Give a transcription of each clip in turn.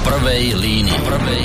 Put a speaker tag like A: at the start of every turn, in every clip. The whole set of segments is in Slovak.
A: prvej línii.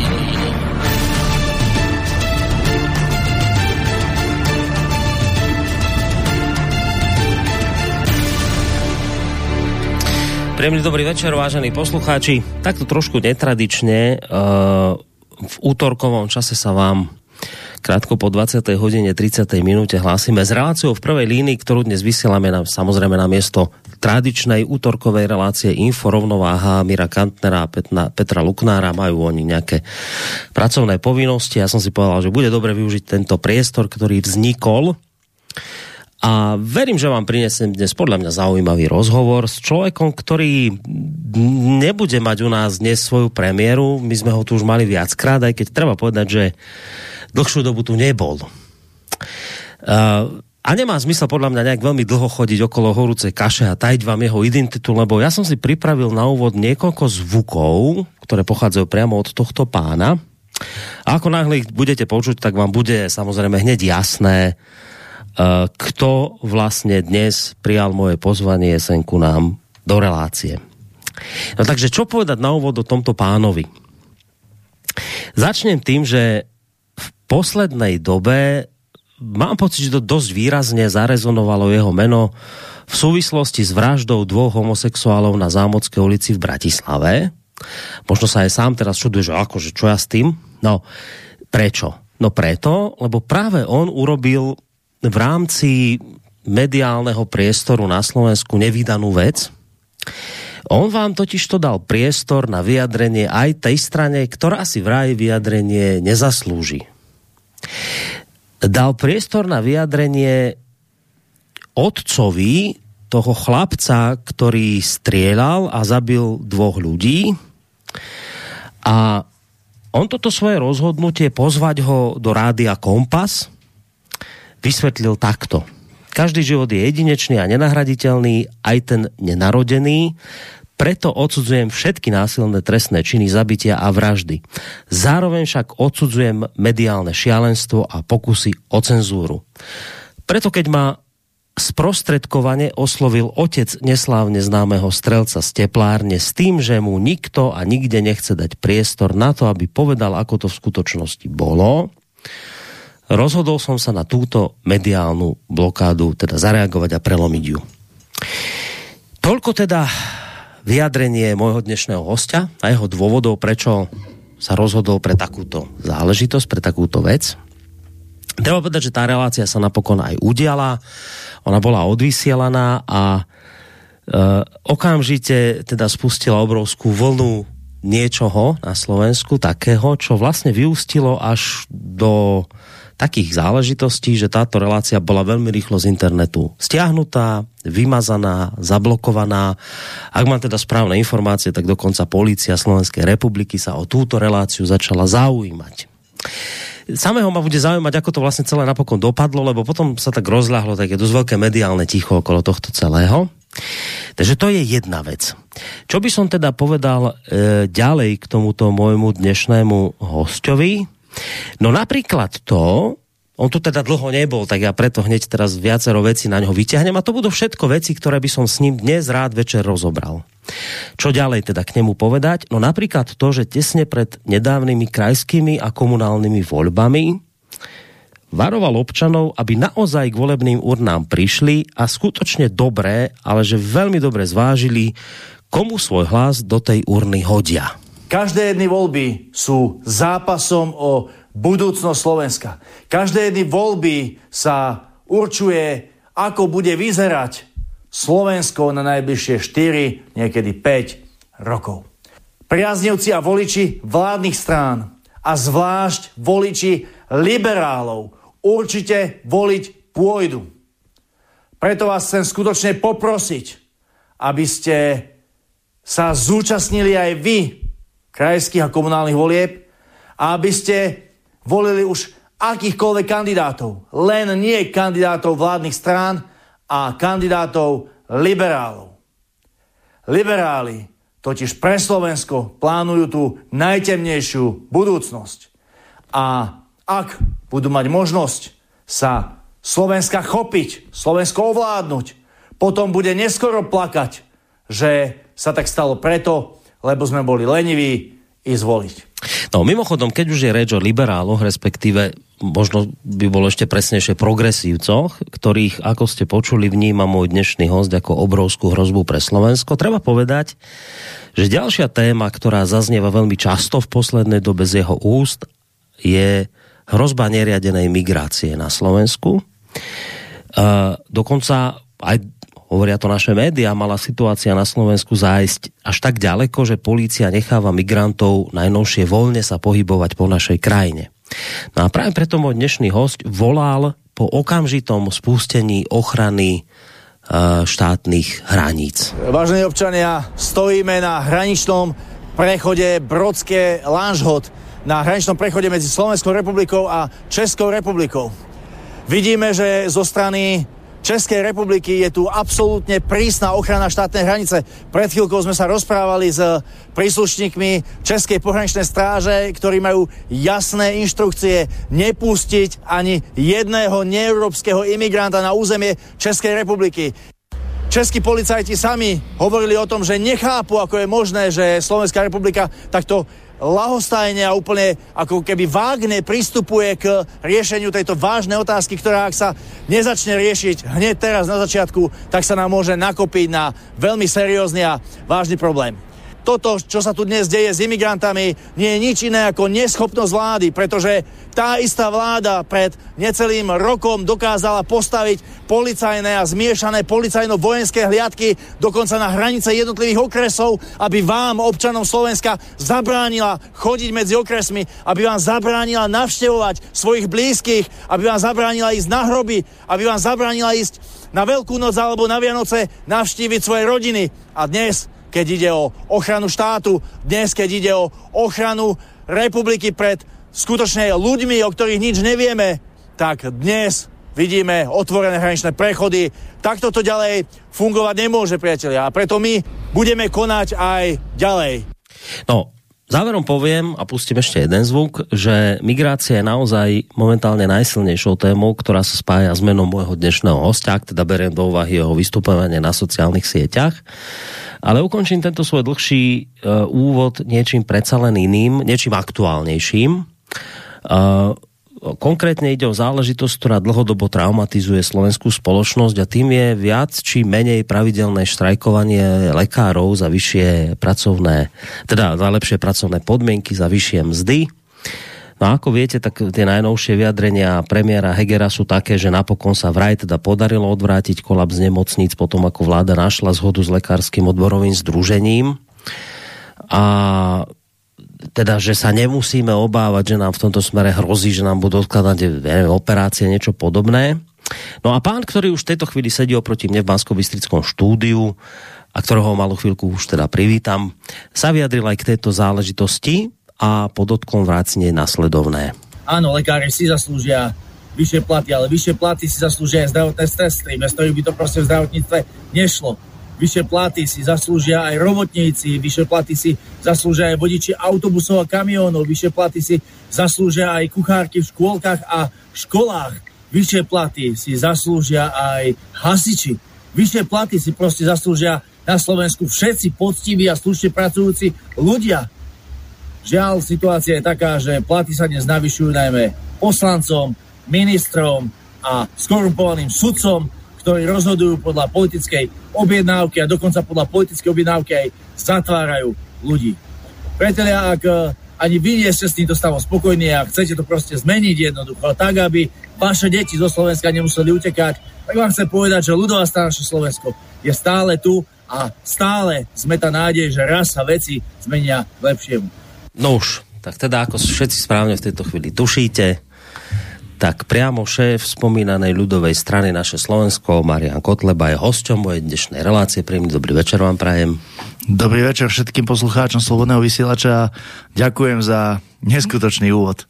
B: Príjemný dobrý večer, vážení poslucháči. Takto trošku netradične v útorkovom čase sa vám krátko po 20. hodine 30. minúte hlásime s reláciou v prvej línii, ktorú dnes vysielame samozrejme na miesto tradičnej útorkovej relácie Info rovnováha Mira Kantnera a Petra Luknára. Majú oni nejaké pracovné povinnosti. Ja som si povedal, že bude dobre využiť tento priestor, ktorý vznikol. A verím, že vám prinesem dnes podľa mňa zaujímavý rozhovor s človekom, ktorý nebude mať u nás dnes svoju premiéru. My sme ho tu už mali viackrát, aj keď treba povedať, že dlhšiu dobu tu nebol. A nemá zmysel podľa mňa nejak veľmi dlho chodiť okolo horúcej kaše a tajiť vám jeho identitu, lebo ja som si pripravil na úvod niekoľko zvukov, ktoré pochádzajú priamo od tohto pána. A ako náhle ich budete počuť, tak vám bude samozrejme hneď jasné, kto vlastne dnes prijal moje pozvanie sem ku nám do relácie. No takže čo povedať na úvod o tomto pánovi? Začnem tým, že v poslednej dobe mám pocit, že to dosť výrazne zarezonovalo jeho meno v súvislosti s vraždou dvoch homosexuálov na Zámodskej ulici v Bratislave. Možno sa aj sám teraz čuduje, že akože čo ja s tým? No, prečo? No preto, lebo práve on urobil v rámci mediálneho priestoru na Slovensku nevídanú vec. On vám totižto dal priestor na vyjadrenie aj tej strane, ktorá si vraj vyjadrenie nezaslúži. Dal priestor na vyjadrenie otcovi toho chlapca, ktorý strieľal a zabil dvoch ľudí. A on toto svoje rozhodnutie pozvať ho do rádia Kompas vysvetlil takto. Každý život je jedinečný a nenahraditeľný, aj ten nenarodený, preto odsudzujem všetky násilné trestné činy zabitia a vraždy. Zároveň však odsudzujem mediálne šialenstvo a pokusy o cenzúru. Preto keď ma sprostredkovane oslovil otec neslávne známeho strelca z teplárne s tým, že mu nikto a nikde nechce dať priestor na to, aby povedal, ako to v skutočnosti bolo, rozhodol som sa na túto mediálnu blokádu teda zareagovať a prelomiť ju. Toľko teda vyjadrenie môjho dnešného hostia a jeho dôvodov, prečo sa rozhodol pre takúto záležitosť, pre takúto vec. Treba povedať, že tá relácia sa napokon aj udiala, ona bola odvysielaná a okamžite teda spustila obrovskú vlnu niečoho na Slovensku, takého, čo vlastne vyústilo až do takých záležitostí, že táto relácia bola veľmi rýchlo z internetu stiahnutá, vymazaná, zablokovaná. Ak mám teda správne informácie, tak dokonca polícia Slovenskej republiky sa o túto reláciu začala zaujímať. Samého ma bude zaujímať, ako to vlastne celé napokon dopadlo, lebo potom sa tak rozľahlo, tak je dosť veľké mediálne ticho okolo tohto celého. Takže to je jedna vec. Čo by som teda povedal ďalej k tomuto môjmu dnešnému hosťovi? No napríklad to, on tu teda dlho nebol, tak ja preto hneď teraz viacero vecí na ňo vyťahnem a to budú všetko veci, ktoré by som s ním dnes rád večer rozobral. Čo ďalej teda k nemu povedať? No napríklad to, že tesne pred nedávnymi krajskými a komunálnymi voľbami varoval občanov, aby naozaj k volebným urnám prišli a skutočne dobre, ale že veľmi dobre zvážili, komu svoj hlas do tej urny hodia.
C: Každé jedny voľby sú zápasom o budúcnosť Slovenska. Každé jedny voľby sa určuje, ako bude vyzerať Slovensko na najbližšie 4, niekedy 5 rokov. Priaznivci a voliči vládnych strán a zvlášť voliči liberálov určite voliť pôjdu. Preto vás chcem skutočne poprosiť, aby ste sa zúčastnili aj vy krajských a komunálnych volieb a aby ste volili už akýchkoľvek kandidátov. Len nie kandidátov vládnych strán a kandidátov liberálov. Liberáli totiž pre Slovensko plánujú tú najtemnejšiu budúcnosť. A ak budú mať možnosť sa Slovenska chopiť, Slovensko ovládnuť, potom bude neskoro plakať, že sa tak stalo preto, lebo sme boli leniví, ísť voliť.
B: No mimochodom, keď už je reč o liberáloch, respektíve možno by bolo ešte presnejšie progresívcoch, ktorých, ako ste počuli, vníma môj dnešný host ako obrovskú hrozbu pre Slovensko, treba povedať, že ďalšia téma, ktorá zaznieva veľmi často v poslednej dobe z jeho úst, je hrozba neriadenej migrácie na Slovensku. Dokonca aj hovoria to naše médiá, mala situácia na Slovensku zájsť až tak ďaleko, že polícia necháva migrantov najnovšie voľne sa pohybovať po našej krajine. No a práve preto môj dnešný host volal po okamžitom spustení ochrany štátnych hraníc.
C: Vážení občania, stojíme na hraničnom prechode Brodské-Lanžhot, na hraničnom prechode medzi Slovenskou republikou a Českou republikou. Vidíme, že zo strany Českej republiky je tu absolútne prísna ochrana štátnej hranice. Pred chvíľkou sme sa rozprávali s príslušníkmi Českej pohraničnej stráže, ktorí majú jasné inštrukcie nepustiť ani jedného neeurópskeho imigranta na územie Českej republiky. Českí policajti sami hovorili o tom, že nechápu, ako je možné, že Slovenská republika takto ľahostajne a úplne ako keby vágne pristupuje k riešeniu tejto vážnej otázky, ktorá ak sa nezačne riešiť hneď teraz na začiatku, tak sa nám môže nakopiť na veľmi seriózny a vážny problém. Toto, čo sa tu dnes deje s imigrantami, nie je nič iné ako neschopnosť vlády, pretože tá istá vláda pred necelým rokom dokázala postaviť policajné a zmiešané policajno-vojenské hliadky dokonca na hranice jednotlivých okresov, aby vám, občanom Slovenska, zabránila chodiť medzi okresmi, aby vám zabránila navštevovať svojich blízkych, aby vám zabránila ísť na hroby, aby vám zabránila ísť na Veľkú noc alebo na Vianoce navštíviť svoje rodiny. A dnes, keď ide o ochranu štátu, dnes, keď ide o ochranu republiky pred skutočne ľuďmi, o ktorých nič nevieme, tak dnes vidíme otvorené hraničné prechody. Takto to ďalej fungovať nemôže, priatelia. A preto my budeme konať aj ďalej.
B: No, záverom poviem a pustím ešte jeden zvuk, že migrácia je naozaj momentálne najsilnejšou témou, ktorá sa spája s menom môjho dnešného hostia, ak teda beriem do úvahy jeho vystupovanie na sociálnych sieťach. Ale ukončím tento svoj dlhší úvod niečím predsa len iným, niečím aktuálnejším. Konkrétne ide o záležitosť, ktorá dlhodobo traumatizuje slovenskú spoločnosť a tým je viac či menej pravidelné štrajkovanie lekárov za vyššie pracovné, teda za lepšie pracovné podmienky, za vyššie mzdy. No a ako viete, tak tie najnovšie vyjadrenia premiéra Hegera sú také, že napokon sa vraj teda podarilo odvrátiť kolaps nemocníc potom, ako vláda našla zhodu s lekárskym odborovým združením. A teda, že sa nemusíme obávať, že nám v tomto smere hrozí, že nám budú odkladať operácie, niečo podobné. No a pán, ktorý už v tejto chvíli sedí oproti mne v Banskobystrickom štúdiu a ktorého malú chvíľku už teda privítam, sa vyjadril aj k tejto záležitosti a podotkol vrácne nasledovné.
A: Áno, lekári si zaslúžia vyššie platy, ale vyššie platy si zaslúžia aj zdravotné sestry, bez ktorých by to proste v zdravotníctve nešlo. Vyššie platy si zaslúžia aj robotníci, vyššie platy si zaslúžia aj vodiči autobusov a kamiónov, vyššie platy si zaslúžia aj kuchárky v škôlkach a školách, vyššie platy si zaslúžia aj hasiči, vyššie platy si proste zaslúžia na Slovensku všetci poctiví a slušne pracujúci ľudia. Žiaľ, situácia je taká, že platy sa dnes navyšujú najmä poslancom, ministrom a skorumpovaným sudcom, ktorí rozhodujú podľa politickej objednávky a dokonca podľa politickej objednávky aj zatvárajú ľudí. Priatelia, ak ani vy nie ste s týmto stavom spokojní a chcete to proste zmeniť jednoducho, tak aby vaše deti zo Slovenska nemuseli utekať, tak vám chcem povedať, že ľudová strana Slovensko je stále tu a stále sme tá nádej, že raz sa veci zmenia k lepšiemu.
B: No už, tak teda ako všetci správne v tejto chvíli tušíte, tak priamo šéf spomínanej ľudovej strany Naše Slovensko, Marián Kotleba, je hosťom mojej dnešnej relácie. Príjemný dobrý večer vám prajem.
D: Dobrý večer všetkým poslucháčom Slobodného vysielača. Ďakujem za neskutočný úvod.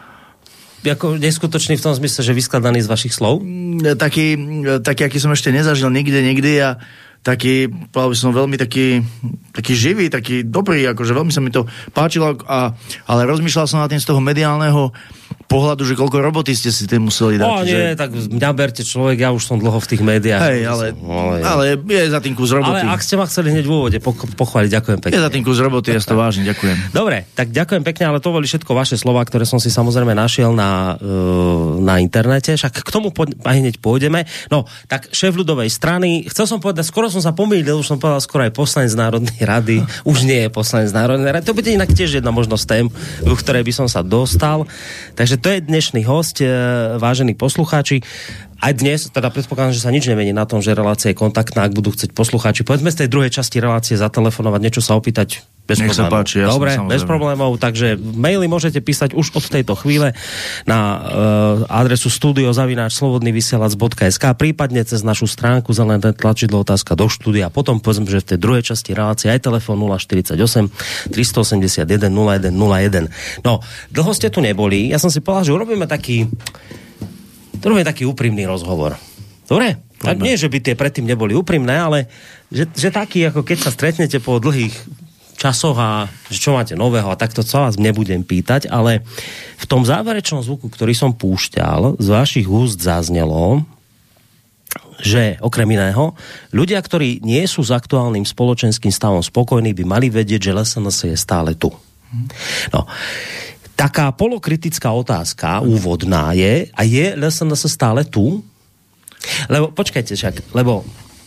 B: Ako neskutočný v tom zmysle, že vyskladaný z vašich slov?
D: Taký, aký som ešte nezažil nikdy a taký, povedal by som, veľmi taký živý, taký dobrý, akože veľmi sa mi to páčilo, ale rozmýšľal som nad tým z toho mediálneho pohľadu, že koľko roboty ste si tým museli dať.
B: Nie, tak mňa berte človek, ja už som dlho v tých médiách.
D: Hej, ale je za tým kus roboty.
B: Ale ak ste ma chceli hneď v úvode pochváliť, ďakujem pekne.
D: Je za tým kus roboty, ja to vážne, ďakujem.
B: Dobre, tak ďakujem pekne, ale to boli všetko vaše slova, ktoré som si samozrejme našiel na internete, však k tomu aj hneď pôjdeme. No, tak šéf ľudovej strany, chcel som povedať, skoro som sa pomýlil, už som povedal skoro aj poslanec Národnej rady, už nie je poslanec Národnej rady, to bude inak tiež jedna možnosť tém, v ktorej by som sa dostal. Takže to je dnešný host, vážení poslucháči. Aj dnes, teda predpokladám, že sa nič nemení na tom, že relácia je kontaktná, ak budú chcieť poslucháči. Povedzme z tej druhej časti relácie zatelefonovať, niečo sa opýtať bez
D: Nech
B: problémov.
D: Sa páči, ja
B: dobre,
D: som,
B: bez problémov, takže maily môžete písať už od tejto chvíle na adresu studio@slobodnyvysielac.sk, prípadne cez našu stránku zelené tlačidlo otázka do štúdia. Potom povedzme, že v tej druhej časti relácie aj telefón 048 381 0101. No, dlho ste tu neboli. Ja som si povedal, že urobíme taký úprimný rozhovor. Dobre? Tak nie, že by tie predtým neboli úprimné, ale že taký, ako keď sa stretnete po dlhých časoch a že čo máte nového a takto sa vás nebudem pýtať, ale v tom záverečnom zvuku, ktorý som púšťal, z vašich úst zaznelo, že okrem iného, ľudia, ktorí nie sú s aktuálnym spoločenským stavom spokojní, by mali vedieť, že LSNS je stále tu. No, taká polokritická otázka, úvodná je, a je LSNS stále tu? Lebo, počkajte však, lebo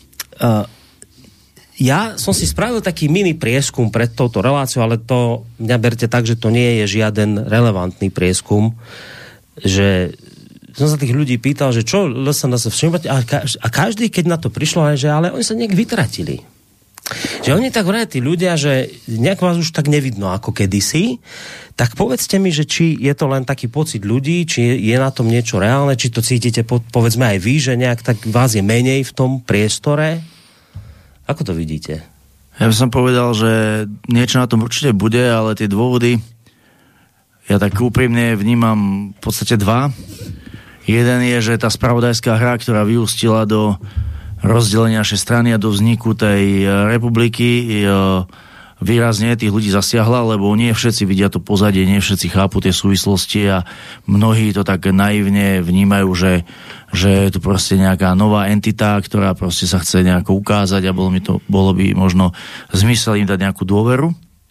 B: ja som si spravil taký mini prieskum pred touto reláciou, ale to mňa berte tak, že to nie je žiaden relevantný prieskum, že som sa tých ľudí pýtal, že čo LSNS všimať, a každý, keď na to prišlo, že ale oni sa nejak vytratili. Že oni tak vraj tí ľudia, že nejak vás už tak nevidno ako kedysi, tak povedzte mi, že či je to len taký pocit ľudí, či je na tom niečo reálne, či to cítite, povedzme aj vy, že nejak tak vás je menej v tom priestore. Ako to vidíte?
D: Ja by som povedal, že niečo na tom určite bude, ale tie dôvody ja tak úprimne vnímam v podstate dva. Jeden je, že tá spravodajská hra, ktorá vyústila do rozdelenia našej strany a do vzniku tej republiky, výrazne tých ľudí zasiahla, lebo nie všetci vidia to pozadie, nie všetci chápu tie súvislosti a mnohí to tak naivne vnímajú, že je to proste nejaká nová entita, ktorá proste sa chce nejako ukázať a bolo by možno zmysel im dať nejakú dôveru.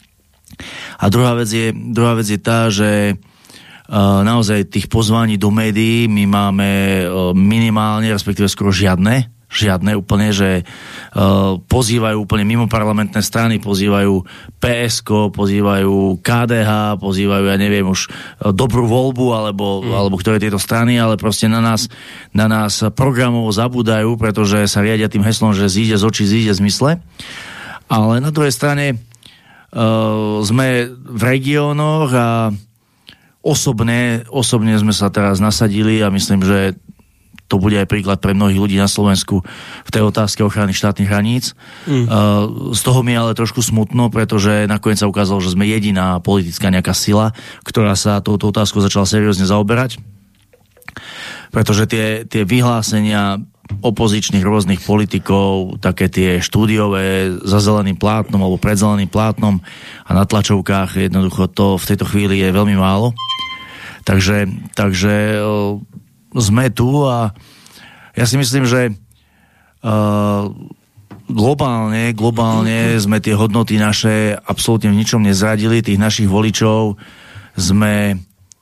D: A druhá vec je tá, že naozaj tých pozvaní do médií my máme minimálne, respektíve skoro žiadne úplne, že pozývajú úplne mimo parlamentné strany, pozývajú PSK, pozývajú KDH, pozývajú, ja neviem už, Dobrú voľbu, alebo ktoré tieto strany, ale proste na nás programovo zabúdajú, pretože sa riadia tým heslom, že zíde z očí, zíde z mysle. Ale na druhej strane sme v regiónoch a osobne sme sa teraz nasadili a myslím, že to bude aj príklad pre mnohých ľudí na Slovensku v tej otázke ochrany štátnych hraníc. Z toho mi je ale trošku smutno, pretože nakoniec sa ukázalo, že sme jediná politická nejaká sila, ktorá sa touto otázkou začala seriózne zaoberať. Pretože tie vyhlásenia opozičných rôznych politikov, také tie štúdiové za zeleným plátnom alebo pred zeleným plátnom a na tlačovkách, jednoducho to v tejto chvíli je veľmi málo. Takže sme tu a ja si myslím, že globálne sme tie hodnoty naše absolútne v ničom nezradili, tých našich voličov sme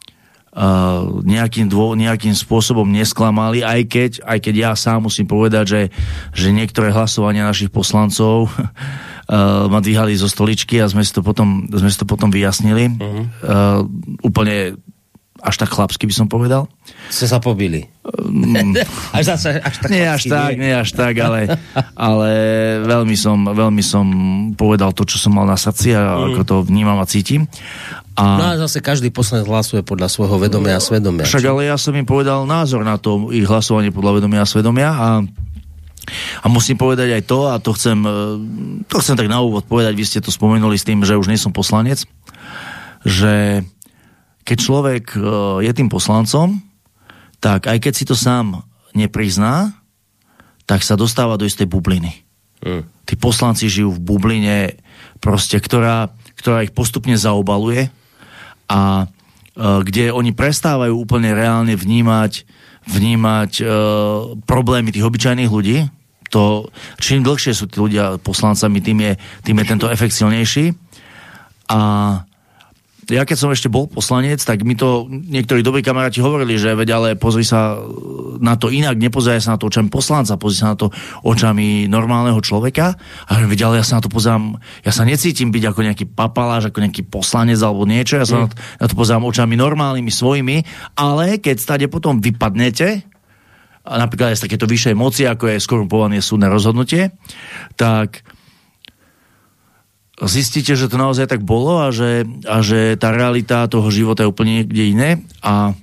D: nejakým spôsobom nesklamali, aj keď ja sám musím povedať, že niektoré hlasovania našich poslancov ma dvíhali zo stoličky a sme si to potom vyjasnili. Úplne až tak chlapsky by som povedal.
B: Ste sa pobili. Až tak
D: nie až tak, ale veľmi som povedal to, čo som mal na srdci a ako to vnímam a cítim.
B: No a zase každý poslanec hlasuje podľa svojho vedomia a svedomia.
D: Však ale ja som im povedal názor na to ich hlasovanie podľa vedomia a svedomia a musím povedať aj to, a to chcem tak na úvod povedať, vy ste to spomenuli s tým, že už nie som poslanec, že keď človek je tým poslancom, tak aj keď si to sám neprizná, tak sa dostáva do istej bubliny. Tí poslanci žijú v bubline, proste, ktorá ich postupne zaobaluje a kde oni prestávajú úplne reálne vnímať problémy tých obyčajných ľudí. To, čím dlhšie sú tí ľudia poslancami, tým je tento efekt silnejší. A ja keď som ešte bol poslanec, tak mi to niektorí dobrí kamaráti hovorili, že veď ale pozri sa na to inak, nepozeraj sa na to očami poslanca, pozri sa na to očami normálneho človeka. A veď ale ja sa na to pozerám, ja sa necítim byť ako nejaký papaláš, ako nejaký poslanec alebo niečo, ja sa na to pozerám očami normálnymi svojimi, ale keď stade potom vypadnete, a napríklad aj z takéto vyššej moci, ako je skorumpované súdne rozhodnutie, tak zistíte, že to naozaj tak bolo a že tá realita toho života je úplne niekde iné. A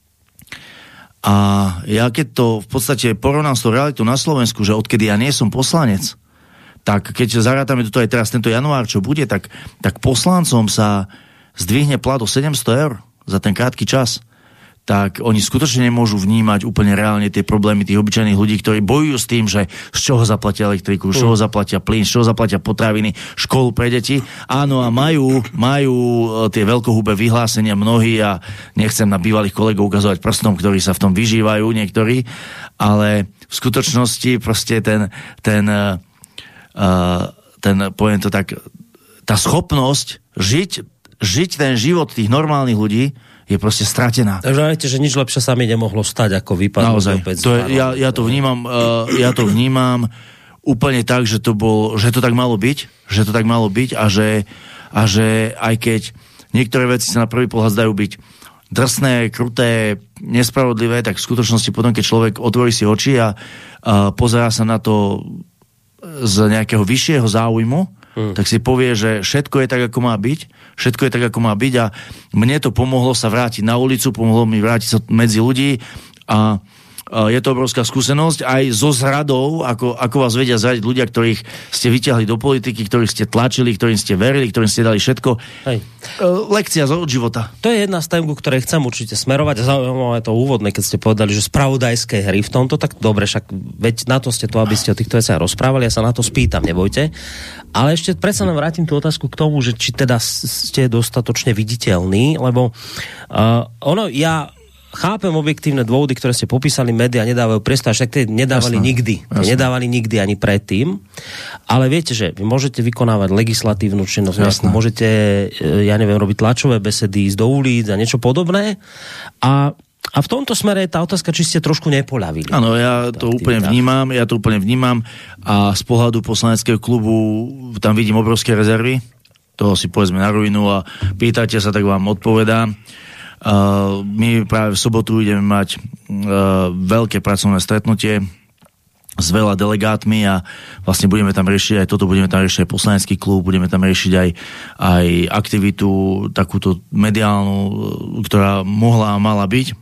D: ja keď to v podstate porovnám s tou realitou na Slovensku, že odkedy ja nie som poslanec, tak keď zarátame toto aj teraz tento január, čo bude, tak poslancom sa zdvihne plat o 700 eur za ten krátky čas. Tak oni skutočne nemôžu vnímať úplne reálne tie problémy tých obyčajných ľudí, ktorí bojujú s tým, že z čoho zaplatia elektriku, z čoho zaplatia plyn, z čoho zaplatia potraviny, školu pre deti. Áno, a majú tie veľkohubé vyhlásenia mnohí a nechcem na bývalých kolegov ukazovať prstom, ktorí sa v tom vyžívajú niektorí, ale v skutočnosti proste ten poviem to tak, tá schopnosť žiť ten život tých normálnych ľudí je proste stratená.
B: Takže viete, že nič lepšie sa mi nemohlo stať, ako vypadnúť.
D: Naozaj. Ja to vnímam úplne tak, že to tak malo byť, a že aj keď niektoré veci sa na prvý pohľad zdajú byť drsné, kruté, nespravodlivé, tak v skutočnosti potom, keď človek otvorí si oči a pozerá sa na to z nejakého vyššieho záujmu, tak si povie, že všetko je tak, ako má byť. A mne to pomohlo sa vrátiť na ulicu, pomohlo mi vrátiť sa medzi ľudí a je to obrovská skúsenosť aj so zradou, ako vás vedia zradiť ľudia, ktorých ste vyťahli do politiky, ktorých ste tlačili, ktorým ste verili, ktorým ste dali všetko. Hej. Lekcia od života.
B: To je jedna z tém, ku ktorej chcem určite smerovať. Zaujímavé to úvodné, keď ste povedali, že spravodajské hry v tomto, tak dobre, však veď na to ste to, aby ste o týchto veciach rozprávali, ja sa na to spýtam, nebojte. Ale ešte predsa nám vrátim tú otázku k tomu, že či teda ste dostatočne viditeľní, lebo ja chápem objektívne dôvody, ktoré ste popísali, médiá nedávajú priestor, však tie nedávali nikdy. Nedávali nikdy ani predtým. Ale viete, že vy môžete vykonávať legislatívnu činnosť, môžete, robiť tlačové besedy, ísť do ulic a niečo podobné. A v tomto smere je tá otázka, či ste trošku nepoľavili.
D: Áno, ja to úplne vnímam a z pohľadu poslaneckého klubu tam vidím obrovské rezervy. To si povedzme na rovinu a pýtajte sa, tak vám odpovedám. My práve v sobotu ideme mať veľké pracovné stretnutie s veľa delegátmi a vlastne budeme tam riešiť aj toto, budeme tam riešiť aj poslanecký klub, budeme tam riešiť aj aktivitu takúto mediálnu, ktorá mohla a mala byť.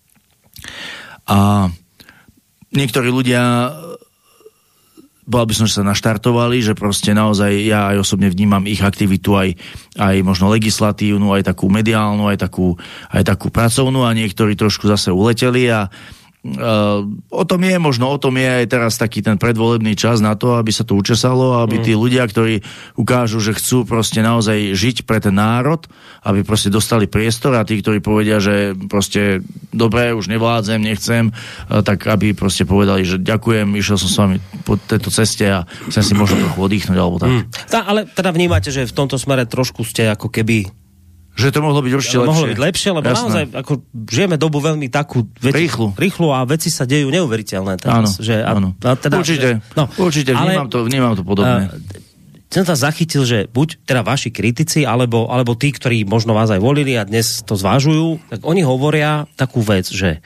D: A niektorí ľudia, bola by som, že sa naštartovali, že proste naozaj ja aj osobne vnímam ich aktivitu aj možno legislatívnu, aj takú mediálnu, aj takú pracovnú a niektorí trošku zase uleteli a o tom je aj teraz taký ten predvolebný čas na to, aby sa to učesalo a aby tí ľudia, ktorí ukážu, že chcú proste naozaj žiť pre ten národ, aby proste dostali priestor a tí, ktorí povedia, že proste dobre, už nevládzem, nechcem, tak aby proste povedali, že ďakujem, išiel som s vami po tejto ceste a chcem si možno trochu oddychnúť alebo tak.
B: Ale teda vnímate, že v tomto smere trošku ste ako keby
D: že to mohlo byť určite lepšie.
B: Mohlo byť lepšie, lebo naozaj ako žijeme dobu veľmi takú rýchlu a veci sa dejú neuveriteľné teraz.
D: Áno. Teda, určite vnímam to podobne.
B: Som sa zachytil, že buď teda vaši kritici, alebo tí, ktorí možno vás aj volili a dnes to zvážujú, tak oni hovoria takú vec, že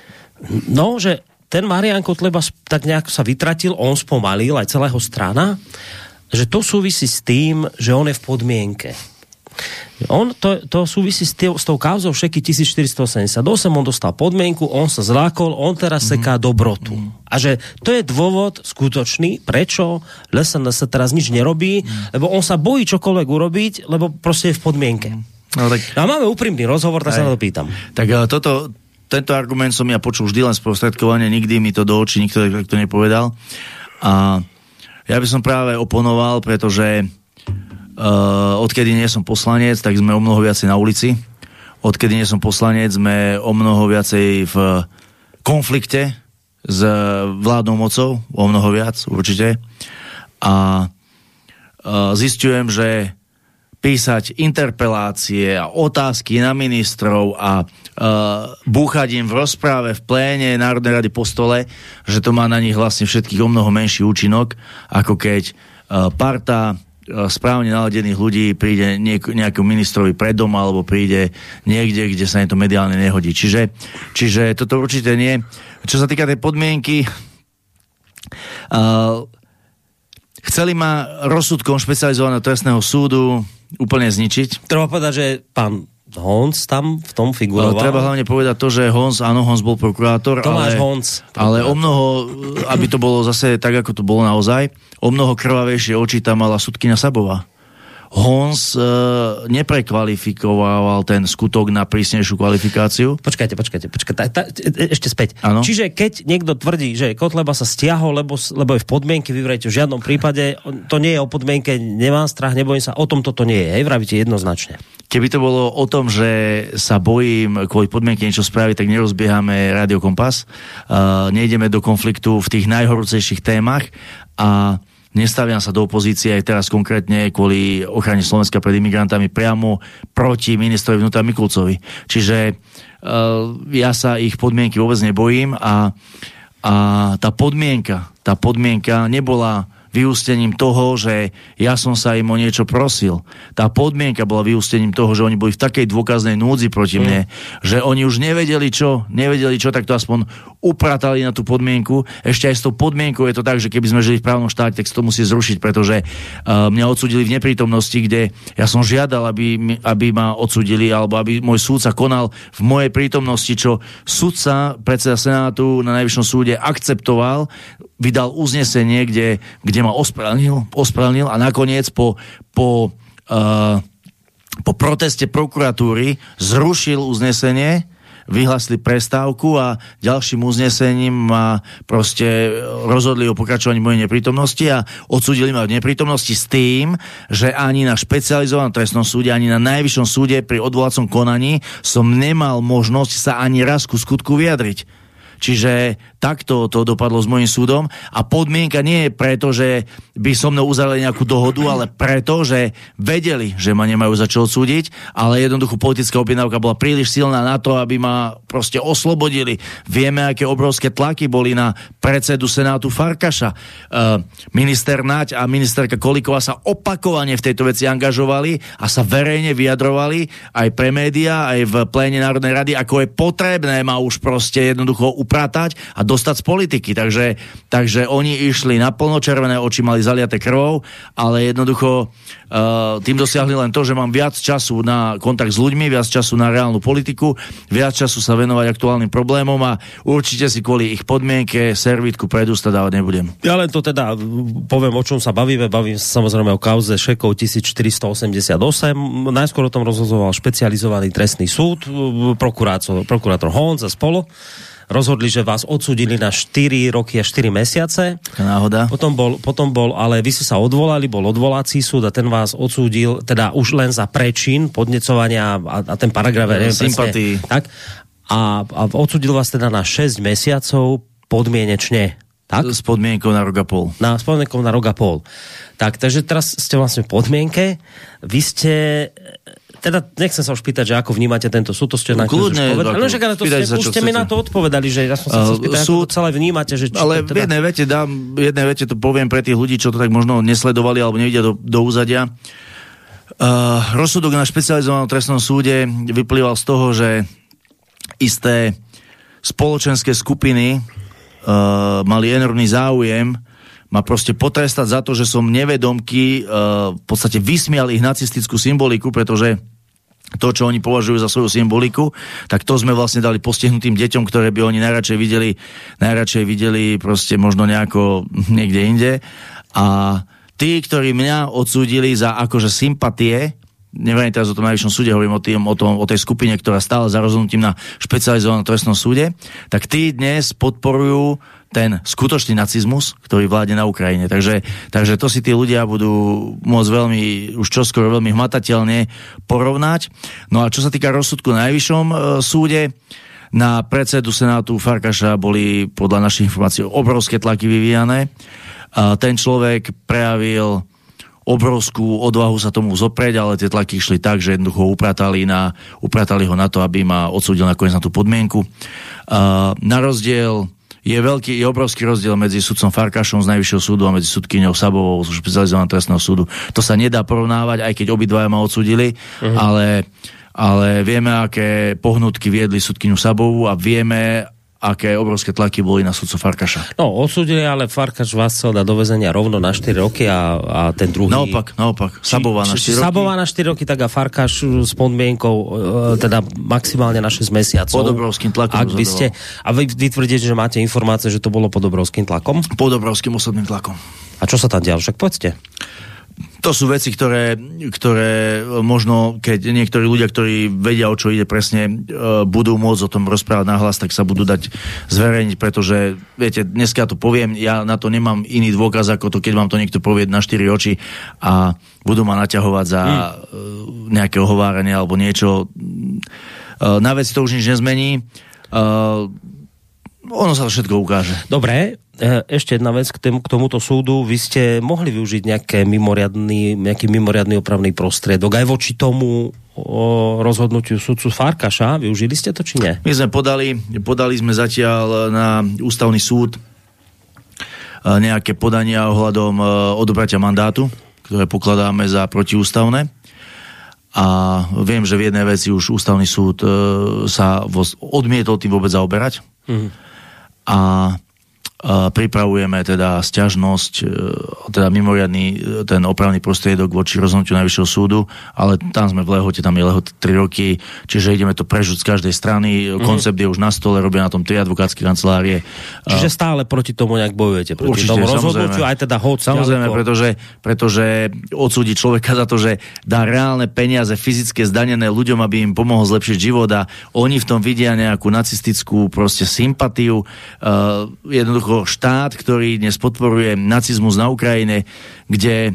B: ten Marián Kotleba tak nejak sa vytratil, on spomalil aj celého strana, že to súvisí s tým, že on je v podmienke. To súvisí s tou kauzou Šeky 1488. On dostal podmienku, on sa zlákol, on teraz seká dobrotu. A že to je dôvod skutočný, prečo SNS teraz nič nerobí, lebo on sa bojí čokoľvek urobiť, lebo proste je v podmienke. A máme úprimný rozhovor, tak sa na to pýtam.
D: Tak tento argument som ja počul vždy len sprostredkovanie, nikdy mi to do očí nikto to nepovedal. A ja by som práve oponoval, pretože odkedy nie som poslanec, tak sme o mnoho viacej na ulici. odkedy nie som poslanec, sme o mnoho viacej v konflikte s vládnou mocou, o mnoho viac určite. A zistujem, že písať interpelácie a otázky na ministrov a búchať im v rozpráve v pléne Národnej rady po stole, že to má na nich vlastne všetkých o mnoho menší účinok, ako keď parta správne naladených ľudí príde nejakému ministrovi pred dom alebo príde niekde, kde sa im to mediálne nehodí. Čiže toto určite nie. Čo sa týka tej podmienky, chceli ma rozsudkom špecializovaného trestného súdu úplne zničiť.
B: Treba povedať, že pán Honc tam v tom figuroval.
D: Treba hlavne povedať to, že Honc bol prokurátor,
B: Tomáš Honc.
D: Ale o mnoho, aby to bolo zase tak, ako to bolo naozaj, o mnoho krvavejšie oči tam mala sudkyňa Sabová. Honc neprekvalifikoval ten skutok na prísnejšiu kvalifikáciu. Počkajte.
B: Ešte späť.
D: Ano?
B: Čiže keď niekto tvrdí, že Kotleba sa stiahol, lebo je v podmienke, vy vrajte v žiadnom prípade, to nie je o podmienke, nemám strach, nebojím sa, o tom toto nie je, vravíte jednoznačne.
D: Keby to bolo o tom, že sa bojím kvôli podmienke niečo spraviť, tak nerozbiehame Rádio Kompas, nejdeme do konfliktu v tých najhorúcejších témach a nestaviam sa do opozície aj teraz konkrétne kvôli ochrane Slovenska pred imigrantami priamo proti ministrovi vnútra Mikulcovi. Čiže ja sa ich podmienky vôbec nebojím a tá podmienka nebola vyústením toho, že ja som sa im o niečo prosil. Tá podmienka bola vyústením toho, že oni boli v takej dôkaznej núdzi proti mne, že oni už nevedeli čo, tak to aspoň upratali na tú podmienku. Ešte aj s tou podmienkou je to tak, že keby sme žili v právnom štáte, tak to musí zrušiť, pretože mňa odsúdili v neprítomnosti, kde ja som žiadal, aby ma odsúdili, alebo aby môj súdca konal v mojej prítomnosti, čo súdca, predseda Senátu na Najvyššom súde akceptoval, vydal uznesenie, kde ma ospravedlnil a nakoniec po proteste prokuratúry zrušil uznesenie, vyhlasili prestávku a ďalším uznesením ma proste rozhodli o pokračovaní mojej neprítomnosti a odsúdili ma v neprítomnosti s tým, že ani na špecializovanom trestnom súde, ani na Najvyššom súde pri odvolacom konaní som nemal možnosť sa ani raz ku skutku vyjadriť. Čiže takto to dopadlo s môjim súdom a podmienka nie je preto, že by so mnou uzavreli nejakú dohodu, ale preto, že vedeli, že ma nemajú za čo odsúdiť, ale jednoducho politická objednávka bola príliš silná na to, aby ma proste oslobodili. Vieme, aké obrovské tlaky boli na predsedu Senátu Farkaša. Minister Naď a ministerka Kolíková sa opakovane v tejto veci angažovali a sa verejne vyjadrovali aj pre médiá, aj v pléne Národnej rady, ako je potrebné ma už proste jednoducho upratať a dostať z politiky. Takže oni išli na plnočervené oči, mali zaliaté krvou, ale jednoducho tým dosiahli len to, že mám viac času na kontakt s ľuďmi, viac času na reálnu politiku, viac času sa venovať aktuálnym problémom a určite si kvôli ich podmienke servítku pred ústa dávať nebudem.
B: Ja len to teda poviem, o čom sa bavíme. Bavím sa samozrejme o kauze Šekov 1488. Najskôr o tom rozhodoval špecializovaný trestný súd, prokurátor Honc a spolu. Rozhodli, že vás odsúdili na 4 roky a 4 mesiace.
D: Náhoda.
B: Potom bol, ale vy ste sa odvolali, bol odvolací súd a ten vás odsúdil, teda už len za prečin podnecovania a ten paragraf, neviem
D: sympatii.
B: Presne, tak. A odsúdil vás teda na 6 mesiacov podmienečne. Tak?
D: S podmienkou na rok a pol.
B: S podmienkou na rok a pol. Tak, takže teraz ste vlastne v podmienke. Vy ste... Teda nechcem sa už pýtať, že ako vnímate tento súd, to ste na už povedali. Ale už ste mi na to odpovedali, že ja som sa chcel spýtať, ako to celé vnímate. Že
D: ale teda... v jednej vete to poviem pre tých ľudí, čo to tak možno nesledovali alebo nevidia do úzadia. Rozsudok na špecializovanom trestnom súde vyplýval z toho, že isté spoločenské skupiny mali enormný záujem ma proste potrestať za to, že som nevedomky v podstate vysmial ich nacistickú symboliku, pretože to, čo oni považujú za svoju symboliku, tak to sme vlastne dali postihnutým deťom, ktoré by oni najradšej videli proste možno nejako niekde inde. A tí, ktorí mňa odsúdili za akože sympatie, neverím teraz o tom najvyššom súde, hovorím o tej skupine, ktorá stála za rozhodnutím na špecializovanom trestnom súde, tak tí dnes podporujú ten skutočný nacizmus, ktorý vládne na Ukrajine. Takže to si tí ľudia budú môcť už čoskoro veľmi hmatateľne porovnať. No a čo sa týka rozsudku na najvyššom súde, na predsedu Senátu Farkaša boli podľa našich informácií obrovské tlaky vyvíjané. Ten človek prejavil obrovskú odvahu sa tomu zoprieť, ale tie tlaky išli tak, že jednoducho upratali ho na to, aby ma odsúdil nakoniec na tú podmienku. Na rozdiel je obrovský rozdiel medzi sudcom Farkašom z Najvyššieho súdu a medzi sudkyňou Sabovou z špecializovaného trestného súdu. To sa nedá porovnávať, aj keď obidvaja ma odsúdili, ale vieme, aké pohnutky viedli sudkyňu Sabovú a vieme, aké obrovské tlaky boli na sudcu Farkaša.
B: No, odsúdili, ale Farkaš vás chcel dať do väzenia rovno na 4 roky a ten druhý...
D: Naopak. Sabová na 4 roky.
B: Sabová na 4 roky, tak a Farkaš s podmienkou, teda maximálne na 6 mesiacov.
D: Pod obrovským tlakom.
B: A vy tvrdíte, že máte informácie, že to bolo pod obrovským tlakom?
D: Pod obrovským osobným tlakom.
B: A čo sa tam dialo? Však povedzte.
D: To sú veci, ktoré možno, keď niektorí ľudia, ktorí vedia, o čo ide presne, budú môcť o tom rozprávať nahlas, tak sa budú dať zverejniť, pretože, viete, dneska to poviem, ja na to nemám iný dôkaz, ako to, keď vám to niekto povie na 4 oči a budú ma naťahovať za nejaké ohovárenie alebo niečo. Na veci to už nič nezmení. Ono sa to všetko ukáže.
B: Dobre, ešte jedna vec k tomuto súdu. Vy ste mohli využiť nejaký mimoriadny opravný prostriedok aj voči tomu rozhodnutiu sudcu Farkaša. Využili ste to, či nie?
D: My sme podali sme zatiaľ na ústavný súd nejaké podania ohľadom odobratia mandátu, ktoré pokladáme za protiústavné. A viem, že v jednej veci už ústavný súd sa odmietol tým vôbec zaoberať. A pripravujeme teda sťažnosť, teda mimoriadny ten opravný prostriedok voči rozhodnutiu Najvyššieho súdu, ale tam sme v lehote, tam je lehota 3 roky, čiže ideme to prežuť z každej strany. Koncept je už na stole, robia na tom 3 advokátske kancelárie.
B: Čiže stále proti tomu nejak bojujete? Proti určite, tomu rozhodnutiu, aj teda hoď.
D: Samozrejme, pretože odsúdiť človeka za to, že dá reálne peniaze fyzické zdanené ľuďom, aby im pomohol zlepšiť život a oni v tom vidia nejakú nacistickú proste sympatiu. Jednoducho štát, ktorý dnes podporuje nacizmus na Ukrajine, kde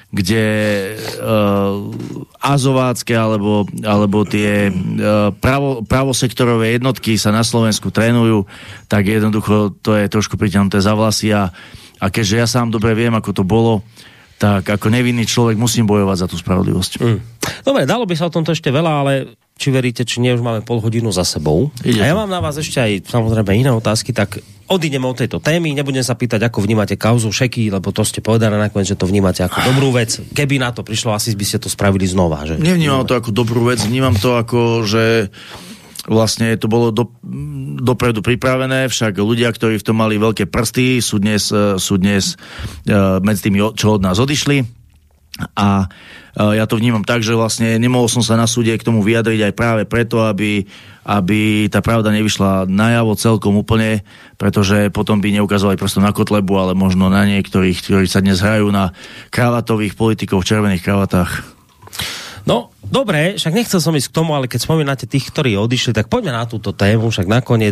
D: azovácké alebo tie pravosektorové jednotky sa na Slovensku trénujú, tak jednoducho to je trošku pritiahnuté za vlasy a keďže ja sám dobre viem, ako to bolo, tak ako nevinný človek musím bojovať za tú spravodlivosť.
B: Dobre, dalo by sa o tomto ešte veľa, ale či veríte, či nie, už máme pol hodinu za sebou. A ja mám na vás ešte aj samozrejme iné otázky, tak odídeme od tejto témy, nebudem sa pýtať, ako vnímate kauzu Šeky, lebo to ste povedali nakoniec, že to vnímate ako dobrú vec. Keby na to prišlo, asi by ste to spravili znova. Že?
D: Nevnímam to ako dobrú vec, vnímam to ako, že vlastne to bolo dopredu pripravené, však ľudia, ktorí v tom mali veľké prsty, sú dnes medzi tými, čo od nás odišli. A ja to vnímam tak, že vlastne nemohol som sa na súde k tomu vyjadriť aj práve preto, aby tá pravda nevyšla najavo celkom úplne, pretože potom by neukazovali prstom na Kotlebu, ale možno na niektorých, ktorí sa dnes hrajú na kravatových politikov v červených kravatách.
B: No, dobre, však nechcel som ísť k tomu, ale keď spomínate tých, ktorí odišli, tak poďme na túto tému, však nakoniec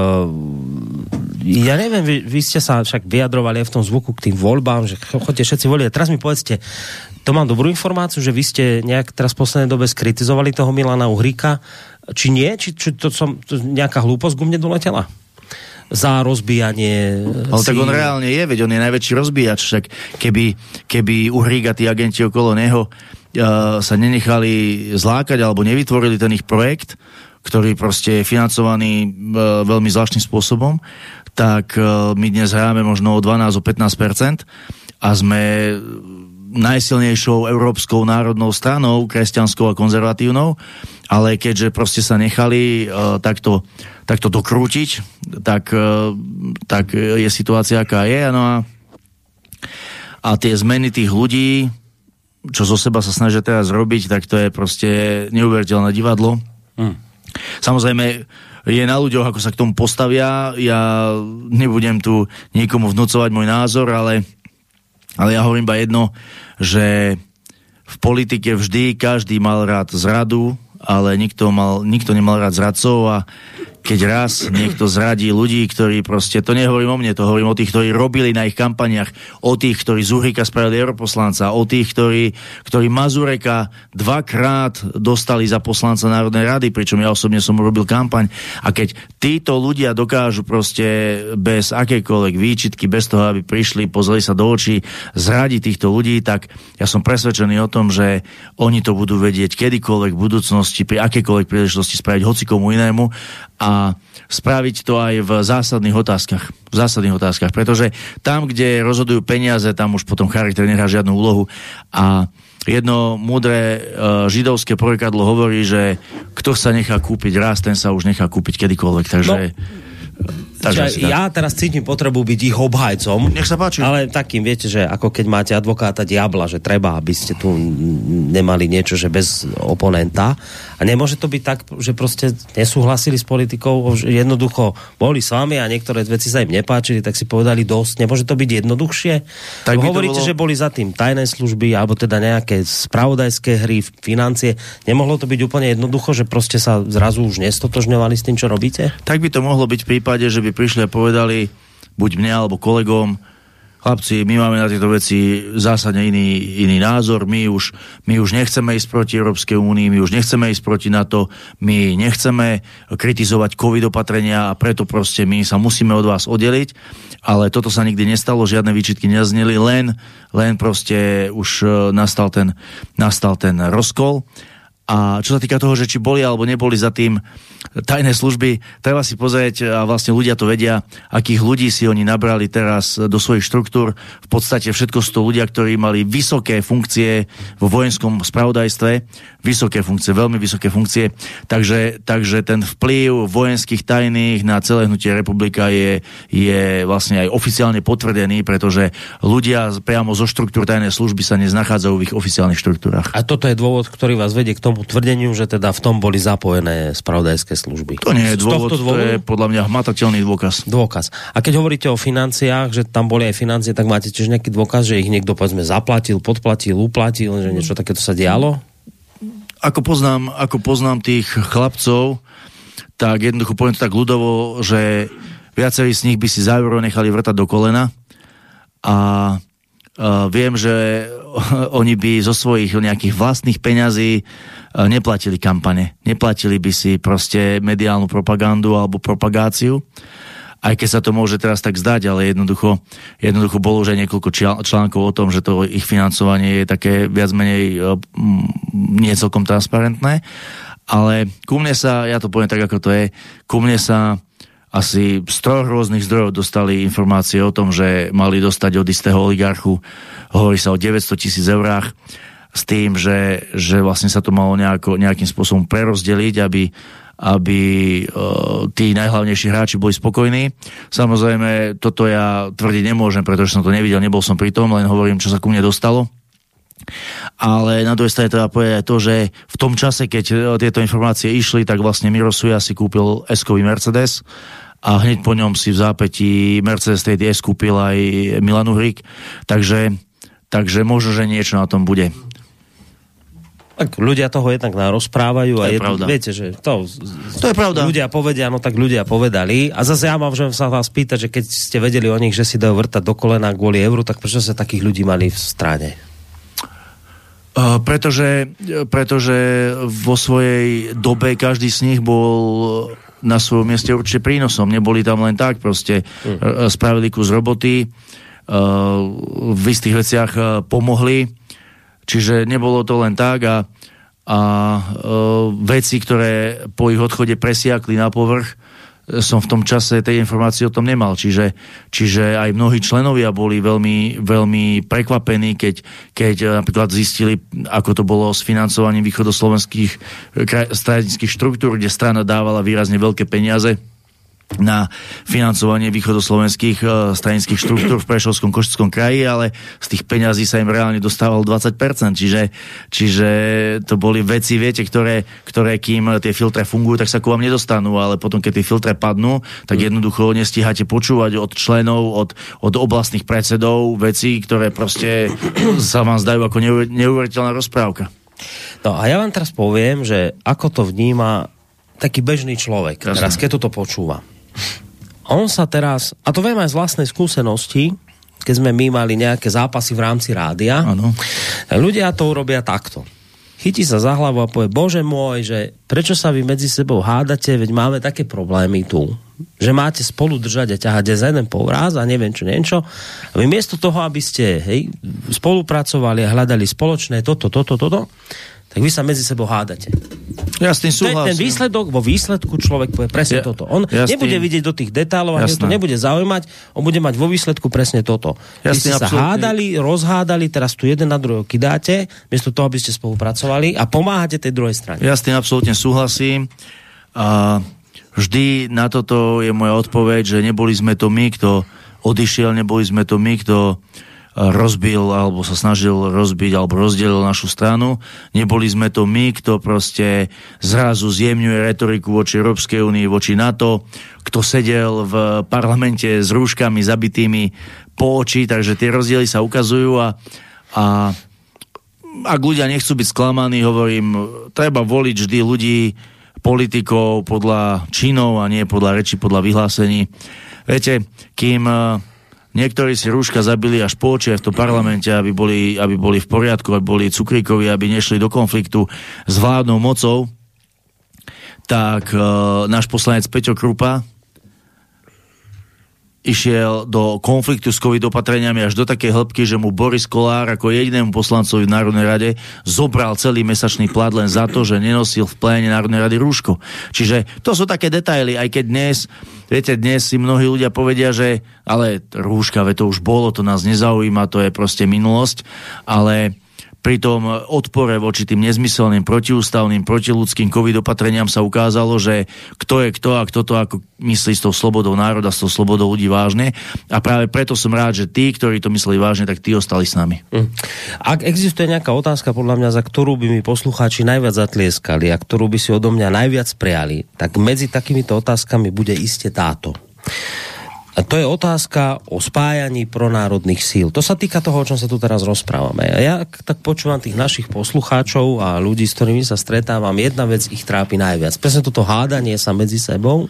B: ja neviem, vy ste sa však vyjadrovali aj v tom zvuku k tým voľbám, že chodte všetci voliť. Teraz mi povedzte, to mám dobrú informáciu, že vy ste nejak teraz v poslednej dobe skritizovali toho Milana Uhríka, či nie? Či to nejaká hlúposť ku mne doletela? Za rozbíjanie...
D: Ale tak on reálne je, veď on je najväčší rozbíjač, však keby Uhrík a tí agenti okolo neho sa nenechali zlákať alebo nevytvorili ten ich projekt, ktorý proste je financovaný veľmi zvláštnym spôsobom, tak my dnes hráme možno o 12, o 15% a sme najsilnejšou európskou národnou stranou, kresťanskou a konzervatívnou, ale keďže proste sa nechali takto dokrútiť, tak je situácia, aká je. No a tie zmeny tých ľudí, čo zo seba sa snažia teraz robiť, tak to je proste neuveriteľné divadlo. Samozrejme, je na ľuďoch, ako sa k tomu postavia. Ja nebudem tu niekomu vnúcovať môj názor, ale ja hovorím iba jedno, že v politike vždy každý mal rád zradu, ale nikto nemal rád zradcov a keď raz niekto zradí ľudí, ktorí proste, to nehovorím o mne, to hovorím o tých, ktorí robili na ich kampaniach, o tých, ktorí z Uhríka spravili europoslanca, o tých, ktorí Mazureka 2-krát dostali za poslanca Národnej rady, pričom ja osobne som robil kampaň. A keď títo ľudia dokážu proste bez akejkoľvek výčitky, bez toho, aby prišli, pozreli sa do očí, zradiť týchto ľudí, tak ja som presvedčený o tom, že oni to budú vedieť kedykoľvek v budúcnosti, pri akejkoľvek príležitosti spraviť hocikomu inému a spraviť to aj v zásadných otázkach. Pretože tam, kde rozhodujú peniaze, tam už potom charakter nehrá žiadnu úlohu. A jedno múdre židovské porekadlo hovorí, že kto sa nechá kúpiť raz, ten sa už nechá kúpiť kedykoľvek. Takže...
B: Ja teraz cítim potrebu byť ich obhajcom.
D: Nech sa páči.
B: Ale takým, viete, že ako keď máte advokáta diabla, že treba, aby ste tu nemali niečo, že bez oponenta. A nemôže to byť tak, že proste nesúhlasili s politikou, jednoducho boli s vami a niektoré veci sa im nepáčili, tak si povedali dosť. Nemôže to byť jednoduchšie? Tak hovoríte, že boli za tým tajné služby, alebo teda nejaké spravodajské hry, financie. Nemohlo to byť úplne jednoducho, že proste sa zrazu už nestotožňovali s tým, čo robíte?
D: Tak by to mohlo byť v prípade, že by prišli a povedali buď mne alebo kolegom: chlapci, my máme na tieto veci zásadne iný názor, my už nechceme ísť proti Európskej únii, my už nechceme ísť proti NATO, my nechceme kritizovať COVID opatrenia a preto proste my sa musíme od vás oddeliť, ale toto sa nikdy nestalo, žiadne výčitky nezazneli, len proste už nastal ten rozkol. A čo sa týka toho, že či boli alebo neboli za tým tajné služby, treba si pozrieť, a vlastne ľudia to vedia, akých ľudí si oni nabrali teraz do svojich štruktúr. V podstate všetko sú to ľudia, ktorí mali vysoké funkcie vo vojenskom spravodajstve, veľmi vysoké funkcie, takže ten vplyv vojenských tajných na celé hnutie republika je vlastne aj oficiálne potvrdený, pretože ľudia priamo zo štruktúr tajnej služby sa nachádzajú v ich oficiálnych štruktúrach.
B: A toto je dôvod, ktorý vás vedie k tomu tvrdeniu, že teda v tom boli zapojené spravodajské služby.
D: To nie je dôvod, to je podľa mňa hmatateľný dôkaz.
B: A keď hovoríte o financiách, že tam boli aj financie, tak máte tiež nejaký dôkaz, že ich niekto povedzme zaplatil, podplatil, uplatil, že niečo takéto sa dialo?
D: Ako poznám tých chlapcov, tak jednoducho poviem to tak ľudovo, že viacerí z nich by si za euro nechali vrtať do kolena a viem, že oni by zo svojich nejakých vlastných peňazí neplatili kampane. Neplatili by si proste mediálnu propagandu alebo propagáciu. Aj keď sa to môže teraz tak zdať, ale jednoducho bolo už aj niekoľko článkov o tom, že to ich financovanie je také viac menej nie celkom transparentné. Ale ku mne sa, ja to poviem tak, ako to je, ku mne sa asi z 3 rôznych zdrojov dostali informácie o tom, že mali dostať od istého oligarchu, hovorí sa o 900 000 eurách, s tým, že vlastne sa to malo nejakým spôsobom prerozdeliť, aby tí najhlavnejší hráči boli spokojní. Samozrejme, toto ja tvrdiť nemôžem, pretože som to nevidel, nebol som pri tom, len hovorím, čo sa ku mne dostalo. Ale na druhej strane treba povedať aj to, že v tom čase, keď tieto informácie išli, tak vlastne Miro Suja si kúpil S-kový Mercedes a hneď po ňom si v zápätí Mercedes TDS kúpil aj Milan Uhrík, takže možno, že niečo na tom bude.
B: Tak ľudia toho jednak narozprávajú a viete, že to
D: je pravda.
B: Ľudia povedia, no tak ľudia povedali. A zase ja mám, že sa vás pýtať, že keď ste vedeli o nich, že si dajú vrtať do kolena kvôli euru, tak prečo sa takých ľudí mali v strane? Pretože vo svojej dobe každý z nich bol na svojom mieste určite prínosom. Neboli tam len tak, proste spravili kus roboty, v istých veciach pomohli, čiže nebolo to len tak a veci, ktoré po ich odchode presiakli na povrch, som v tom čase tej informácie o tom nemal. Čiže aj mnohí členovia boli veľmi, veľmi prekvapení, keď napríklad zistili, ako to bolo s financovaním východoslovenských stranických štruktúr, kde strana dávala výrazne veľké peniaze
D: na financovanie východoslovenských stranických štruktúr v Prešovskom Košickom kraji, ale z tých peňazí sa im reálne dostávalo 20%, čiže to boli veci, viete, ktoré kým tie filtre fungujú, tak sa ku vám nedostanú, ale potom, keď tie filtre padnú, tak jednoducho nestíhate počúvať od členov, od oblastných predsedov veci, ktoré proste sa vám zdajú ako neuveriteľná rozprávka.
B: No a ja vám teraz poviem, že ako to vníma taký bežný človek, teraz keď toto počúva. On sa teraz, a to viem aj z vlastnej skúsenosti, keď sme my mali nejaké zápasy v rámci rádia, ano. Ľudia to urobia takto. Chytí sa za hlavu a povie, Bože môj, že prečo sa vy medzi sebou hádate, veď máme také problémy tu, že máte spolu držať a ťahať za jeden povraz a neviem čo. A vy miesto toho, aby ste spolupracovali a hľadali spoločné toto, tak vy sa medzi sebou hádate.
D: Ja s tým súhlasím.
B: Ten výsledok, vo výsledku človek povie presne toto. On nebude vidieť do tých detailov, a to nebude zaujímať, on bude mať vo výsledku presne toto. Vy ste sa hádali, rozhádali, teraz tu jeden na druhého kidáte, miesto toho, aby ste spolupracovali a pomáhate tej druhej strane.
D: Ja s tým absolútne súhlasím. A vždy na toto je moja odpoveď, že neboli sme to my, kto odišiel, neboli sme to my, kto rozbil alebo sa snažil rozbiť alebo rozdelil našu stranu. Neboli sme to my, kto proste zrazu zjemňuje retoriku voči Európskej únii, voči NATO, kto sedel v parlamente s rúškami zabitými po oči, takže tie rozdiely sa ukazujú a ak ľudia nechcú byť sklamaní, hovorím, treba voliť vždy ľudí, politikov podľa činov a nie podľa rečí, podľa vyhlásení. Viete, kým niektorí si rúška zabili až po oči aj v tom parlamente, aby boli v poriadku, aby boli cukríkovi, aby nešli do konfliktu s vládnou mocou, tak náš poslanec Peťo Krupa išiel do konfliktu s COVID opatreniami až do takej hĺbky, že mu Boris Kollár ako jedinému poslancovi v Národnej rade zobral celý mesačný plat len za to, že nenosil v pléne Národnej rady rúško. Čiže to sú také detaily, aj keď dnes si mnohí ľudia povedia, že ale rúška, to už bolo, to nás nezaujíma, to je proste minulosť, ale pri tom odpore voči tým nezmyselným, protiústavným, protiľudským COVID opatreniam sa ukázalo, že kto je kto a kto to ako myslí s tou slobodou národa, s tou slobodou ľudí vážne. A práve preto som rád, že tí, ktorí to mysleli vážne, tak tí ostali s nami.
B: Ak existuje nejaká otázka, podľa mňa, za ktorú by mi poslucháči najviac zatlieskali a ktorú by si odo mňa najviac prijali, tak medzi takýmito otázkami bude iste táto. A to je otázka o spájaní pronárodných síl. To sa týka toho, o čom sa tu teraz rozprávame. A ja tak počúvam tých našich poslucháčov a ľudí, s ktorými sa stretávam, jedna vec ich trápi najviac. Presne toto hádanie sa medzi sebou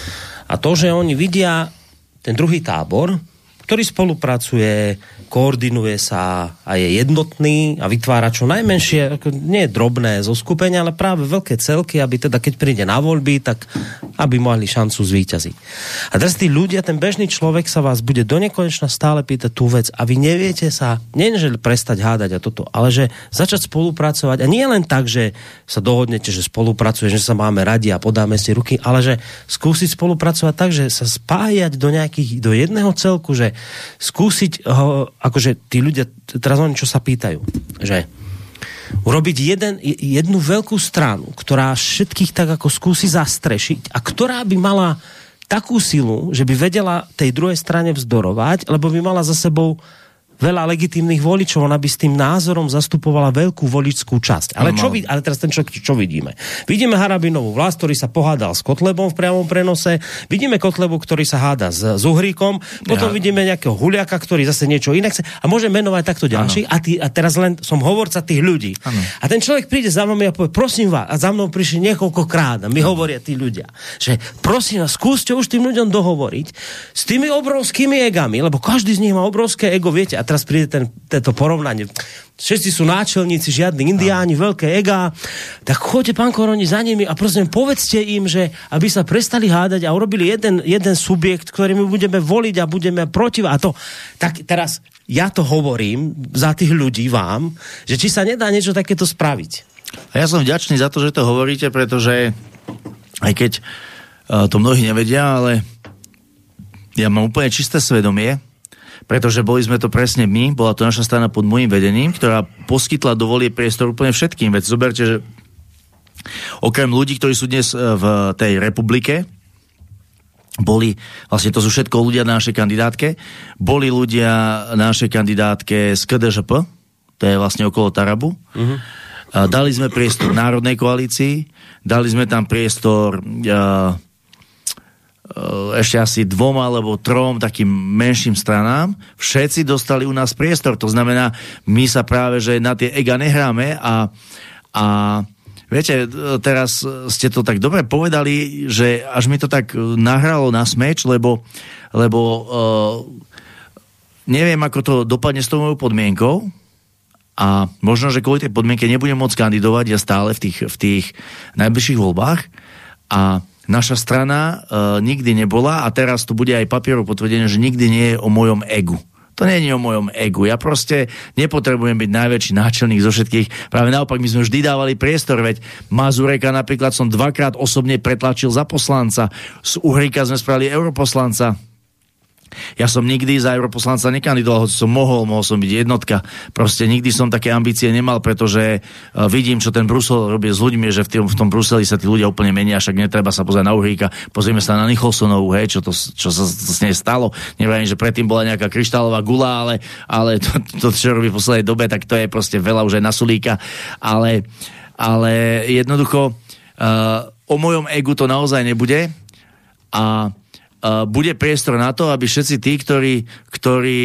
B: a to, že oni vidia ten druhý tábor, ktorý spolupracuje, koordinuje sa a je jednotný a vytvára čo najmenšie, nie drobné zoskupenia, ale práve veľké celky, aby teda keď príde na voľby, tak aby mali šancu zvíťaziť. A teraz tí ľudia, ten bežný človek sa vás bude donekonečna stále pýtať tú vec a vy neviete sa, nie že prestať hádať a toto, ale že začať spolupracovať a nie len tak, že sa dohodnete, že spolupracuje, že sa máme radi a podáme si ruky, ale že skúsiť spolupracovať tak, že sa spájať do jedného celku, že skúsiť akože tí ľudia, teraz oni čo sa pýtajú, že urobiť jednu veľkú stranu, ktorá všetkých tak ako skúsi zastrešiť a ktorá by mala takú silu, že by vedela tej druhej strane vzdorovať, lebo by mala za sebou veľa legitímnych voličov, ona by s tým názorom zastupovala veľkú voličskú časť. Ale teraz ten človek, čo vidíme? Vidíme Harabinovú vlast, ktorý sa pohádal s Kotlebom v priamom prenose, vidíme Kotlebu, ktorý sa háda s Uhríkom, potom vidíme nejakého Huliaka, ktorý zase niečo iné chce a môžem menovať takto ďalší a teraz len som hovorca tých ľudí. Ano. A ten človek príde za mnou a povie, prosím vás, a za mnou prišli niekoľkokrát a mi hovoria tí ľudia, že prosím vás, skúste už tým ľuďom dohovoriť s tými obrovskými egami, lebo každý z nich má obrovské ego, viete, a teraz príde tento porovnanie. Všetci sú náčelníci, žiadni indiáni, veľké ega. Tak choďte, pán Koroni, za nimi a prosím, povedzte im, že aby sa prestali hádať a urobili jeden subjekt, ktorý my budeme voliť a budeme proti. A to, tak teraz ja to hovorím za tých ľudí vám, že či sa nedá niečo takéto spraviť.
D: A ja som vďačný za to, že to hovoríte, pretože aj keď to mnohí nevedia, ale ja mám úplne čisté svedomie, pretože boli sme to presne my, bola to naša strana pod môjim vedením, ktorá poskytla do volie priestor úplne všetkým. Veď zoberte, že okrem ľudí, ktorí sú dnes v tej republike, vlastne to sú všetko ľudia na našej kandidátke, boli ľudia na našej kandidátke z KDŽP, to je vlastne okolo Tarabu. Dali sme priestor Národnej koalícii, dali sme tam priestor ešte asi 2 alebo 3 takým menším stranám. Všetci dostali u nás priestor, to znamená, my sa práve, že na tie ega nehráme a viete, teraz ste to tak dobre povedali, že až mi to tak nahralo na smeč, lebo neviem, ako to dopadne s tou mojou podmienkou a možno, že kvôli tej podmienke nebudem môcť kandidovať ja stále v tých najbližších voľbách a naša strana nikdy nebola a teraz tu bude aj papierov potvrdené, že nikdy nie je o mojom egu. To nie je o mojom egu. Ja proste nepotrebujem byť najväčší náčelník zo všetkých. Práve naopak, my sme vždy dávali priestor, veď Mazureka napríklad som 2-krát osobne pretlačil za poslanca. Z Uhrika sme spravili europoslanca. Ja som nikdy za europoslanca nekandidoval, hoci som mohol som byť jednotka. Proste nikdy som také ambície nemal, pretože vidím, čo ten Brusel robí s ľuďmi, že v tom Bruseli sa tí ľudia úplne menia, však netreba sa pozrieť na Uhríka, pozrieme sa na Nicholsonovú, čo sa s nej stalo. Neviem, že predtým bola nejaká kryštálová gula, ale to, čo robí v poslednej dobe, tak to je proste veľa už aj na Sulíka. Ale jednoducho o mojom egu to naozaj nebude a bude priestor na to, aby všetci tí, ktorí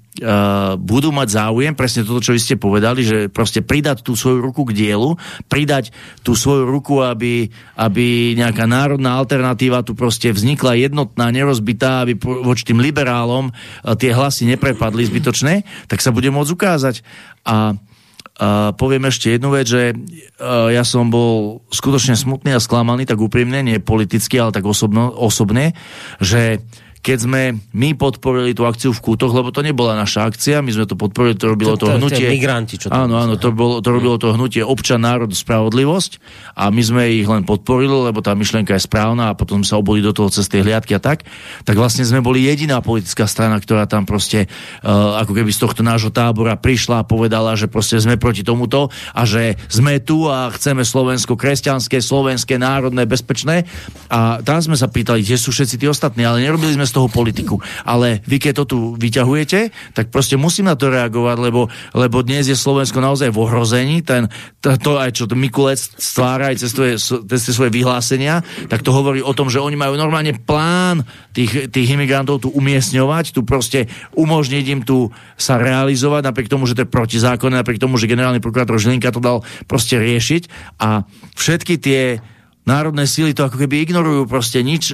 D: budú mať záujem, presne toto, čo vy ste povedali, že proste pridať tú svoju ruku k dielu, pridať tú svoju ruku, aby nejaká národná alternatíva tu proste vznikla jednotná, nerozbitá, aby voči tým liberálom tie hlasy neprepadli zbytočné, tak sa bude môcť ukázať. A poviem ešte jednu vec, že ja som bol skutočne smutný a sklamaný, tak úprimne, nie politicky, ale tak osobne, že keď sme my podporili tú akciu v Kútoch, lebo to nebola naša akcia, my sme to podporili, to robilo to hnutie.
B: Migranti, čo to
D: áno, to robilo to hnutie Občan, národ, spravodlivosť a my sme ich len podporili, lebo tá myšlienka je správna a potom sa oboli do toho cez tie hliadky a tak vlastne sme boli jediná politická strana, ktorá tam proste ako keby z tohto nášho tábora prišla a povedala, že proste sme proti tomuto a že sme tu a chceme Slovensko kresťanské, slovenské, národné, bezpečné a tam sme sa pýtali, kde sú všetci tí ostatní, ale nerobili sme z toho politiku. Ale vy, keď to tu vyťahujete, tak proste musím na to reagovať, lebo dnes je Slovensko naozaj v ohrození. To aj čo Mikulec stvára aj cez svoje vyhlásenia, tak to hovorí o tom, že oni majú normálne plán tých imigrantov tu umiestňovať, tu proste umožniť im tu sa realizovať, napriek tomu, že to je protizákonné, napriek tomu, že generálny prokurátor Žilinka to dal proste riešiť a všetky tie národné síly to ako keby ignorujú, proste nič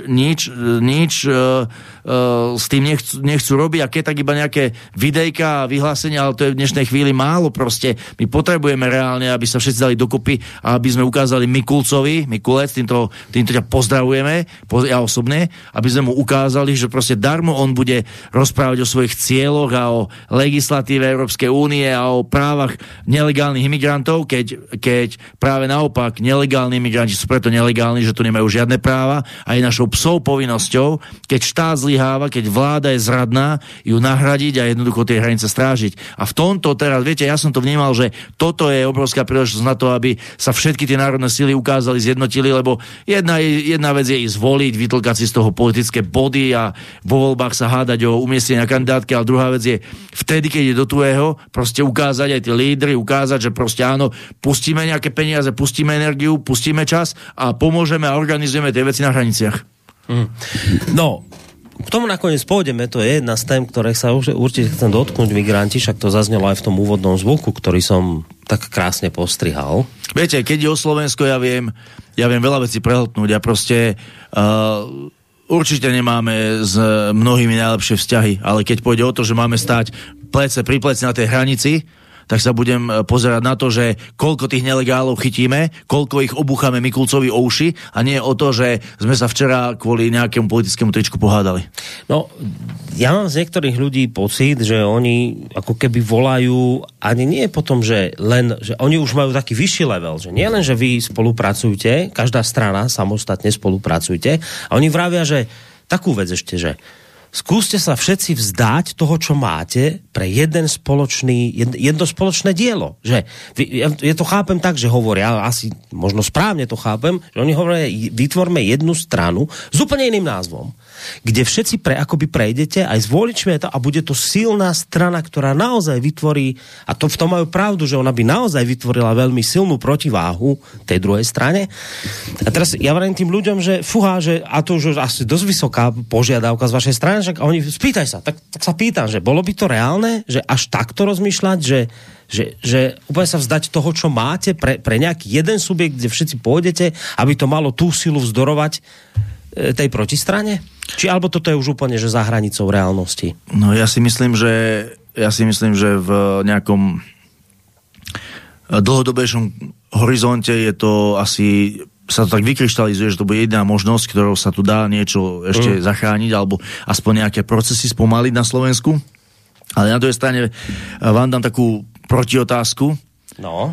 D: s tým nechcú robiť a keď tak iba nejaké videjka a vyhlásenia, ale to je v dnešnej chvíli málo proste. My potrebujeme reálne, aby sa všetci dali dokopy a aby sme ukázali Mikulec, týmto ťa pozdravujeme, ja osobne, aby sme mu ukázali, že proste darmo on bude rozprávať o svojich cieľoch a o legislatíve Európskej únie a o právach nelegálnych imigrantov, keď práve naopak nelegálni imigranti sú preto nelegálni, že tu nemajú žiadne práva a je našou psou povinnosťou, keď štát zlyháva, keď vláda je zradná, ju nahradiť a jednoducho tie hranice strážiť. A v tomto teraz, viete, ja som to vnímal, že toto je obrovská príležitosť na to, aby sa všetky tie národné sily ukázali, zjednotili, lebo jedna vec je ísť voliť, vytlkať si z toho politické body a vo voľbách sa hádať o umiestnenie na kandidátke, ale druhá vec je vtedy, keď je do tuhého, proste ukázať aj tie lídry, ukázať, že proste áno, pustíme nejaké peniaze, pustíme energiu, pustíme čas a pomôžeme a organizujeme tie veci na hraniciach.
B: No, k tomu nakoniec pôjdeme, to je jedna z tém, ktoré sa určite chcem dotknúť, migranti, však to zaznelo aj v tom úvodnom zvuku, ktorý som tak krásne postrihal.
D: Viete, keď je o Slovensko, ja viem veľa vecí prehltnúť a proste určite nemáme s mnohými najlepšie vzťahy, ale keď pôjde o to, že máme stáť plece pri pleci na tej hranici, tak sa budem pozerať na to, že koľko tých nelegálov chytíme, koľko ich obúchame Mikulcovi o uši a nie o to, že sme sa včera kvôli nejakému politickému tričku pohádali.
B: No, ja mám z niektorých ľudí pocit, že oni ako keby volajú, ani nie potom, že oni už majú taký vyšší level, že nie len, že vy spolupracujete, každá strana samostatne spolupracujete a oni vravia, že takú vec ešte, že skúste sa všetci vzdať toho, čo máte, pre jedno spoločné dielo. Že ja to chápem tak, že hovoria, asi možno správne to chápem, že oni hovoria, vytvorme jednu stranu s úplne iným názvom, kde všetci akoby prejdete aj s voličmi a bude to silná strana, ktorá naozaj vytvorí, a to v tom majú pravdu, že ona by naozaj vytvorila veľmi silnú protiváhu tej druhej strane. A teraz ja vravím tým ľuďom, že fúha, že a to už asi dosť vysoká požiadavka z vašej strany, že oni spýtaj sa, tak sa pýtam, že bolo by to reálne, že až takto rozmýšľať, že úplne sa vzdať toho, čo máte pre nejaký jeden subjekt, kde všetci pôjdete, aby to malo tú silu vzdorovať tej protistrane? Či alebo toto je už úplne, že za hranicou reálnosti?
D: No ja si myslím, že v nejakom dlhodobejšom horizonte je to asi, sa to tak vykryštalizuje, že to bude jedna možnosť, ktorou sa tu dá niečo ešte zachrániť, alebo aspoň nejaké procesy spomaliť na Slovensku. Ale na druhej strane vám dám takú protiotázku.
B: No.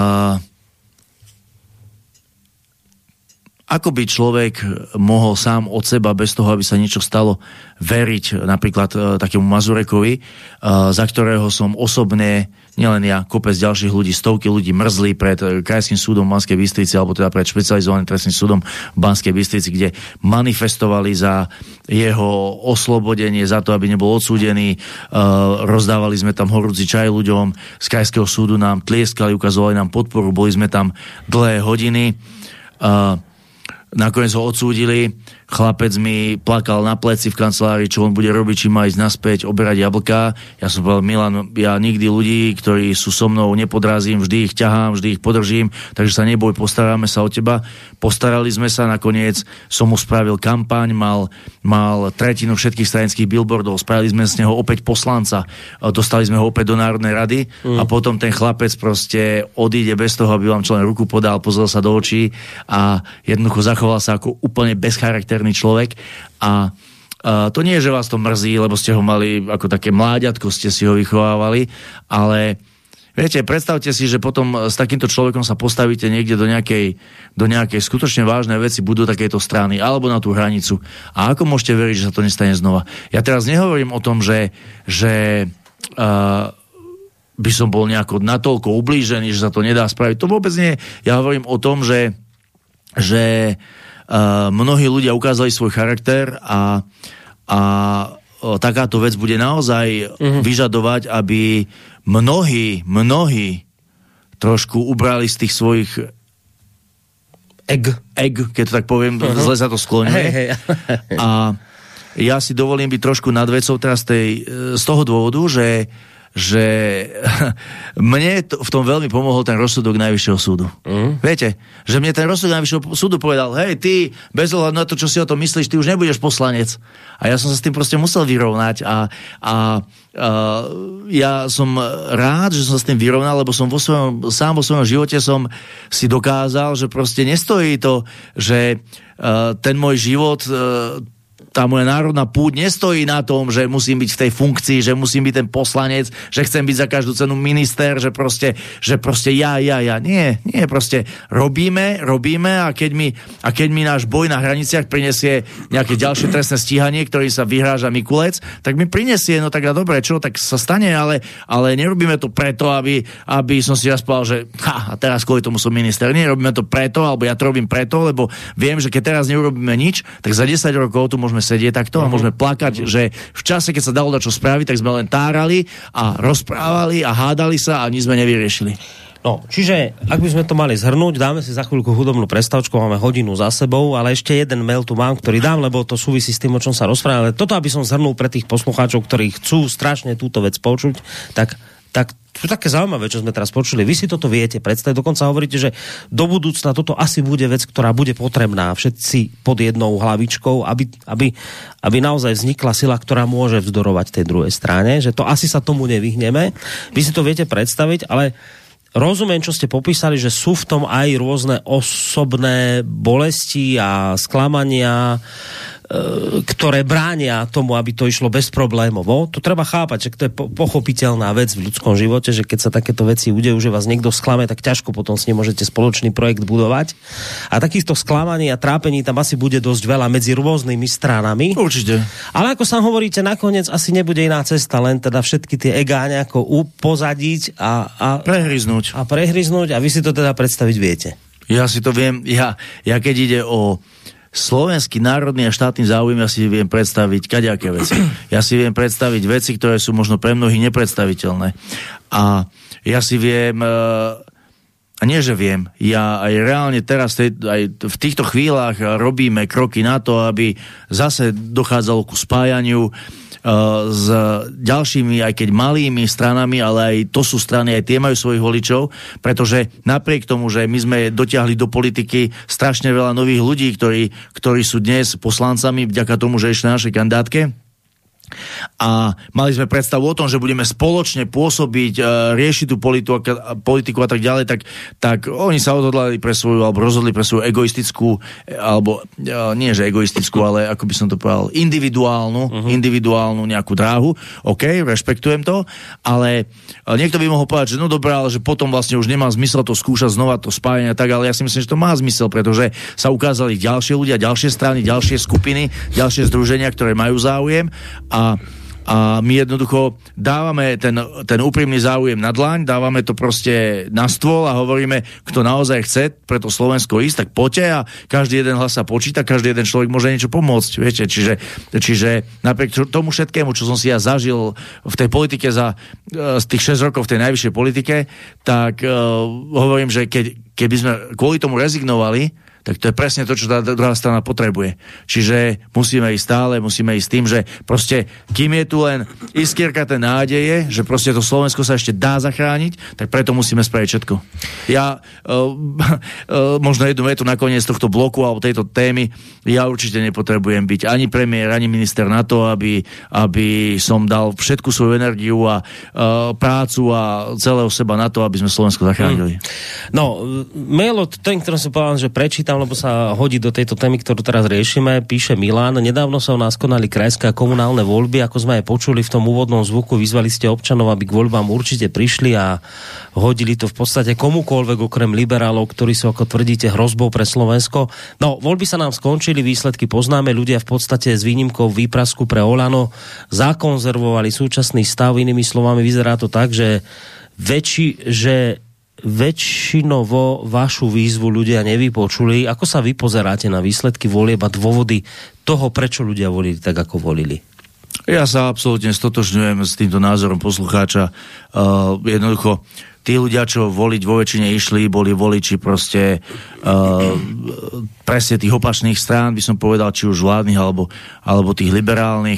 D: Ako by človek mohol sám od seba, bez toho, aby sa niečo stalo, veriť napríklad takému Mazurekovi, za ktorého som osobne, nielen ja, kopec ďalších ľudí, stovky ľudí mrzli pred Krajským súdom v Banskej Bystrici, alebo teda pred špecializovaným trestným súdom v Banskej Bystrici, kde manifestovali za jeho oslobodenie, za to, aby nebol odsúdený. Rozdávali sme tam horúci čaj ľuďom, z Krajského súdu nám tlieskali, ukazovali nám podporu, boli sme tam dlhé hodiny. Nakoniec ho odsúdili, chlapec mi plakal na pleci v kancelárii, čo on bude robiť, či má ísť naspäť, oberať jablká. Ja som povedal, Milan, ja nikdy ľudí, ktorí sú so mnou, nepodrazím, vždy ich ťahám, vždy ich podržím, takže sa neboj, postaráme sa o teba. Postarali sme sa, nakoniec som mu spravil kampaň, mal tretinu všetkých stranických billboardov, spravili sme z neho opäť poslanca, dostali sme ho opäť do Národnej rady a potom ten chlapec proste odíde bez toho, aby vám čo len ruku podal, pozrel sa do očí a jednoducho zachoval sa ako úplne bezcharakterný človek a to nie je, že vás to mrzí, lebo ste ho mali ako také mláďatko, ste si ho vychovávali, ale viete, predstavte si, že potom s takýmto človekom sa postavíte niekde do nejakej skutočne vážnej veci, budú takéto strany, alebo na tú hranicu. A ako môžete veriť, že sa to nestane znova? Ja teraz nehovorím o tom, že by som bol nejako natoľko ublížený, že sa to nedá spraviť. To vôbec nie. Ja hovorím o tom, že mnohí ľudia ukázali svoj charakter a takáto vec bude naozaj vyžadovať, aby mnohí trošku ubrali z tých svojich egg, keď to tak poviem, zle sa to skloňuje. A ja si dovolím byť trošku nad vecou teraz z toho dôvodu, že mne v tom veľmi pomohol ten rozsudok Najvyššieho súdu. Viete, že mne ten rozsudok Najvyššieho súdu povedal, hej, ty, bez ohľadu na to, čo si o tom myslíš, ty už nebudeš poslanec. A ja som sa s tým proste musel vyrovnať a ja som rád, že som sa s tým vyrovnal, lebo som sám vo svojom živote som si dokázal, že proste nestojí to, že ten môj život, tá moja národná púť nestojí na tom, že musím byť v tej funkcii, že musím byť ten poslanec, že chcem byť za každú cenu minister, že proste ja. Nie, proste robíme a keď mi náš boj na hraniciach prinesie nejaké ďalšie trestné stíhanie, ktorý sa vyhráža Mikulec, tak mi prinesie, no tak a dobre, čo, tak sa stane, ale nerobíme to preto, aby som si raz povedal, že a teraz kvôli tomu som minister. Nie, robíme to preto, alebo ja to robím preto, lebo viem, že keď teraz neurobíme nič, tak za 10 rokov tu môžeme sedieť takto a môžeme plakať, že v čase, keď sa dalo dačo spraviť, tak sme len tárali a rozprávali a hádali sa a nič sme nevyriešili.
B: No, čiže, ak by sme to mali zhrnúť, dáme si za chvíľku hudobnú prestávku, máme hodinu za sebou, ale ešte jeden mail tu mám, ktorý dám, lebo to súvisí s tým, o čom sa rozprávame. Ale toto, aby som zhrnul pre tých poslucháčov, ktorí chcú strašne túto vec počuť, tak sú také zaujímavé, čo sme teraz počuli. Vy si toto viete predstaviť, dokonca hovoríte, že do budúcna toto asi bude vec, ktorá bude potrebná všetci pod jednou hlavičkou, aby naozaj vznikla sila, ktorá môže vzdorovať tej druhej strane, že to asi sa tomu nevyhneme. Vy si to viete predstaviť, ale rozumiem, čo ste popísali, že sú v tom aj rôzne osobné bolesti a sklamania, ktoré bránia tomu, aby to išlo bezproblémovo. To treba chápať, že to je pochopiteľná vec v ľudskom živote, že keď sa takéto veci udejú, že vás niekto sklame, tak ťažko potom s ním môžete spoločný projekt budovať. A takýchto sklamaní a trápení tam asi bude dosť veľa medzi rôznymi stranami.
D: Určite.
B: Ale ako sa hovoríte, nakoniec asi nebude iná cesta, len teda všetky tie egá nejako upozadiť a
D: prehryznúť.
B: A vy si to teda predstaviť viete.
D: Ja si to viem, ja keď ide o slovenský národný a štátny záujem, ja si viem predstaviť kadejaké veci. Ja si viem predstaviť veci, ktoré sú možno pre mnohých nepredstaviteľné. A ja si viem, a nie, že viem, ja aj reálne teraz aj v týchto chvíľach robíme kroky na to, aby zase dochádzalo ku spájaniu s ďalšími, aj keď malými stranami, ale aj to sú strany, aj tie majú svojich voličov, pretože napriek tomu, že my sme dotiahli do politiky strašne veľa nových ľudí, ktorí sú dnes poslancami vďaka tomu, že išli na našej kandidátke, a mali sme predstavu o tom, že budeme spoločne pôsobiť, riešiť tú politiku a tak ďalej, tak oni sa rozhodli pre svoju egoistickú, alebo nie že egoistickú, ale ako by som to povedal, individuálnu nejakú dráhu. OK, rešpektujem to, ale niekto by mohol povedať, že no dobré, ale že potom vlastne už nemá zmysel to skúšať znova, to spájanie, tak, ale ja si myslím, že to má zmysel, pretože sa ukázali ďalšie ľudia, ďalšie strany, ďalšie skupiny, ďalšie združenia, ktoré majú záujem. A my jednoducho dávame ten úprimný záujem na dlaň, dávame to proste na stôl a hovoríme, kto naozaj chce pre to Slovensko ísť, tak poďte a každý jeden hlas sa počíta, každý jeden človek môže niečo pomôcť, viete, čiže napriek tomu všetkému, čo som si ja zažil v tej politike z tých 6 rokov v tej najvyššej politike, tak hovorím, že keby sme kvôli tomu rezignovali, tak to je presne to, čo tá druhá strana potrebuje. Čiže musíme ísť tým, že proste, kým je tu len iskierka tej nádeje, že proste to Slovensko sa ešte dá zachrániť, tak preto musíme spraviť všetko. Ja možno jednu vetu nakoniec tohto bloku alebo tejto témy, ja určite nepotrebujem byť ani premiér, ani minister na to, aby som dal všetku svoju energiu a prácu a celého seba na to, aby sme Slovensko zachránili.
B: No, mail od ten, ktorý som povedal, že prečítam, lebo sa hodí do tejto témy, ktorú teraz riešime, píše Milan. Nedávno sa u nás konali krajské a komunálne voľby, ako sme aj počuli v tom úvodnom zvuku, vyzvali ste občanov, aby k voľbám určite prišli a hodili to v podstate komukoľvek okrem liberálov, ktorí sú, ako tvrdíte, hrozbou pre Slovensko. No, voľby sa nám skončili, výsledky poznáme, ľudia v podstate s výnimkou výprasku pre Olano zakonzervovali súčasný stav, inými slovami vyzerá to tak, že väčšinovo vašu výzvu ľudia nevypočuli. Ako sa vy pozeráte na výsledky volieb a dôvody toho, prečo ľudia volili tak, ako volili?
D: Ja sa absolútne stotožňujem s týmto názorom poslucháča. Jednoducho, tí ľudia, čo voliť vo väčšine išli, boli voliči proste presne tých opačných strán, by som povedal, či už vládnych, alebo tých liberálnych.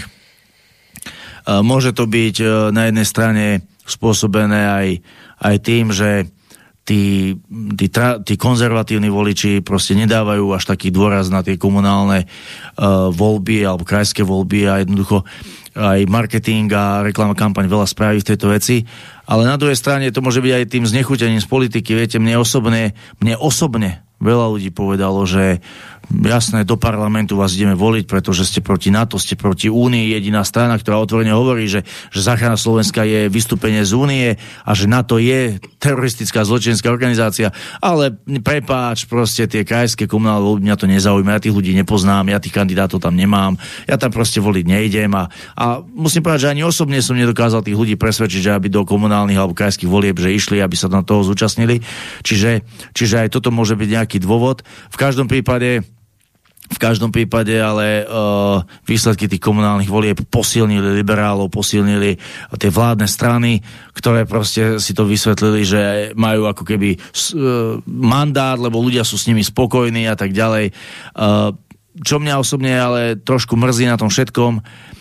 D: Môže to byť na jednej strane spôsobené aj tým, že tí konzervatívni voliči proste nedávajú až taký dôraz na tie komunálne voľby alebo krajské voľby a jednoducho aj marketing a reklamná kampaň veľa spraví v tejto veci. Ale na druhej strane to môže byť aj tým znechutením z politiky. Viete, mne osobne veľa ľudí povedalo, že jasné, do parlamentu vás ideme voliť, pretože ste proti NATO, ste proti Únii, jediná strana, ktorá otvorene hovorí, že záchrana Slovenska je vystúpenie z Únie a že NATO je teroristická zločinecká organizácia. Ale prepáč, proste tie krajské komunálne voľby mňa to nezaujíma, ja tých ľudí nepoznám, ja tých kandidátov tam nemám, ja tam proste voliť nejdem a musím povedať, že ani osobne som nedokázal tých ľudí presvedčiť, že aby do komunálnych alebo krajských volieb, že išli, aby sa na toho zúčastnili. Čiže aj toto môže byť nejaký dôvod. V každom prípade ale výsledky tých komunálnych volieb posilnili liberálov, posilnili tie vládne strany, ktoré proste si to vysvetlili, že majú ako keby mandát, lebo ľudia sú s nimi spokojní a tak ďalej. Čo mňa osobne ale trošku mrzí na tom všetkom,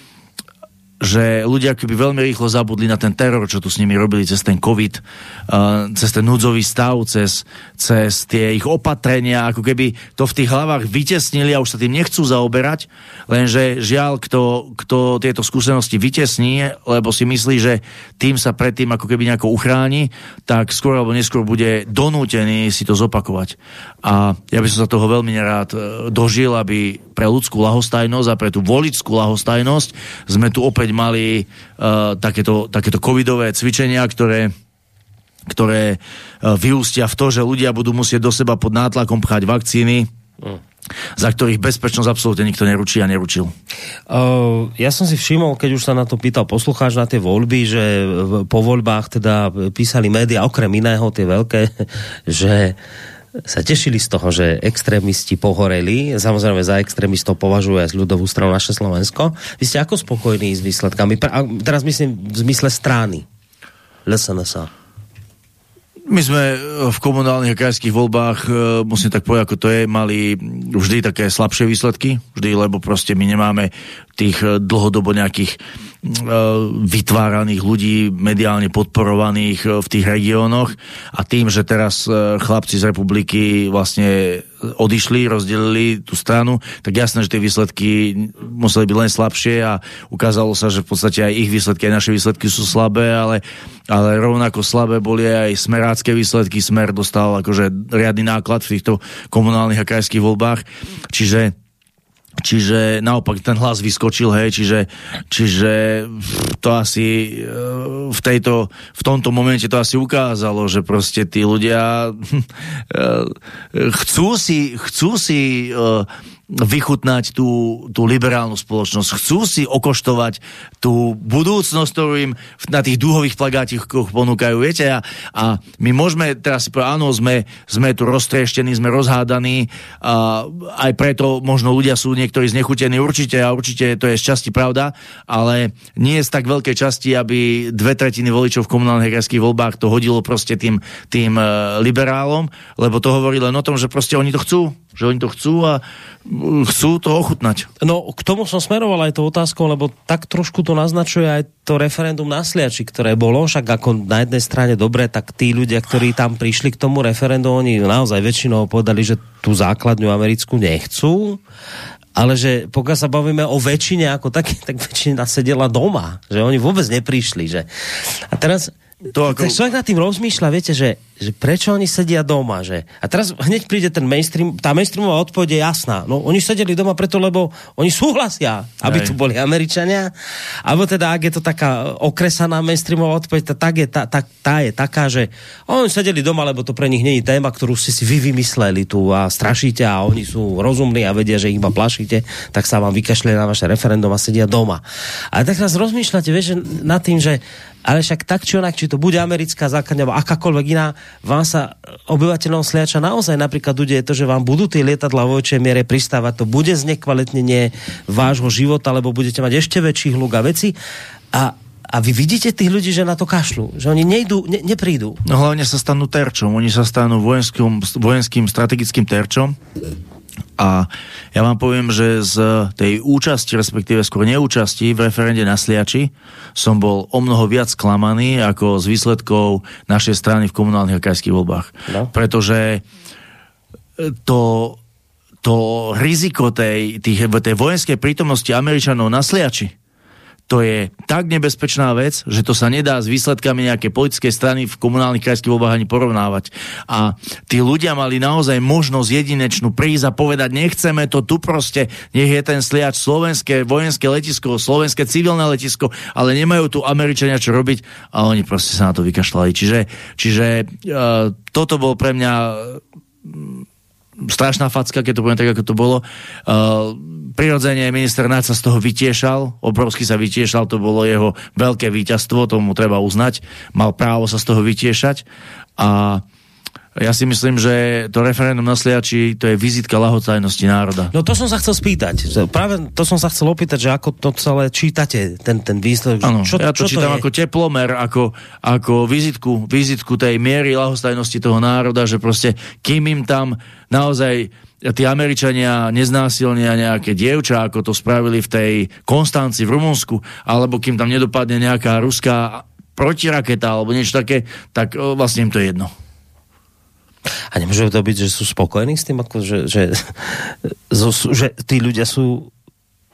D: že ľudia keby veľmi rýchlo zabudli na ten teror, čo tu s nimi robili cez ten COVID, cez ten núdzový stav, cez tie ich opatrenia, ako keby to v tých hlavách vytesnili a už sa tým nechcú zaoberať, lenže žiaľ, kto tieto skúsenosti vytesní, lebo si myslí, že tým sa predtým ako keby nejako uchráni, tak skôr alebo neskôr bude donútený si to zopakovať. A ja by som sa toho veľmi nerád dožil, aby pre ľudskú ľahostajnosť a pre tú voličskú ľahostajnosť sme tu opäť mali takéto covidové cvičenia, ktoré vyústia v to, že ľudia budú musieť do seba pod nátlakom pchať vakcíny, za ktorých bezpečnosť absolútne nikto neručí a neručil.
B: Ja som si všimol, keď už sa na to pýtal poslucháč na tie voľby, že po voľbách teda písali médiá, okrem iného tie veľké, že sa tešili z toho, že extrémisti pohoreli. Samozrejme za extrémistov považujú aj ľudovú stranu Naše Slovensko. Vy ste ako spokojní s výsledkami? Teraz myslím v zmysle strany LSNS.
D: My sme v komunálnych a krajských voľbách, musím tak povedať, ako to je, mali vždy také slabšie výsledky, vždy, lebo proste my nemáme tých dlhodobo nejakých vytváraných ľudí, mediálne podporovaných v tých regiónoch a tým, že teraz chlapci z republiky vlastne odišli, rozdelili tú stranu, tak jasné, že tie výsledky museli byť len slabšie a ukázalo sa, že v podstate aj ich výsledky, aj naše výsledky sú slabé, ale rovnako slabé boli aj smerácké výsledky. Smer dostal akože riadny náklad v týchto komunálnych a krajských voľbách, čiže naopak ten hlas vyskočil, hej, čiže to asi v tomto momente to asi ukázalo, že proste tí ľudia chcú si vychutnať tú liberálnu spoločnosť. Chcú si okoštovať tú budúcnosť, ktorú im na tých dúhových plagátikoch ponúkajú. Viete, a my môžeme teraz si povedať, áno, sme tu roztrieštení, sme rozhádaní a aj preto možno ľudia sú niektorí znechutení určite to je z časti pravda, ale nie je z tak veľkej časti, aby 2/3 voličov v komunálnych krajských voľbách to hodilo proste tým liberálom, lebo to hovorí len o tom, že proste oni to chcú a chcú to ochutnať.
B: No, k tomu som smeroval aj tou otázkou, lebo tak trošku to naznačuje aj to referendum na Sliači, ktoré bolo, však ako na jednej strane dobre, tak tí ľudia, ktorí tam prišli k tomu referendu, oni naozaj väčšinou povedali, že tú základňu americkú nechcú, ale že pokiaľ sa bavíme o väčšine ako také, tak väčšina sedela doma, že oni vôbec neprišli, že. A teraz človek nad tým rozmýšľa, viete, že prečo oni sedia doma, že? A teraz hneď príde ten mainstream, tá mainstreamová odpoveď je jasná. No, oni sedeli doma preto, lebo oni súhlasia, aby tu boli Američania. Alebo teda, ak je to taká okresaná mainstreamová odpoveď, tá je taká, že oni sedeli doma, lebo to pre nich nie je téma, ktorú ste si vy vymysleli tu a strašíte a oni sú rozumní a vedia, že ich iba plašíte, tak sa vám vykašľuje na vaše referendum a sedia doma. A tak nás rozmýšľate, vieš, nad tým, že ale však tak či onak, či to bude americká základňa alebo akákoľvek iná, vám sa obyvateľom Sliača naozaj napríklad udeje to, že vám budú tie lietadlá vo väčšej miere pristávať, to bude znekvalitnenie vášho života, lebo budete mať ešte väčší hluk a veci a vy vidíte tých ľudí, že na to kašľú, že oni neprídu.
D: No hlavne sa stanú terčom, oni sa stanú vojenským strategickým terčom. A ja vám poviem, že z tej účasti, respektíve skôr neúčasti v referende na Sliači som bol o mnoho viac sklamaný ako z výsledkov našej strany v komunálnych a krajských voľbách. No. Pretože to riziko tej vojenskej prítomnosti Američanov na Sliači, to je tak nebezpečná vec, že to sa nedá s výsledkami nejakej politickej strany v komunálnych krajských voľbách ani porovnávať. A tí ľudia mali naozaj možnosť jedinečnú prísť a povedať, nechceme to tu proste, nech je ten Sliač slovenské vojenské letisko, slovenské civilné letisko, ale nemajú tu Američania čo robiť a oni proste sa na to vykašľali. Čiže toto bol pre mňa strašná facka, keď to poviem tak, ako to bolo. Prirodzene minister Naď sa z toho vytiešal, obrovsky sa vytiešal, to bolo jeho veľké víťazstvo, tomu treba uznať, mal právo sa z toho vytiešať a ja si myslím, že to referendum na Sliači, to je vizitka ľahostajnosti národa.
B: No to som sa chcel spýtať. Práve to som sa chcel opýtať, že ako to celé čítate, ten výsledok.
D: Áno, ja to čítam ako teplomer, ako vizitku tej miery ľahostajnosti toho národa, že proste kým im tam naozaj tí Američania neznásilnia nejaké dievča, ako to spravili v tej Konstanci v Rumunsku, alebo kým tam nedopadne nejaká ruská protiraketa alebo niečo také, tak vlastne im to je jedno.
B: A nemôže to byť, že sú spokojní s tým, ako, že tí ľudia sú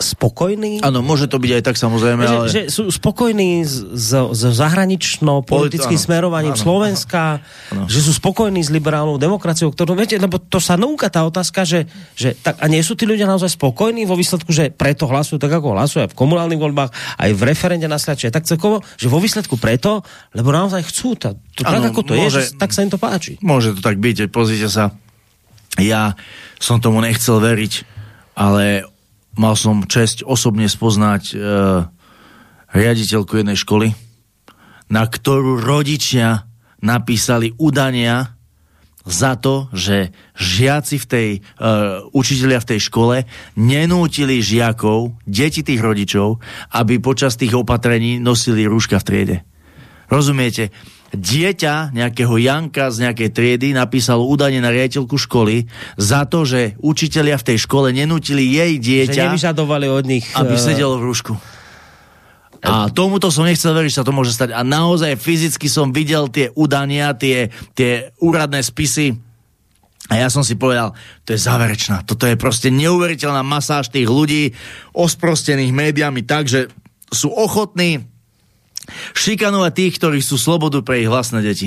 B: spokojní?
D: Áno, môže to byť aj tak, samozrejme, ale...
B: Že sú spokojní s zahranično-politickým smerovaním Slovenska, že sú spokojní s liberálnou demokraciou, ktorú, viete, lebo to sa núka tá otázka, že tak, a nie sú tí ľudia naozaj spokojní vo výsledku, že preto hlasujú tak, ako hlasujú aj v komunálnych voľbách, aj v referende na Sliači, tak celkovo, že vo výsledku preto, lebo naozaj chcú to tak, ako to môže, je, tak sa im to páči.
D: Môže to tak byť, pozrite sa, ja som tomu nechcel veriť, ale mal som česť osobne spoznať riaditeľku jednej školy, na ktorú rodičia napísali udania za to, že žiaci v tej, učitelia v tej škole nenútili žiakov, deti tých rodičov, aby počas tých opatrení nosili rúška v triede. Rozumiete? Dieťa nejakého Janka z nejakej triedy napísalo údajne na riaditeľku školy za to, že učitelia v tej škole nenútili jej dieťa,
B: že nevyžadovali od nich,
D: aby sedelo v rúšku. A tomuto som nechcel veriť, že sa to môže stať. A naozaj fyzicky som videl tie udania, tie úradné spisy. A ja som si povedal, to je záverečná. Toto je proste neuveriteľná masáž tých ľudí, osprostených médiami tak, že sú ochotní šikanovať tých, ktorí sú slobodu pre ich vlastné deti.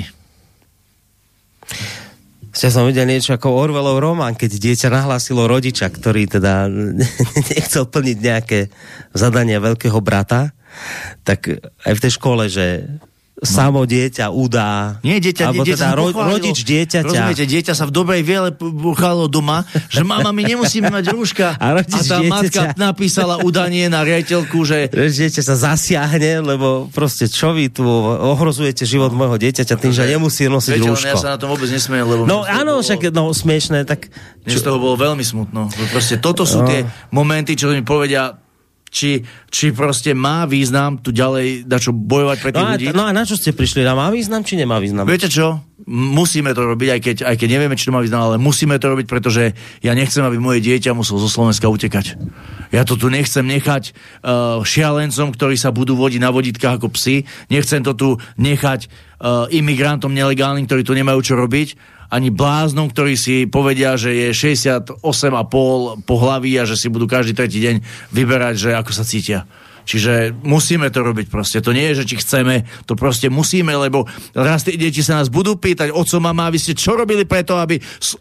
B: Ja som videl niečo ako Orwellov román, keď dieťa nahlásilo rodiča, ktorý teda nechcel plniť nejaké zadania veľkého brata, tak aj v tej škole, že samo dieťa udá.
D: Nie, dieťa
B: teda rodič dieťaťa.
D: Rozumiete, dieťa sa v dobrej viele buchalo doma, že mama, my nemusíme mať rúška.
B: A
D: tá matka napísala udanie na riaditeľku, že
B: dieťa sa zasiahne, lebo proste čo vy tu ohrozujete život môjho dieťaťa tým, že nemusí nosiť rúško.
D: Ja sa na tom vôbec nesmiem, lebo...
B: No áno, však smiešné, tak...
D: Mne z toho bolo veľmi smutno. Proste toto sú tie momenty, čo mi povedia, či proste má význam tu ďalej dačo bojovať pre tých ľudí.
B: No a na čo ste prišli? Má význam, či nemá význam?
D: Viete čo? Musíme to robiť, aj keď nevieme, či to má význam, ale musíme to robiť, pretože ja nechcem, aby moje dieťa muselo zo Slovenska utekať. Ja to tu nechcem nechať šialencom, ktorí sa budú vodiť na vodítkach ako psi. Nechcem to tu nechať imigrantom nelegálnym, ktorí tu nemajú čo robiť. Ani bláznom, ktorí si povedia, že je 68,5 pohlaví a že si budú každý tretí deň vyberať, že ako sa cítia. Čiže musíme to robiť proste. To nie je, že či chceme, to proste musíme, lebo raz tie deti sa nás budú pýtať, oco, mama, vy ste čo robili preto, aby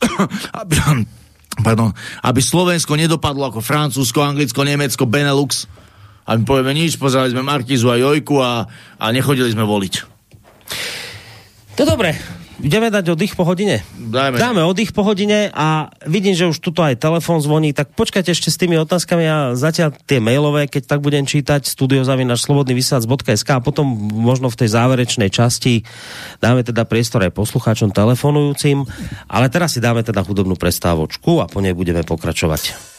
D: Slovensko nedopadlo ako Francúzsko, Anglicko, Nemecko, Benelux. A my povieme nič, pozerali sme Markízu a Jojku a nechodili sme voliť.
B: To dobre. Ideme dať oddych po hodine? Dáme oddych po hodine a vidím, že už tuto aj telefón zvoní, tak počkajte ešte s tými otázkami a zatiaľ tie mailové, keď tak budem čítať, studio@slobodnyvysielac.sk a potom možno v tej záverečnej časti dáme teda priestor aj poslucháčom telefonujúcim, ale teraz si dáme teda hudobnú prestávočku a po nej budeme pokračovať.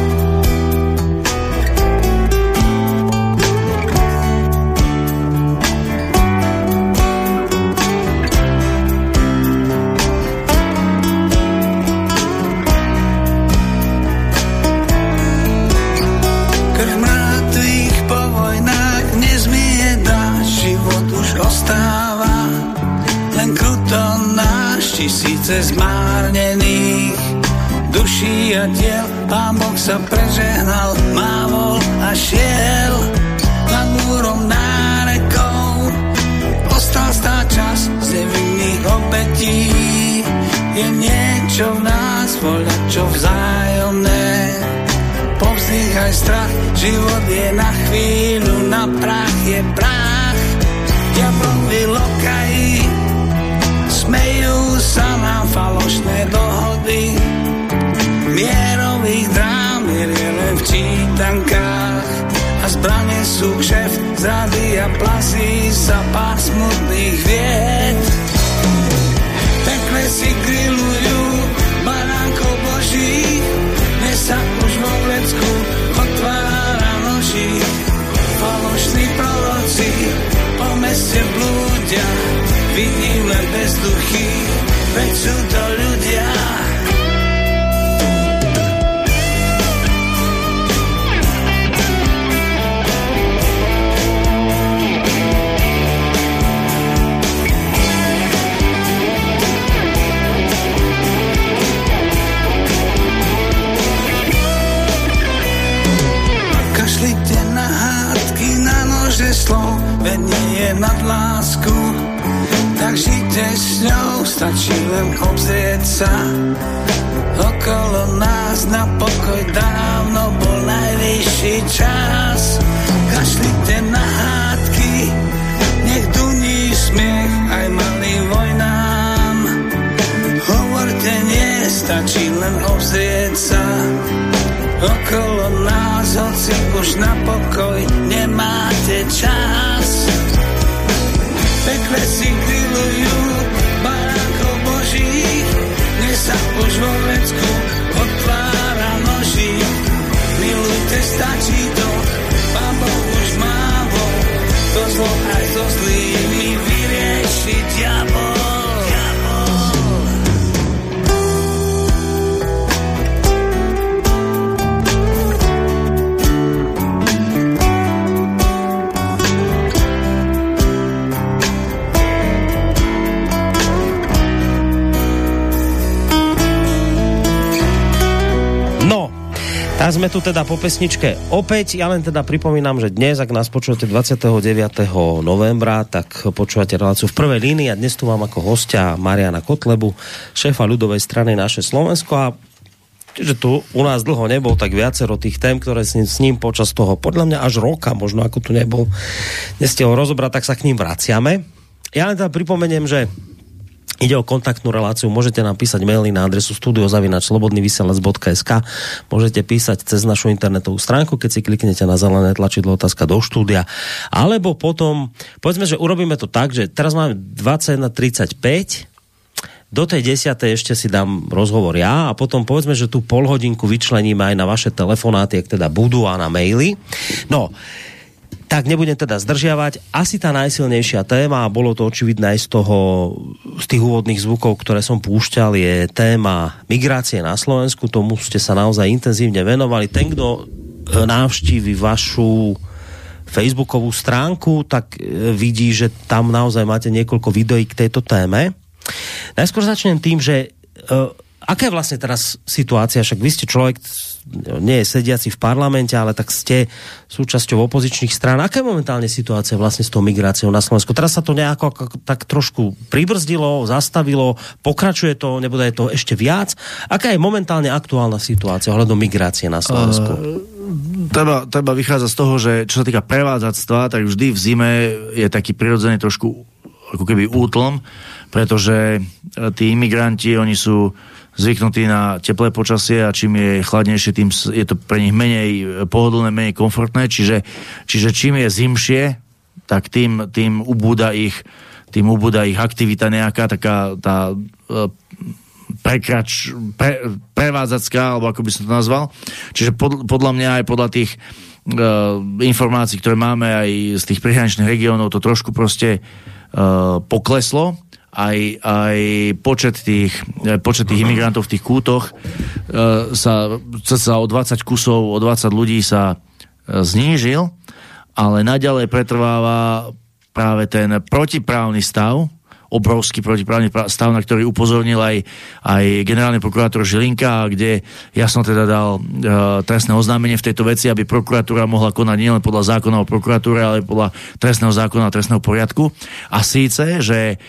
E: Tisíce zmárnených duší a tiel, Pán Boh sa prežehnal, mávol a šiel nad múrom nárekou. Ostal stáť čas z nevinných obetí, je niečo v nás, voľačo vzájomné. Povzdýchaj strach, život je na chvíľu, na prach je prach. Diablovi lokají, smejú sa nám falošné dohody, mierových drám je len v čítankách a zbrane sú kšeft, zrady a plasí sa pár smutných vied. Pekle si grillujú baránkov božích, dnes sa už vo vlecku otvára noží. Falošní proroci po meste blúdia, vidím len bezduchy, veď sú to ľudia. veď nie je nad lásku, tak žite s ňou, stačí len obzrieť sa. Okolo nás na pokoj dávno bol najvyšší čas. Kašlite na hádky, nech duní smiech aj malým vojnám. Hovorte nie, stačí len obzrieť sa. Okolo nás, hoci už na pokoj nemáte čas. Pekle si grillujú barákov božích, dnes sa už vo vecku otvára nožík. Milujte, stačí to, Pán Boh už málo, to zlo aj so zlými vyrieši diabol.
B: Tak sme tu teda po pesničke opäť. Ja len teda pripomínam, že dnes, ak nás počujete 29. novembra, tak počúvate reláciu V prvej línii a dnes tu mám ako hostia Mariana Kotlebu, šéfa ľudovej strany Naše Slovensko, a keďže tu u nás dlho nebol, tak viacero tých tém, ktoré s ním počas toho, podľa mňa až roka, možno ako tu nebol, dnes ste ho rozobrať, tak sa k ním vraciame. Ja len teda pripomeniem, že ide o kontaktnú reláciu, môžete nám písať maily na adresu studio@slobodnyvysielac.sk, môžete písať cez našu internetovú stránku, keď si kliknete na zelené tlačidlo otázka do štúdia, alebo potom, povedzme, že urobíme to tak, že teraz máme 21:35, do tej 10:00 ešte si dám rozhovor ja a potom povedzme, že tú polhodinku vyčleníme aj na vaše telefonáty, ak teda budú, a na maily. No, tak nebudem teda zdržiavať. Asi tá najsilnejšia téma, a bolo to očividné aj z tých úvodných zvukov, ktoré som púšťal, je téma migrácie na Slovensku. Tomu ste sa naozaj intenzívne venovali. Ten, kto navštívi vašu facebookovú stránku, tak vidí, že tam naozaj máte niekoľko videí k tejto téme. Najskôr začnem tým, že aká je vlastne teraz situácia? Však vy ste človek, nie je sediaci v parlamente, ale tak ste súčasťou opozičných strán. Aká je momentálne situácia vlastne s tou migráciou na Slovensku? Teraz sa to nejako tak trošku pribrzdilo, zastavilo, pokračuje to, nebude to ešte viac? Aká je momentálne aktuálna situácia ohľadom migrácie na Slovensku?
D: Treba vychádzať z toho, že čo sa týka prevádzactva, tak vždy v zime je taký prirodzený trošku ako keby útlom, pretože tí imigranti, oni sú zvyknutí na teplé počasie a čím je chladnejšie, tým je to pre nich menej pohodlné, menej komfortné, čiže čím je zimšie, tak tým ubúda ich aktivita nejaká, taká tá prevádzacká, alebo ako by som to nazval. Čiže podľa mňa aj podľa tých informácií, ktoré máme aj z tých prihraničných regiónov, to trošku proste pokleslo. Aj počet tých imigrantov v tých kútoch sa o 20 kusov, o 20 ľudí sa znížil, ale naďalej pretrváva práve ten protiprávny stav, obrovský protiprávny stav, na ktorý upozornil aj generálny prokurátor Žilinka, kde ja som teda dal trestné oznámenie v tejto veci, aby prokuratúra mohla konať nielen podľa zákona o prokuratúre, ale podľa trestného zákona a trestného poriadku. A síce, že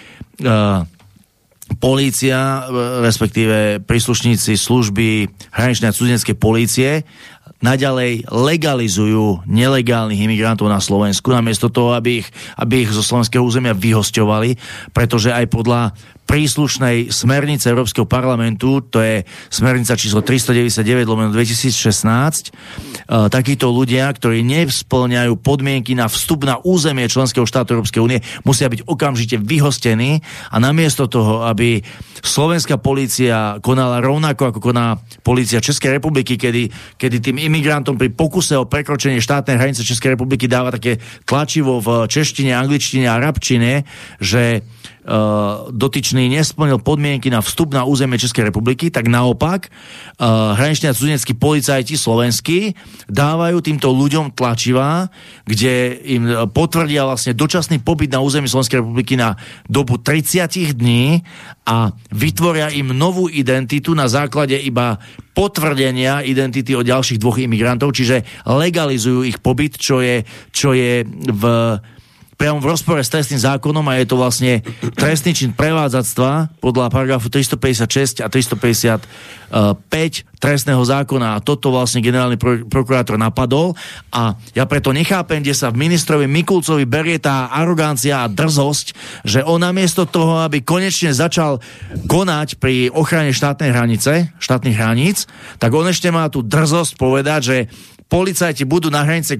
D: polícia, respektíve príslušníci služby hraničnej a cudzineckej polície naďalej legalizujú nelegálnych imigrantov na Slovensku, namiesto toho, aby ich zo slovenského územia vyhosťovali, pretože aj podľa príslušnej smernice Európskeho parlamentu, to je smernica číslo 399/2016, takíto ľudia, ktorí nevspĺňajú podmienky na vstup na územie členského štátu Európskej únie, musia byť okamžite vyhostení, a namiesto toho, aby slovenská polícia konala rovnako ako koná polícia Českej republiky, kedy tým imigrantom pri pokuse o prekročenie štátnej hranice Českej republiky dáva také tlačivo v češtine, angličtine a arabčine, že dotyčný nesplnil podmienky na vstup na územie Českej republiky, tak naopak hraniční a cudzineckí policajti slovenskí dávajú týmto ľuďom tlačivá, kde im potvrdia vlastne dočasný pobyt na území Slovenskej republiky na dobu 30 dní a vytvoria im novú identitu na základe iba potvrdenia identity od ďalších dvoch imigrantov, čiže legalizujú ich pobyt, čo je v priamo v rozpore s trestným zákonom a je to vlastne trestný čin prevádzactva podľa paragrafu 356 a 355 trestného zákona a toto vlastne generálny prokurátor napadol a ja preto nechápem, kde sa v ministrovi Mikulcovi berie tá arogancia a drzosť, že on namiesto toho, aby konečne začal konať pri ochrane štátnych hraníc, tak on ešte má tú drzosť povedať, že policajti budú na hranice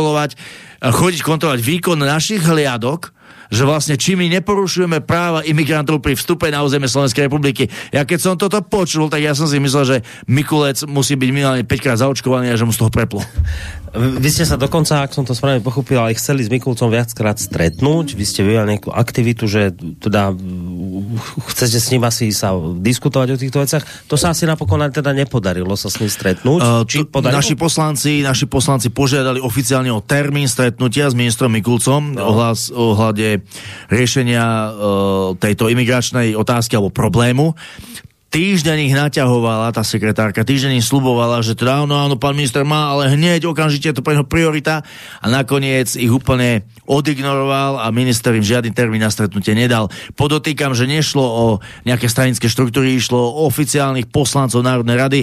D: chodiť kontrolovať výkon našich hliadok, že vlastne či my neporušujeme práva imigrantov pri vstupe na územie Slovenskej republiky. Ja keď som toto počul, tak ja som si myslel, že Mikulec musí byť minimálne 5-krát zaočkovaný a že mu z toho preplo.
B: Vy ste sa dokonca, ak som to správne pochopil, ale chceli s Mikulcom viackrát stretnúť. Vy ste vyjali nejakú aktivitu, že teda chcete s ním asi sa diskutovať o týchto veciach. To sa asi napokon teda nepodarilo sa s ním stretnúť.
D: Naši poslanci požiadali oficiálne o termín stretnutia s ministrom Mikulcom ohľade riešenia tejto imigračnej otázky alebo problému. Týždeň ich naťahovala tá sekretárka, týždeň ich sľubovala, že teda áno, pán minister má, ale hneď okamžite je to pre neho priorita a nakoniec ich úplne odignoroval a minister im žiadny termín na stretnutie nedal. Podotýkam, že nešlo o nejaké stranické štruktúry, išlo o oficiálnych poslancov Národnej rady,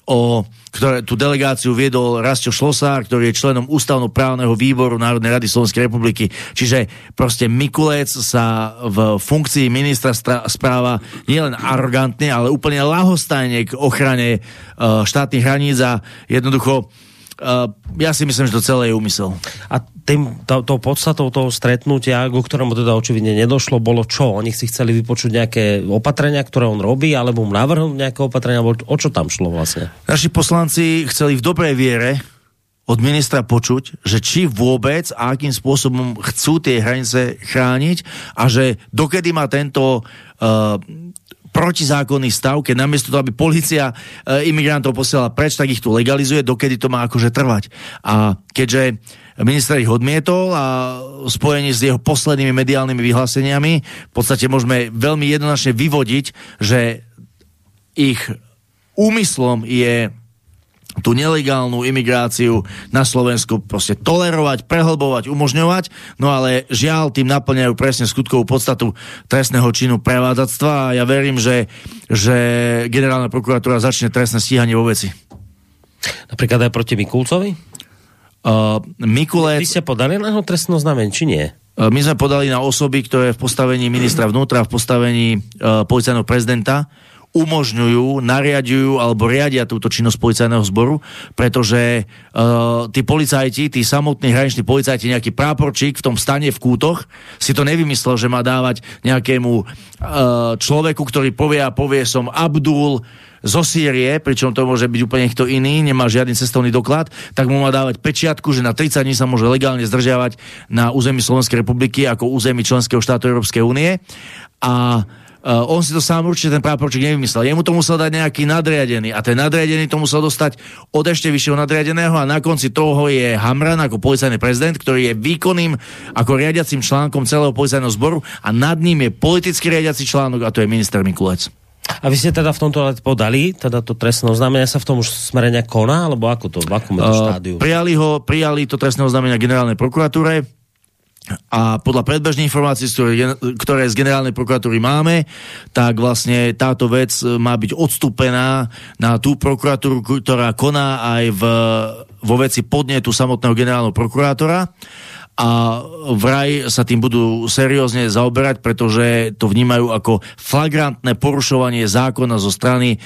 D: ktoré tú delegáciu viedol Rastio Šlosár, ktorý je členom ústavnoprávneho výboru Národnej rady Slovenskej republiky. Čiže proste Mikulec sa v funkcii ministra správa nielen arogantne, ale úplne ľahostajne k ochrane štátnych hraníc a jednoducho ja si myslím, že to celé je úmysel.
B: A tou podstatou toho stretnutia, ku ktorému teda očividne nedošlo, bolo čo? Oni si chceli vypočuť nejaké opatrenia, ktoré on robí, alebo mu navrhnúť nejaké opatrenia, alebo o čo tam šlo vlastne?
D: Naši poslanci chceli v dobrej viere od ministra počuť, že či vôbec a akým spôsobom chcú tie hranice chrániť a že dokedy má tento protizákonný stav, keď namiesto toho, aby polícia imigrantov posielala preč, tak ich tu legalizuje, dokedy to má akože trvať. A keďže minister ich odmietol a spojení s jeho poslednými mediálnymi vyhláseniami, v podstate môžeme veľmi jednoznačne vyvodiť, že ich úmyslom je tú nelegálnu imigráciu na Slovensku proste tolerovať, prehlbovať, umožňovať, no ale žiaľ tým naplňajú presne skutkovú podstatu trestného činu prevádzactva a ja verím, že generálna prokuratúra začne trestné stíhanie vo veci.
B: Napríklad aj proti Mikulcovi? Vy ste podali na jeho trestné oznámenie, či nie?
D: My sme podali na osoby, ktoré v postavení ministra vnútra, v postavení policajného prezidenta umožňujú, nariadujú alebo riadia túto činnosť policajného zboru, pretože tí policajti, tí samotní hraniční policajti, nejaký práporčík v tom stane v Kútoch si to nevymyslel, že má dávať nejakému človeku, ktorý povie som Abdul zo Sýrie, pričom to môže byť úplne niekto iný, nemá žiadny cestovný doklad, tak mu má dávať pečiatku, že na 30 dní sa môže legálne zdržiavať na území Slovenskej republiky ako území členského štátu Európskej únie a on si to sám určite ten práporčík nevymyslel. Jemu to musel dať nejaký nadriadený a ten nadriadený to musel dostať od ešte vyššieho nadriadeného a na konci toho je Hamran ako policajný prezident, ktorý je výkonným ako riadiacím článkom celého policajného zboru a nad ním je politický riadiaci článok a to je minister Mikulec.
B: A vy ste teda v tomto podali, teda to trestné oznámenie sa v tom už smere nejak koná, alebo ako to, v akom štádiu?
D: Prijali to trestné oznámenie na generálnej prokuratúre a podľa predbežných informácií, ktoré z generálnej prokuratúry máme, tak vlastne táto vec má byť odstúpená na tú prokuratúru, ktorá koná aj vo veci podnetu samotného generálneho prokurátora a vraj sa tým budú seriózne zaoberať, pretože to vnímajú ako flagrantné porušovanie zákona zo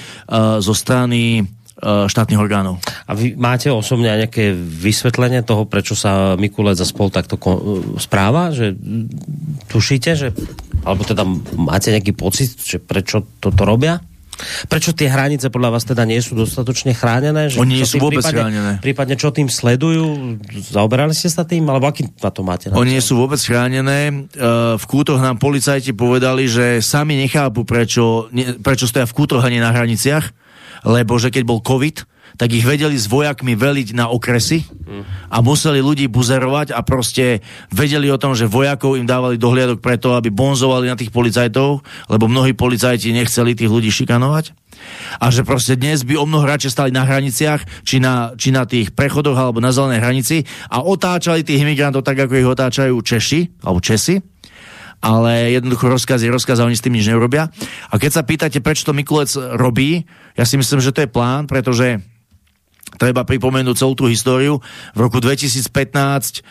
D: strany štátnych orgánov.
B: A vy máte osobne nejaké vysvetlenie toho, prečo sa Mikulec a spol takto správa? Že tušíte, že alebo teda máte nejaký pocit, že prečo toto robia? Prečo tie hranice podľa vás teda nie sú dostatočne chránené? Že
D: oni nie sú vôbec chránené.
B: Prípadne čo tým sledujú? Zaoberali ste sa tým? Alebo aký na to máte?
D: Oni nie sú vôbec chránené. V Kútoch nám policajti povedali, že sami nechápu, prečo stoja v Kútoch a nie na hraniciach, lebo že keď bol COVID, tak ich vedeli s vojakmi veliť na okresy a museli ľudí buzerovať a proste vedeli o tom, že vojakov im dávali dohliadok preto, aby bonzovali na tých policajtov, lebo mnohí policajti nechceli tých ľudí šikanovať. A že proste dnes by o mnoho radšej stali na hraniciach, či na tých prechodoch alebo na zelenej hranici a otáčali tých imigrantov tak, ako ich otáčajú Češi alebo Česi. Ale jednoducho rozkaz a oni s tým nič neurobia. A keď sa pýtate, prečo to Mikulec robí, ja si myslím, že to je plán, pretože treba pripomenúť celú tú históriu. V roku 2015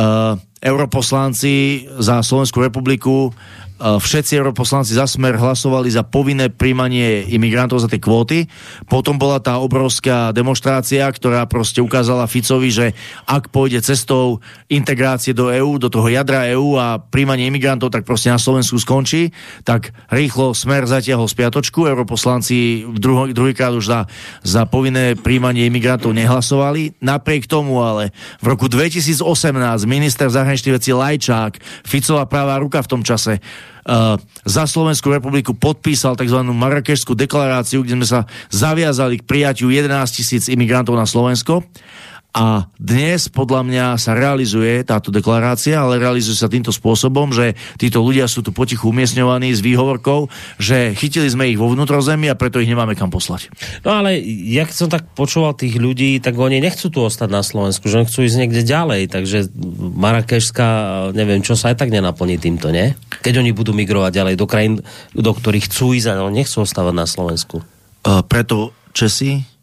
D: europoslanci za Slovenskú republiku, všetci europoslanci za Smer hlasovali za povinné prijímanie imigrantov za tie kvóty. Potom bola tá obrovská demonštrácia, ktorá proste ukázala Ficovi, že ak pôjde cestou integrácie do EÚ, do toho jadra EÚ a prijímanie imigrantov, tak proste na Slovensku skončí. Tak rýchlo Smer zatiahol spiatočku. Europoslanci druhýkrát už za povinné prijímanie imigrantov nehlasovali. Napriek tomu ale v roku 2018 minister zahraničných vecí Lajčák, Ficová pravá ruka v tom čase, za Slovenskú republiku podpísal tzv. Marrakešskú deklaráciu, kde sme sa zaviazali k prijatiu 11 000 imigrantov na Slovensko. A dnes podľa mňa sa realizuje táto deklarácia, ale realizuje sa týmto spôsobom, že títo ľudia sú tu potichu umiestňovaní s výhovorkou, že chytili sme ich vo vnútrozemí a preto ich nemáme kam poslať.
B: No ale ja keď som tak počúval tých ľudí, tak oni nechcú tu ostať na Slovensku, že chcú ísť niekde ďalej, takže Marrakešská, neviem čo, sa aj tak nenaplní týmto, nie? Keď oni budú migrovať ďalej do krajín, do ktorých chcú ísť, ale nechcú ostávať na Slovensku.
D: Preto Česi,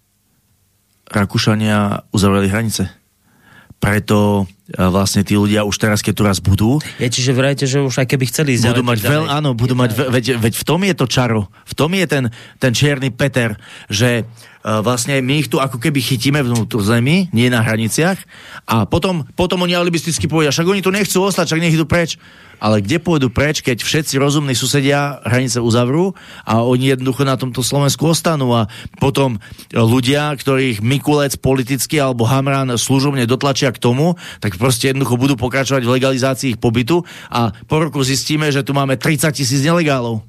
D: Rakúšania uzavreli hranice. Preto vlastne tí ľudia už teraz, keď tu raz budú...
B: Čiže vrajte, že už aj keby chceli ísť...
D: Veď v tom je to čaro. V tom je ten čierny Peter, že vlastne my ich tu ako keby chytíme vnútrozemí, nie na hraniciach a potom oni alibisticky povedia, však oni tu nechcú ostať, však nech idú preč. Ale kde pôjdu preč, keď všetci rozumní susedia hranice uzavrú a oni jednoducho na tomto Slovensku ostanú a potom ľudia, ktorých Mikulec politicky alebo Hamran služobne dotlačia k tomu, tak proste jednoducho budú pokračovať v legalizácii ich pobytu a po roku zistíme, že tu máme 30 000 nelegálov.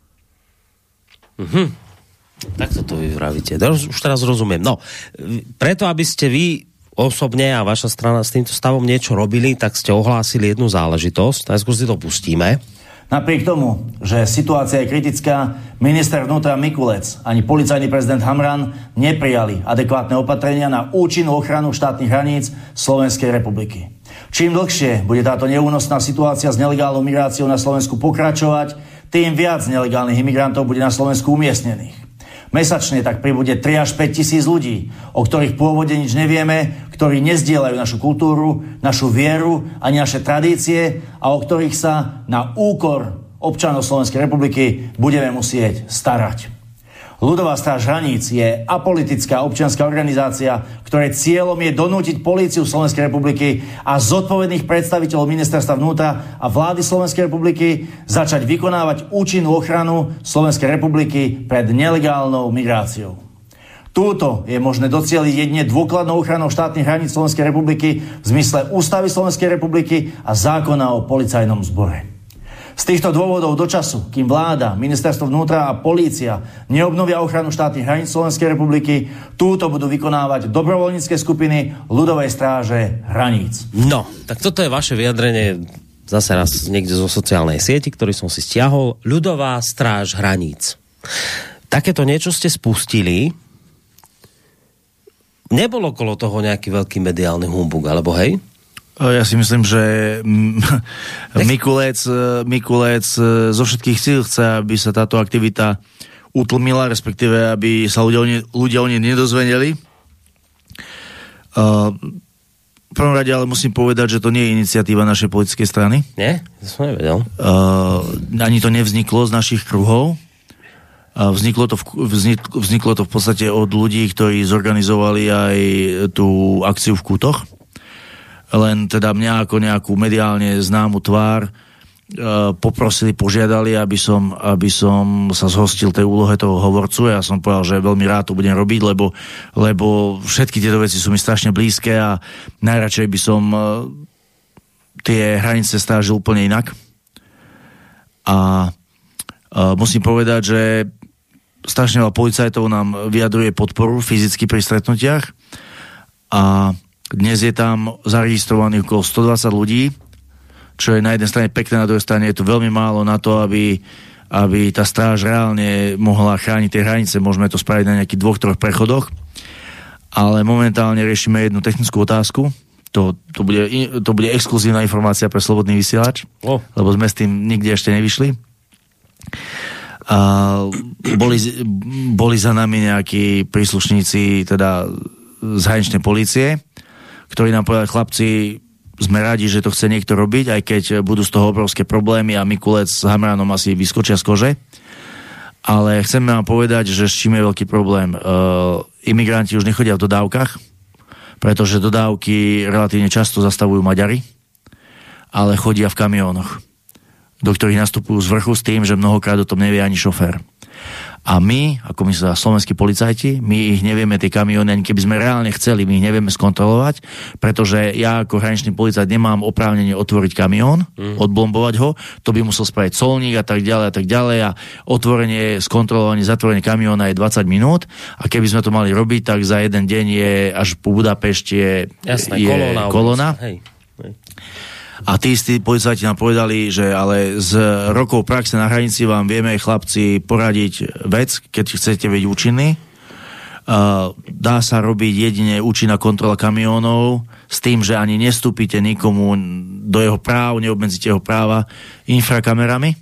B: Tak to vy vravíte. Už teraz rozumiem. No, preto, aby ste vy osobne a vaša strana s týmto stavom niečo robili, tak ste ohlásili jednu záležitosť. Najskôr si to pustíme.
C: Napriek tomu, že situácia je kritická, minister vnútra Mikulec ani policajný prezident Hamran neprijali adekvátne opatrenia na účinnú ochranu štátnych hraníc Slovenskej republiky. Čím dlhšie bude táto neúnosná situácia s nelegálnou migráciou na Slovensku pokračovať, tým viac nelegálnych imigrantov bude na Slovensku umiestnených. Mesačne tak pribude 3 až 5 tisíc ľudí, o ktorých pôvode nič nevieme, ktorí nezdieľajú našu kultúru, našu vieru ani naše tradície a o ktorých sa na úkor občanov Slovenskej republiky budeme musieť starať. Ľudová stráž hraníc je apolitická občianska organizácia, ktorej cieľom je donútiť políciu Slovenskej republiky a zodpovedných predstaviteľov ministerstva vnútra a vlády Slovenskej republiky začať vykonávať účinnú ochranu Slovenskej republiky pred nelegálnou migráciou. Túto je možné docieliť jedine dôkladnou ochranou štátnych hraníc Slovenskej republiky v zmysle Ústavy Slovenskej republiky a zákona o policajnom zbore. Z týchto dôvodov do času, kým vláda, ministerstvo vnútra a polícia neobnovia ochranu štátnych hraníc Slovenskej republiky, túto budú vykonávať dobrovoľnícke skupiny ľudovej stráže hraníc.
B: No, tak toto je vaše vyjadrenie zase raz niekde zo sociálnej sieti, ktorý som si stiahol. Ľudová stráž hraníc. Takéto niečo ste spustili. Nebolo okolo toho nejaký veľký mediálny humbug, alebo hej?
D: Ja si myslím, že Mikulec zo všetkých síl chce, aby sa táto aktivita utlmila, respektíve aby sa ľudia o nej nedozvedeli. V prvom rade ale musím povedať, že to nie je iniciatíva našej politickej strany.
B: Nie? To som nevedel.
D: Ani to nevzniklo z našich kruhov. Vzniklo to v podstate od ľudí, ktorí zorganizovali aj tú akciu v Kútoch. Len teda mňa ako nejakú mediálne známu tvár požiadali, aby som sa zhostil tej úlohe toho hovorcu. Ja som povedal, že veľmi rád to budem robiť, lebo všetky tieto veci sú mi strašne blízke a najradšej by som tie hranice strážil úplne inak. A musím povedať, že strašne veľa policajtov nám vyjadruje podporu fyzicky pri stretnutiach a dnes je tam zaregistrovaných okolo 120 ľudí, čo je na jednej strane pekné, na druhej strane je to veľmi málo na to, aby aby tá stráž reálne mohla chrániť tie hranice. Môžeme to spraviť na nejakých 2-3 prechodoch, ale momentálne riešime jednu technickú otázku. To bude exkluzívna informácia pre Slobodný vysielač, lebo sme s tým nikde ešte nevyšli. A boli za nami nejakí príslušníci teda z hraničnej polície, ktorí nám povedali, chlapci, sme radi, že to chce niekto robiť, aj keď budú z toho obrovské problémy a Mikulec s Hamranom asi vyskočia z kože. Ale chceme vám povedať, že s čím je veľký problém. Imigranti už nechodia v dodávkach, pretože dodávky relatívne často zastavujú Maďari, ale chodia v kamiónoch, do ktorých nastupujú z vrchu s tým, že mnohokrát o tom nevie ani šofér. A my, ako my sa slovenskí policajti, my ich nevieme, tie kamióny, ani keby sme reálne chceli, my ich nevieme skontrolovať, pretože ja ako hraničný policajt nemám oprávnenie otvoriť kamión, odblombovať ho, to by musel spraviť colník a tak ďalej a otvorenie, skontrolovanie, zatvorenie kamióna je 20 minút a keby sme to mali robiť, tak za jeden deň je až po Budapešti je kolóna. Hej. A tí istí policajti nám povedali, že ale z rokov praxe na hranici vám vieme, chlapci, poradiť vec, keď chcete byť účinný. Dá sa robiť jedine účinná kontrola kamiónov s tým, že ani nestúpite nikomu do jeho práv, neobmedzíte jeho práva infrakamerami.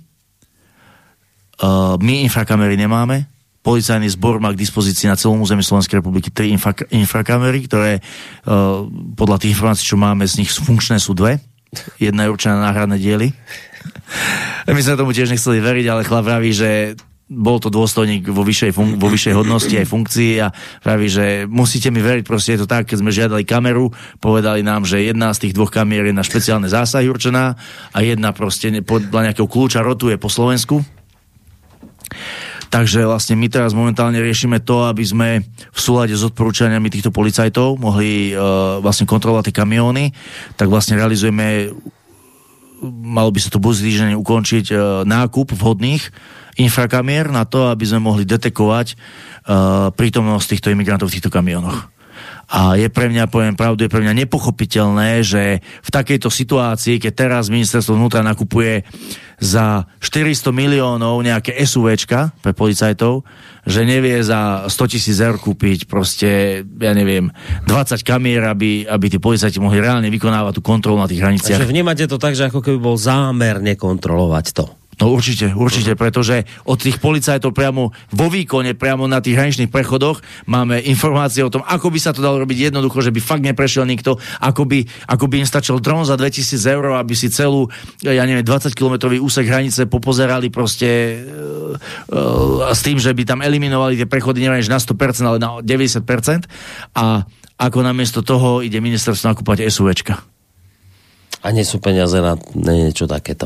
D: My infrakamery nemáme. Policajný zbor má k dispozícii na celom území Slovenskej republiky 3 infrakamery, ktoré podľa tých informácií, čo máme, z nich funkčné sú 2. Jedna je určená na náhradné diely. My sme tomu tiež nechceli veriť, ale chlap vraví, že bol to dôstojník vo vyššej hodnosti aj funkcii a vraví, že musíte mi veriť, proste je to tak, keď sme žiadali kameru, povedali nám, že jedna z tých 2 kamier je na špeciálne zásahy určená a jedna proste podľa nejakého kľúča rotuje po Slovensku. Takže vlastne my teraz momentálne riešime to, aby sme v súlade s odporúčaniami týchto policajtov mohli vlastne kontrolovať tie kamióny, tak vlastne realizujeme, malo by sa to budúci týždeň ukončiť nákup vhodných infrakamier na to, aby sme mohli detekovať prítomnosť týchto imigrantov v týchto kamiónoch. A je pre mňa, poviem pravdu, je pre mňa nepochopiteľné, že v takejto situácii, keď teraz ministerstvo vnútra nakupuje za 400 miliónov nejaké SUVčka pre policajtov, že nevie za 100 000 eur kúpiť proste, ja neviem, 20 kamier, aby tí policajti mohli reálne vykonávať tú kontrolu na tých hraniciach.
B: Takže vnímate to tak, že ako keby bol zámer nekontrolovať to.
D: No určite, pretože od tých policajtov priamo vo výkone, priamo na tých hraničných prechodoch máme informácie o tom, ako by sa to dalo robiť jednoducho, že by fakt neprešiel nikto, ako by im stačil dron za 2000 eur, aby si celú, ja neviem, 20-kilometrový úsek hranice popozerali proste s tým, že by tam eliminovali tie prechody, neviem, na 100%, ale na 90%. A ako namiesto toho ide ministerstvo nakúpať SUVčka.
B: A nie sú peniaze na niečo takéto.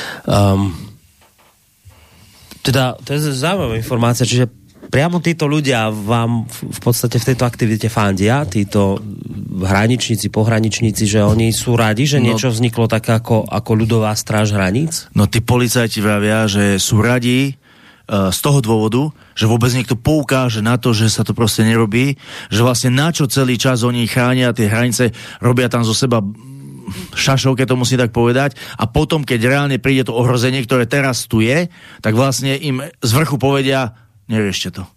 B: Teda, to je zaujímavá informácia, čiže priamo títo ľudia vám v podstate v tejto aktivite fandia, títo hraničníci, pohraničníci, že oni sú radi, že niečo vzniklo také ako ľudová stráž hraníc? No tí policajti vravia, že sú radi z toho dôvodu, že vôbec niekto poukáže na to, že sa to proste nerobí, že vlastne na čo celý čas oni chránia tie hranice, robia tam zo seba šašov, keď to musí tak povedať, a potom, keď reálne príde to ohrozenie, ktoré teraz tu je, tak vlastne im z vrchu povedia, neriešte to.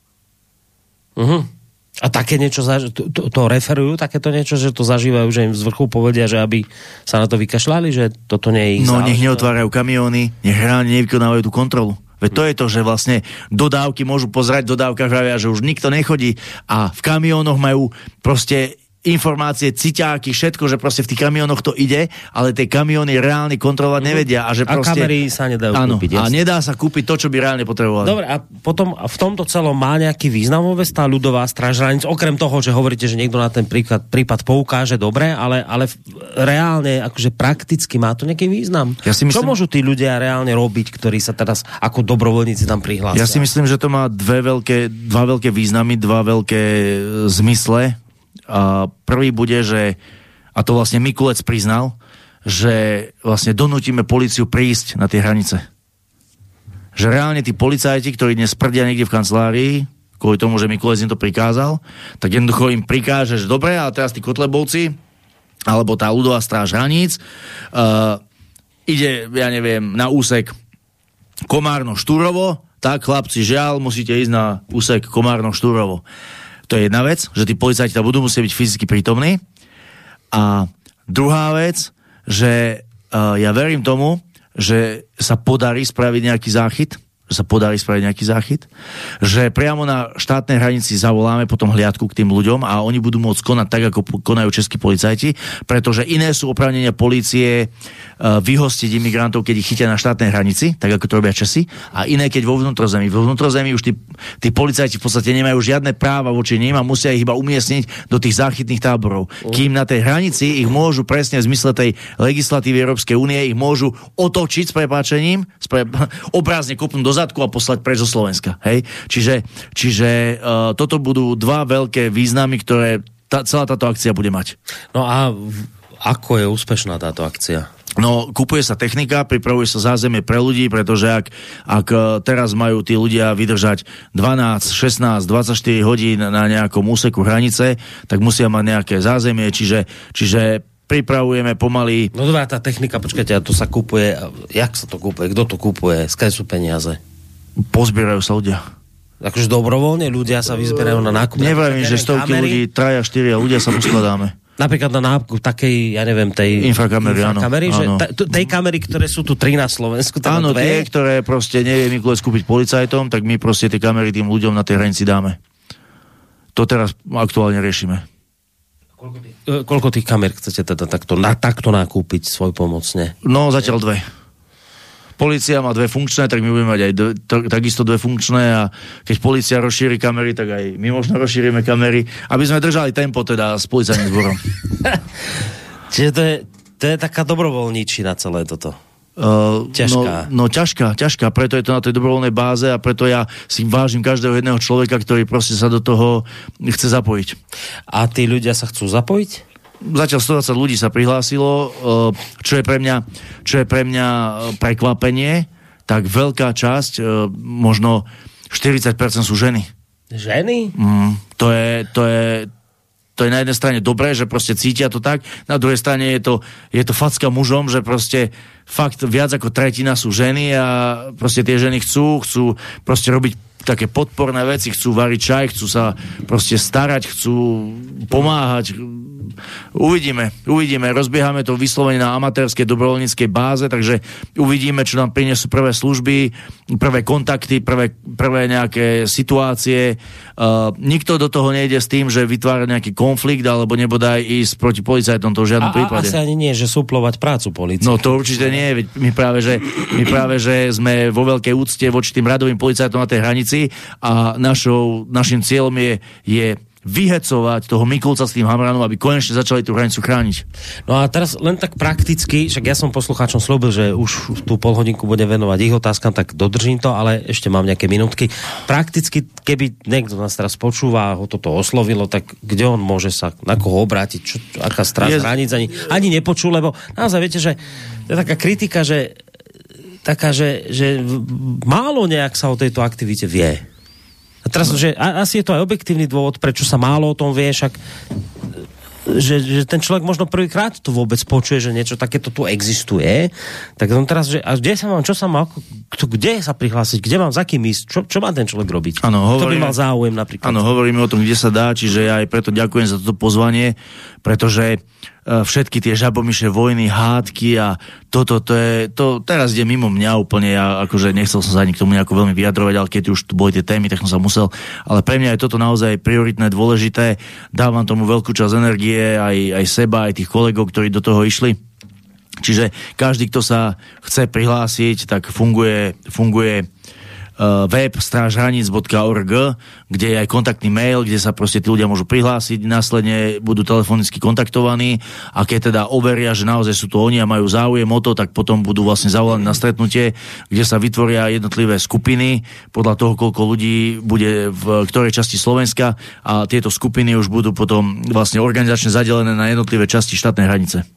B: A také niečo to referujú, takéto niečo, že to zažívajú, že im z vrchu povedia, že aby sa na to vykašľali, že toto nie je ich záležitosť? No, nech neotvárajú kamióny, nech reálne nevykonávajú tú kontrolu. Veď to je to, že vlastne dodávky môžu pozerať, dodávkach vravia, že už nikto nechodí a v kamiónoch majú proste informácie, ciťáky, všetko, že proste v tých kamiónoch to ide, ale tie kamióny reálne kontrolovať nevedia. A že proste, kamery sa nedajú kúpiť. Jasne. A nedá sa kúpiť to, čo by reálne potrebovali. Dobre, a potom v tomto celom má nejaký význam vôbec tá ľudová stráž hraníc, okrem toho, že hovoríte, že niekto na ten prípad poukáže, dobre, ale reálne, akože prakticky má to nejaký význam? Ja si myslím, čo môžu tí ľudia reálne robiť, ktorí sa teraz ako dobrovoľníci tam prihlásia? Ja si myslím, že to má dva veľké významy, dva veľké zmysle. A prvý bude, že, a to vlastne Mikulec priznal, že vlastne donútime políciu prísť na tie hranice. Že reálne tí policajti, ktorí dnes prdia niekde v kancelárii, kvôli tomu, že Mikulec im to prikázal, tak jednoducho im prikáže, že dobre, ale teraz tí Kotlebovci, alebo tá ľudová stráž hraníc, ide, ja neviem, na úsek
D: Komárno-Štúrovo, tak chlapci, žiaľ, musíte ísť na úsek Komárno-Štúrovo. To je jedna vec, že tí policajti tam budú musieť byť fyzicky prítomní. A druhá vec, že ja verím tomu, že sa podarí spraviť nejaký záchyt, že priamo na štátnej hranici zavoláme potom hliadku k tým ľuďom a oni budú môcť konať tak, ako konajú českí policajti, pretože iné sú oprávnenia polície vyhostiť imigrantov, keď ich chytia na štátnej hranici, tak ako to robia Česi, a iné, keď vo vnútrozemí. Vo vnútrozemí už tí policajti v podstate nemajú žiadne práva voči nim a musia ich iba umiestniť do tých záchytných táborov. Kým na tej hranici ich môžu presne v zmysle tej legislatívy Európskej únie ich môžu otočiť s prepáčením, obrázne kopnúť do zadku a poslať preč zo Slovenska. Hej? Čiže toto budú dva veľké významy, ktoré celá táto akcia bude mať.
B: No a ako je úspešná táto akcia?
D: No, kupuje sa technika, pripravuje sa zázemie pre ľudí, pretože ak teraz majú tí ľudia vydržať 12, 16, 24 hodín na nejakom úseku hranice, tak musia mať nejaké zázemie, čiže pripravujeme pomaly.
B: No dobrá, tá technika, počkajte, to sa kupuje, jak sa to kupuje, kto to kupuje, skáď sú peniaze?
D: Pozbierajú sa ľudia.
B: Akože dobrovoľne ľudia sa vyzberajú na nákup?
D: Neviem, že stovky ľudí, 3, 4 ľudia sa poskladáme.
B: Napríklad na nákup takej, ja neviem, tej
D: infrakamery,
B: že tej kamery, ktoré sú tu 3 na Slovensku.
D: Áno, tie, ktoré proste nevie Mikuláš kúpiť policajtom, tak my proste tie kamery tým ľuďom na tej hranici dáme. To teraz aktuálne riešime.
B: Koľko tých kamer chcete teda takto nakúpiť svojpomocne?
D: No, zatiaľ 2. Polícia má 2 funkčné, tak my budeme mať aj takisto 2 funkčné a keď polícia rozšíri kamery, tak aj my možno rozšírime kamery, aby sme držali tempo teda s policajným zborom.
B: Čiže to je taká dobrovoľníčina celé toto. Ťažká.
D: No ťažká, preto je to na tej dobrovoľnej báze a preto ja si vážim každého jedného človeka, ktorý proste sa do toho chce zapojiť.
B: A tí ľudia sa chcú zapojiť?
D: Zatiaľ 120 ľudí sa prihlásilo, čo je pre mňa prekvapenie, tak veľká časť, možno 40% sú ženy.
B: Ženy?
D: To je na jednej strane dobré, že proste cítia to tak, na druhej strane je to facka mužom, že proste fakt viac ako tretina sú ženy a proste tie ženy chcú proste robiť také podporné veci, chcú variť čaj, chcú sa proste starať, chcú pomáhať. Uvidíme, rozbiehame to vyslovene na amatérskej dobrovoľníckej báze, takže uvidíme, čo nám prinesú prvé služby, prvé kontakty, prvé nejaké situácie. Nikto do toho nejde s tým, že vytvára nejaký konflikt, alebo nebodaj ísť proti policajtom, to v žiadnom prípade.
B: Asi ani nie, že suplovať prácu polície.
D: No to určite nie, my práve, že sme vo veľkej úcte voči tým radovým policajtom na tej hranici a našim cieľom je vyhecovať toho Mikulca s tým Hamranom, aby konečne začali tú hranicu chrániť.
B: No a teraz len tak prakticky, však ja som poslucháčom slúbil, že už tú polhodinku budem venovať ich otázkam, tak dodržím to, ale ešte mám nejaké minútky. Prakticky, keby niekto nás teraz počúva a ho toto oslovilo, tak kde on môže sa, na koho obrátiť, aká stráž hraníc, ani nepočul, lebo naozaj viete, že to je taká kritika, že málo nejak sa o tejto aktivite vie. A teraz, že asi je to aj objektívny dôvod, prečo sa málo o tom vie, však že ten človek možno prvýkrát to vôbec počuje, že niečo takéto tu existuje, tak on teraz, že a kde sa prihlásiť, kde mám, za kým ísť, čo má ten človek robiť?
D: Ano,
B: to by mal záujem napríklad.
D: Áno, hovoríme o tom, kde sa dá, čiže ja aj preto ďakujem za toto pozvanie, pretože všetky tie žabomyšie vojny, hádky a to teraz ide mimo mňa úplne, ja akože nechcel som sa ani k tomu nejako veľmi vyjadrovať, ale keď už tu boli tie témy, tak som sa musel, ale pre mňa je toto naozaj prioritné, dôležité, dávam tomu veľkú časť energie, aj seba, aj tých kolegov, ktorí do toho išli. Čiže každý, kto sa chce prihlásiť, tak funguje web strážhranic.org, kde je aj kontaktný mail, kde sa proste tí ľudia môžu prihlásiť, následne budú telefonicky kontaktovaní a keď teda overia, že naozaj sú to oni a majú záujem o to, tak potom budú vlastne zavolaní na stretnutie, kde sa vytvoria jednotlivé skupiny podľa toho, koľko ľudí bude v ktorej časti Slovenska a tieto skupiny už budú potom vlastne organizačne zadelené na jednotlivé časti štátnej hranice.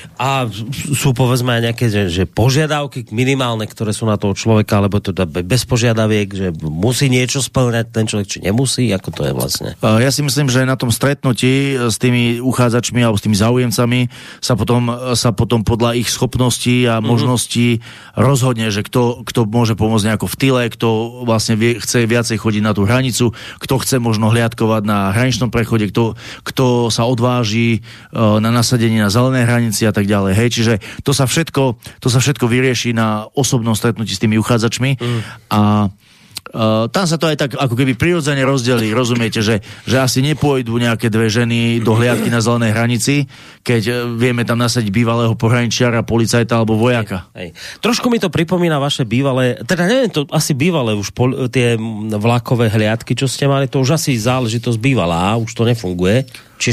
B: A sú povedzme aj nejaké že požiadavky minimálne, ktoré sú na toho človeka, alebo to bez požiadaviek, že musí niečo spĺňať ten človek, či nemusí, ako to je vlastne?
D: Ja si myslím, že na tom stretnutí s tými uchádzačmi alebo s tými záujemcami sa potom podľa ich schopností a možností rozhodne, že kto môže pomôcť nejako v tyle, kto vlastne chce viacej chodiť na tú hranicu, kto chce možno hliadkovať na hraničnom prechode, kto sa odváži na nasadenie na zelenej hranici a tak ďalej. Hej, čiže to sa všetko vyrieši na osobnom stretnutí s tými uchádzačmi a tam sa to aj tak ako keby prirodzene rozdelí, rozumiete, že asi nepôjdu nejaké dve ženy do hliadky na zelenej hranici, keď vieme tam nasadiť bývalého pohraničiara, policajta alebo vojaka.
B: Hej. Trošku mi to pripomína vaše bývalé, teda neviem, to asi bývalé už tie vlakové hliadky, čo ste mali, to už asi záležitosť bývalá, už to nefunguje.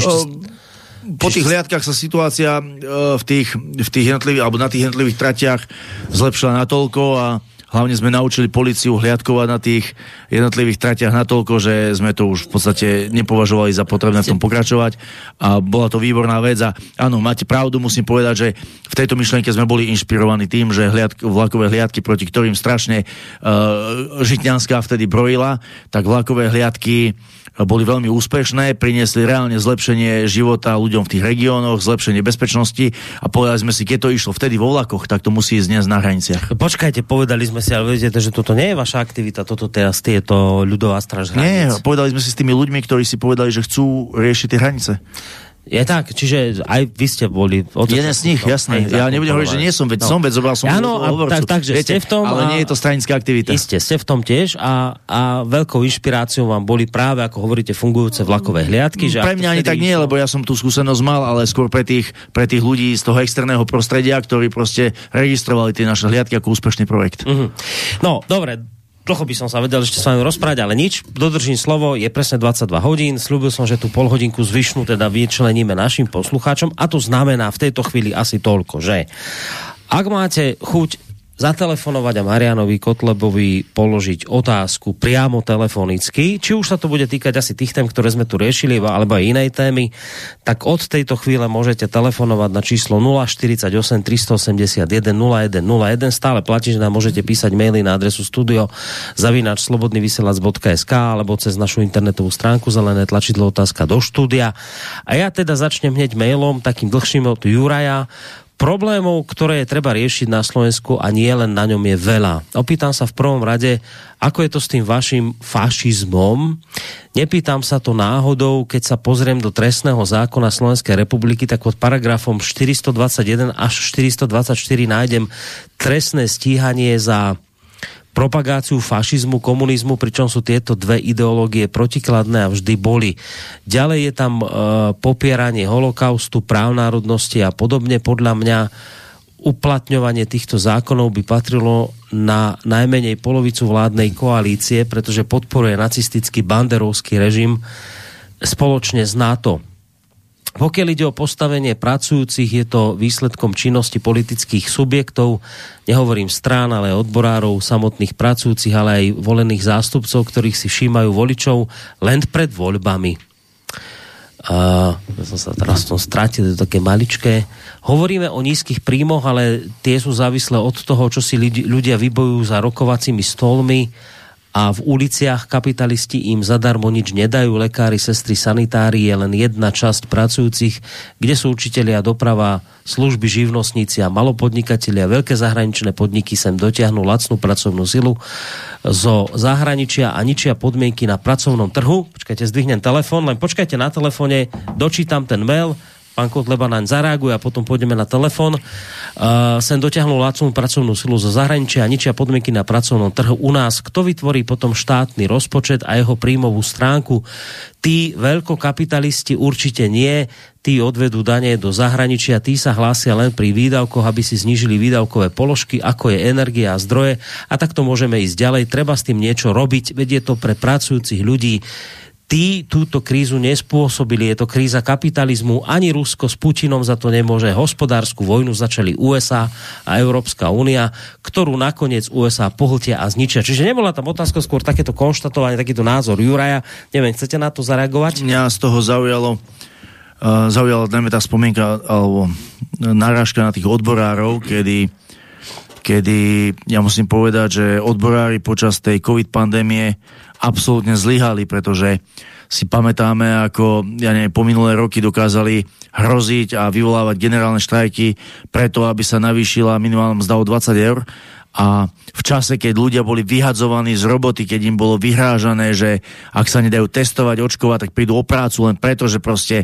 D: Po tých hliadkach sa situácia v tých jednotlivých, alebo na tých jednotlivých tratiach zlepšila natoľko a hlavne sme naučili políciu hliadkovať na tých jednotlivých tratiach natoľko, že sme to už v podstate nepovažovali za potrebné v tom pokračovať a bola to výborná vec a áno, máte pravdu, musím povedať, že v tejto myšlienke sme boli inšpirovaní tým, že vlakové hliadky, proti ktorým strašne Žitňanská vtedy brojila, tak vlakové hliadky boli veľmi úspešné, priniesli reálne zlepšenie života ľuďom v tých regiónoch, zlepšenie bezpečnosti a povedali sme si, keď to išlo vtedy vo vlakoch, tak to musí ísť dnes na hraniciach.
B: Počkajte, povedali sme si, ale viete, že toto nie je vaša aktivita, toto teraz je to ľudová stráž hraníc.
D: Nie, povedali sme si s tými ľuďmi, ktorí si povedali, že chcú riešiť tie hranice.
B: Je tak, čiže aj vy ste boli...
D: Jeden z nich, jasné. Ja nebudem hovoriť, že nie som, veď zobral som hovorcu.
B: Takže ste v tom...
D: Ale nie je to stranická aktivita.
B: Isté, ste v tom tiež a veľkou inšpiráciou vám boli práve, ako hovoríte, fungujúce vlakové hliadky. Že
D: pre mňa ani tak nie, lebo ja som tú skúsenosť mal, ale skôr pre tých ľudí z toho externého prostredia, ktorí proste registrovali tie naše hliadky ako úspešný projekt.
B: No, dobre. Dlho by som sa vedel ešte s vami rozprávať, ale nič. Dodržím slovo, je presne 22 hodín. Sľúbil som, že tú polhodinku zvyšnú teda vyčleníme našim poslucháčom a to znamená v tejto chvíli asi toľko, že ak máte chuť zatelefonovať a Marianovi Kotlebovi položiť otázku priamo telefonicky, či už sa to bude týkať asi tých tém, ktoré sme tu riešili, alebo aj inej témy, tak od tejto chvíle môžete telefonovať na číslo 048 381 0101. Stále platí, že nám môžete písať maily na adresu studio@slobodnyvysielac.sk alebo cez našu internetovú stránku zelené tlačidlo otázka do štúdia. A ja teda začnem hneď mailom, takým dlhším od Juraja. Problémov, ktoré je treba riešiť na Slovensku a nie len na ňom je veľa. Opýtam sa v prvom rade, ako je to s tým vašim fašizmom. Nepýtam sa to náhodou, keď sa pozriem do trestného zákona Slovenskej republiky, tak pod paragrafom 421 až 424 nájdem trestné stíhanie za propagáciu fašizmu, komunizmu, pričom sú tieto dve ideológie protikladné a vždy boli. Ďalej je tam popieranie holokaustu, práv národnosti a podobne. Podľa mňa uplatňovanie týchto zákonov by patrilo na najmenej polovicu vládnej koalície, pretože podporuje nacistický banderovský režim spoločne s NATO. Pokiaľ ide o postavenie pracujúcich, je to výsledkom činnosti politických subjektov, nehovorím strán, ale odborárov, samotných pracujúcich, ale aj volených zástupcov, ktorých si všímajú voličov len pred voľbami. Ja som sa teraz v tom strátil, to také maličké. Hovoríme o nízkych príjmoch, ale tie sú závislé od toho, čo si ľudia vybojujú za rokovacími stolmi, a v uliciach kapitalisti im zadarmo nič nedajú. Lekári, sestry, sanitári je len jedna časť pracujúcich, kde sú učitelia, doprava, služby, živnostníci a malopodnikatelia. Veľké zahraničné podniky sem dotiahnu lacnú pracovnú silu zo zahraničia a ničia podmienky na pracovnom trhu. Počkajte, zdvihnem telefón, len počkajte na telefóne, dočítam ten mail, pán Kotleba naň zareaguje a potom pôjdeme na telefón. Sem dotiahnu lacnú pracovnú silu zo zahraničia a ničia podmienky na pracovnom trhu u nás. Kto vytvorí potom štátny rozpočet a jeho príjmovú stránku? Tí veľkokapitalisti určite nie, tí odvedú dane do zahraničia, tí sa hlásia len pri výdavkoch, aby si znížili výdavkové položky, ako je energia a zdroje a takto môžeme ísť ďalej. Treba s tým niečo robiť, veď je to pre pracujúcich ľudí. Tí túto krízu nespôsobili, je to kríza kapitalizmu, ani Rusko s Putinom za to nemôže. Hospodársku vojnu začali USA a Európska únia, ktorú nakoniec USA pohltia a zničia. Čiže nebola tam otázka, skôr takéto konštatovanie, takýto názor Juraja. Neviem, chcete na to zareagovať?
D: Mňa z toho zaujala najmä tá spomienka, alebo narážka na tých odborárov, kedy ja musím povedať, že odborári počas tej COVID pandémie absolútne zlyhali, pretože si pamätáme, ako po minulé roky dokázali hroziť a vyvolávať generálne štrajky preto, aby sa navýšila minimálna mzda o 20 eur. A v čase, keď ľudia boli vyhadzovaní z roboty, keď im bolo vyhrážané, že ak sa nedajú testovať, očkovať, tak prídu o prácu len preto, že proste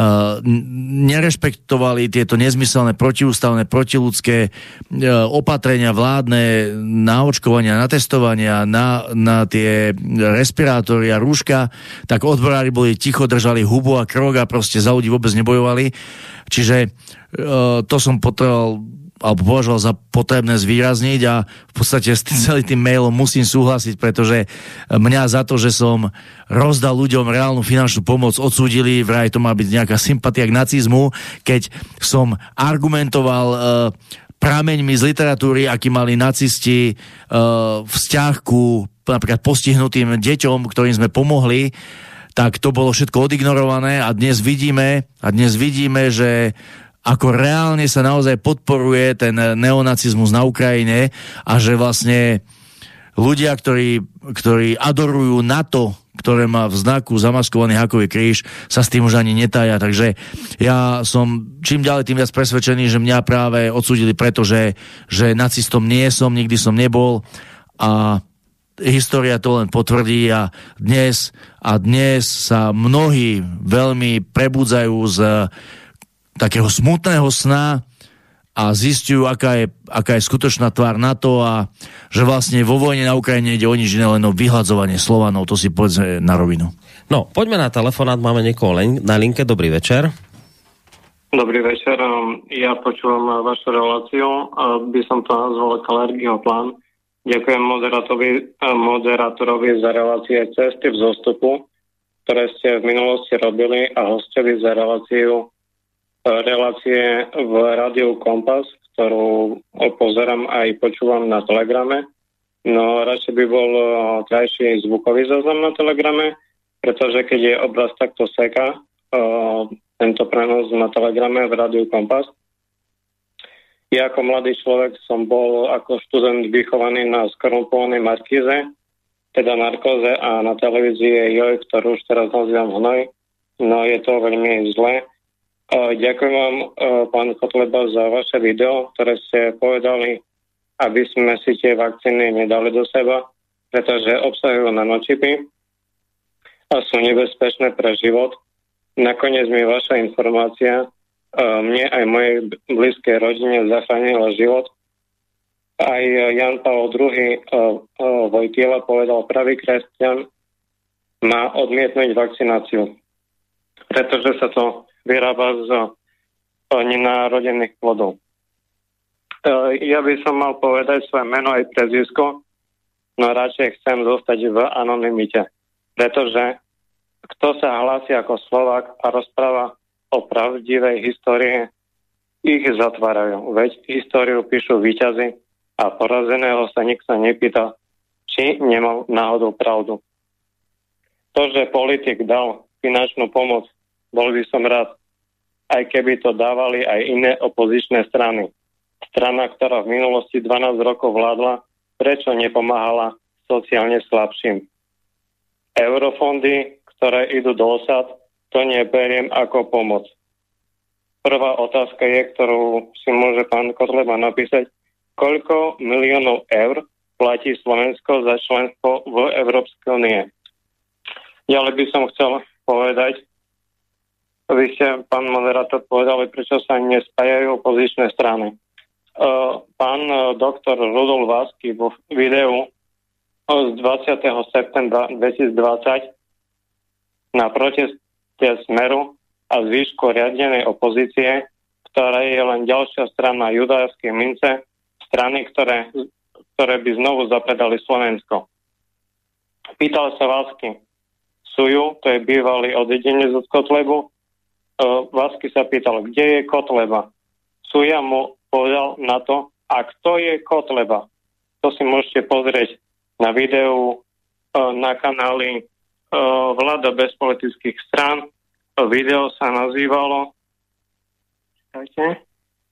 D: nerešpektovali tieto nezmyselné protiústavné, protiľudské opatrenia vládne na očkovania, na testovania, na tie respirátory a rúška, tak odborári boli ticho, držali hubu a krok a proste za ľudí vôbec nebojovali. Čiže to som považoval za potrebné zvýrazniť a v podstate s celým tým mailom musím súhlasiť, pretože mňa za to, že som rozdal ľuďom reálnu finančnú pomoc, odsúdili, vraj to má byť nejaká sympatia k nacizmu, keď som argumentoval prameňmi z literatúry, aký mali nacisti vzťah ku napríklad postihnutým deťom, ktorým sme pomohli, tak to bolo všetko odignorované a dnes vidíme, že ako reálne sa naozaj podporuje ten neonacizmus na Ukrajine a že vlastne ľudia, ktorí adorujú NATO, ktoré má v znaku zamaskovaný hakový kríž, sa s tým už ani netája. Takže ja som čím ďalej tým viac presvedčený, že mňa práve odsúdili, pretože že nacistom nie som, nikdy som nebol a história to len potvrdí a dnes sa mnohí veľmi prebudzajú z takého smutného sna a zistujú, aká je skutočná tvár NATO a že vlastne vo vojne na Ukrajine ide o nič iné, len o vyhľadzovanie Slovanov, to si povedzme na rovinu.
B: No, poďme na telefonát, máme niekoho na linke, dobrý večer.
F: Dobrý večer, ja počúvam vašu reláciu, by som to nazval Kalergieho plán. Ďakujem moderátorovi za relácie Cesty v zostupu, ktoré ste v minulosti robili a hostovi za relácie v rádiu Kompas, ktorú pozerám aj počúvam na Telegrame. No radšej by bol krajší zvukový záznam na Telegrame, pretože keď je obraz takto seká, tento prenos na Telegrame v rádiu Kompas. Ja ako mladý človek som bol ako študent vychovaný na skorumpovanej markíze, teda narkóze a na televízii Joj, ktorú už teraz nazývam Hnoj. No je to veľmi zlé. Ďakujem vám, pán Kotleba, za vaše video, ktoré ste povedali, aby sme si tie vakcíny nedali do seba, pretože obsahujú nanočipy a sú nebezpečné pre život. Nakoniec mi vaša informácia mne aj mojej blízkej rodine zachránila život. Aj Jan Pavel II Vojtila povedal, pravý kresťan má odmietnúť vakcináciu, pretože sa to vyrába z nenárodených plodov. Ja by som mal povedať svoje meno aj prezvisko, no radšej chcem zostať v anonymite, pretože kto sa hlási ako Slovák a rozpráva o pravdivej histórii, ich zatvárajú. Veď históriu píšu víťazi a porazeného sa nikto nepýta, či nemal náhodou pravdu. To, že politik dal finančnú pomoc, bol by som rád, aj keby to dávali aj iné opozičné strany. Strana, ktorá v minulosti 12 rokov vládla, prečo nepomáhala sociálne slabším? Eurofondy, ktoré idú do osad, to neberiem ako pomoc. Prvá otázka je, ktorú si môže pán Kotleba napísať, koľko miliónov eur platí Slovensko za členstvo v Európskej únie. Ďalej by som chcel povedať, vy ste, pán moderátor, povedali, prečo sa nespájajú opozičné strany. Pán doktor Rudolf Vásky vo videu z 20. septembra 2020 na proteste Smeru a zvýšku riadenej opozície, ktorá je len ďalšia strana judajskej mince, strany, ktoré by znovu zapredali Slovensko. Pýtal sa Vásky, Suju, to je bývalý odvedenec od Kotlebu, Vásky sa pýtal, kde je Kotleba. Suja mu povedal na to, a kto je Kotleba. To si môžete pozrieť na videu na kanáli Vláda bez politických strán. Video sa nazývalo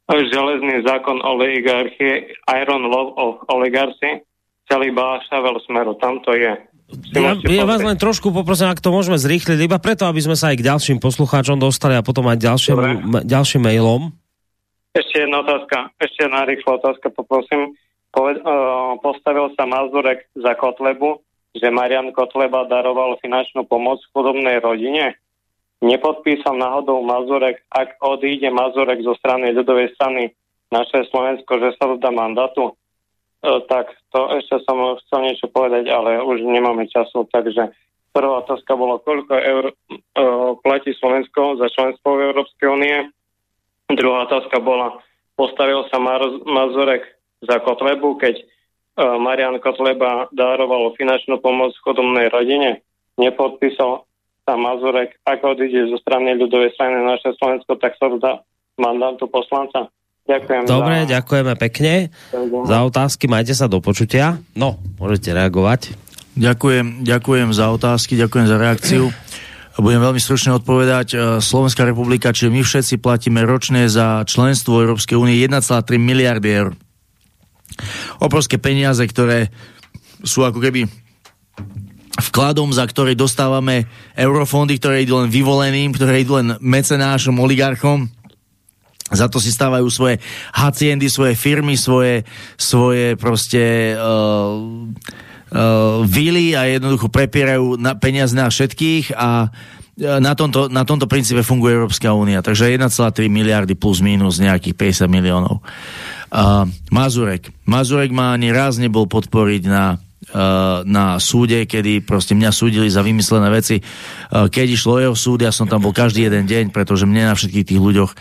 F: železný zákon oligarchie, Iron Law of Oligarchy, celý Balašavel Smeru. Tam to je.
B: Ja vás len trošku poprosím, ak to môžeme zrýchliť, iba preto, aby sme sa aj k ďalším poslucháčom dostali a potom aj ďalším mailom.
F: Ešte jedna rýchla otázka, poprosím. Postavil sa Mazurek za Kotlebu, že Marian Kotleba daroval finančnú pomoc chudobnej rodine. Nepodpísal náhodou Mazurek, ak odíde Mazurek zo strany ľudovej strany naše Slovensko, že sa dodá mandátu? Tak to ešte som chcel niečo povedať, ale už nemáme času, takže prvá otázka bola, koľko eur platí Slovensko za členstvo v Európskej únie. Druhá otázka bola, postavil sa Mazurek za Kotlebu, keď Marian Kotleba daroval finančnú pomoc chudobnej rodine. Nepodpísal sa Mazurek, ak odíde zo strany ľudovej strany naše Slovensko, tak sa dodá mandátu poslanca. Ďakujem.
B: Dobre, ďakujeme pekne za otázky, majte sa do počutia. No, môžete reagovať.
D: Ďakujem za otázky, ďakujem za reakciu. Budem veľmi stručne odpovedať. Slovenská republika, čiže my všetci platíme ročne za členstvo Európskej únie 1,3 miliardy eur. Obrovské peniaze, ktoré sú ako keby vkladom, za ktoré dostávame eurofondy, ktoré idú len vyvoleným, ktoré idú len mecenášom, oligarchom. Za to si stávajú svoje haciendy, svoje firmy, svoje proste vily a jednoducho prepierajú peniaze na všetkých a na tomto princípe funguje Európska únia. Takže 1,3 miliardy plus minus nejakých 50 miliónov. Mazurek ma ani raz nebol podporiť na súde, kedy proste mňa súdili za vymyslené veci. Keď išlo o jeho súd, ja som tam bol každý jeden deň, pretože mne na všetkých tých ľuďoch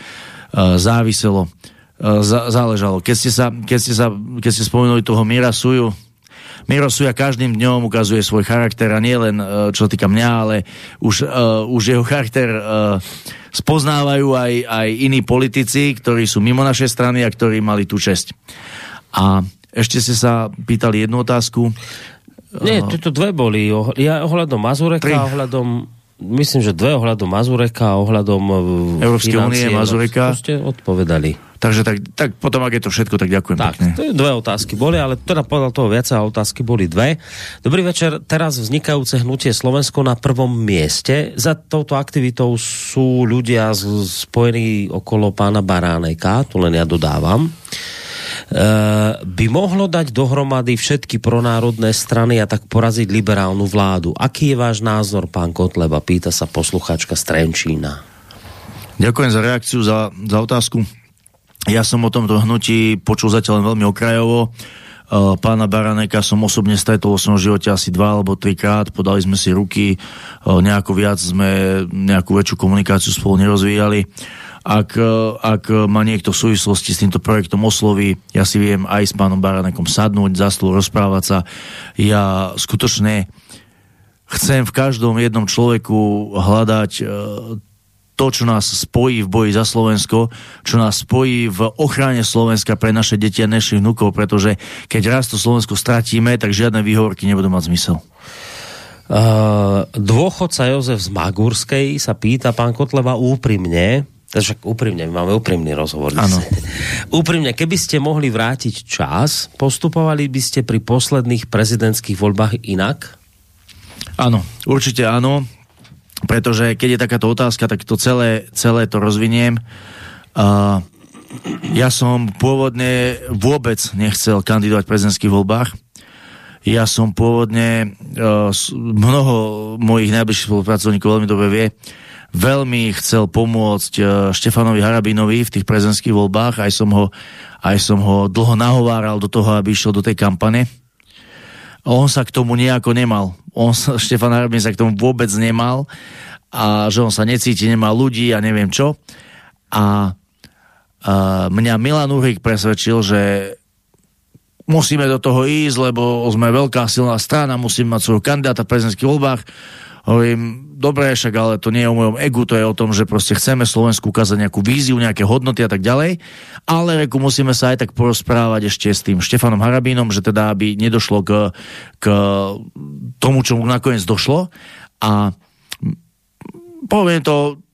D: záležalo. Keď ste spomenuli toho Mira Suja každým dňom ukazuje svoj charakter a nie len čo týka mňa, ale už jeho charakter spoznávajú aj iní politici, ktorí sú mimo našej strany a ktorí mali tú česť. A ešte ste sa pýtali jednu otázku.
B: Nie, tieto dve boli. Ja ohľadom Mazureka, myslím, že dve ohľadom Mazureka a ohľadom
D: Európskej únie Mazureka.
B: To ste odpovedali.
D: Takže tak potom, ak je to všetko, tak ďakujem
B: tak,
D: pekne.
B: To je dve otázky boli, ale teda podľa toho viac a otázky boli dve. Dobrý večer, teraz vznikajúce hnutie Slovensko na prvom mieste. Za touto aktivitou sú ľudia spojení okolo pána Baráneka, to len ja dodávam. By mohlo dať dohromady všetky pronárodné strany a tak poraziť liberálnu vládu. Aký je váš názor, pán Kotleba? Pýta sa posluchačka z Trenčína.
D: Ďakujem za reakciu, za otázku. Ja som o tomto hnutí počul zatiaľ veľmi okrajovo. Pána Baráneka som osobne stretol v svojom živote asi 2 alebo 3 krát. Podali sme si ruky, nejako viac sme nejakú väčšiu komunikáciu spolu nerozvíjali. Ak ma niekto v súvislosti s týmto projektom osloví, ja si viem aj s pánom Baránekom sadnúť, za stôl rozprávať sa. Ja skutočne chcem v každom jednom človeku hľadať to, čo nás spojí v boji za Slovensko, čo nás spojí v ochrane Slovenska pre naše deti a našich vnúkov, pretože keď raz to Slovensko stratíme, tak žiadne výhovorky nebudú mať zmysel.
B: Dôchodca Jozef z Magurskej sa pýta, pán Kotleba, úprimne, takže úprimne, máme úprimný rozhovor.
D: Áno.
B: Úprimne, keby ste mohli vrátiť čas, postupovali by ste pri posledných prezidentských voľbách inak?
D: Áno, určite áno, pretože keď je takáto otázka, tak to celé to rozviniem. Ja som pôvodne vôbec nechcel kandidovať v prezidentských voľbách. Ja som pôvodne, mnoho mojich najbližších spolupracovníkov veľmi dobre vie, veľmi chcel pomôcť Štefanovi Harabinovi v tých prezidentských voľbách. Aj som ho dlho nahováral do toho, aby išiel do tej kampane. On sa k tomu nejako nemal. Štefan Harabin sa k tomu vôbec nemal a že on sa necíti, nemá ľudí a neviem čo. A mňa Milan Uhrík presvedčil, že musíme do toho ísť, lebo sme veľká silná strana, musíme mať svojho kandidáta v prezidentských voľbách. Hovorím, dobre, však ale to nie je o mojom egu, to je o tom, že proste chceme Slovensku ukázať nejakú víziu, nejaké hodnoty a tak ďalej, ale reku musíme sa aj tak porozprávať ešte s tým Štefanom Harabínom, že teda aby nedošlo k tomu, čomu nakoniec došlo. A poviem to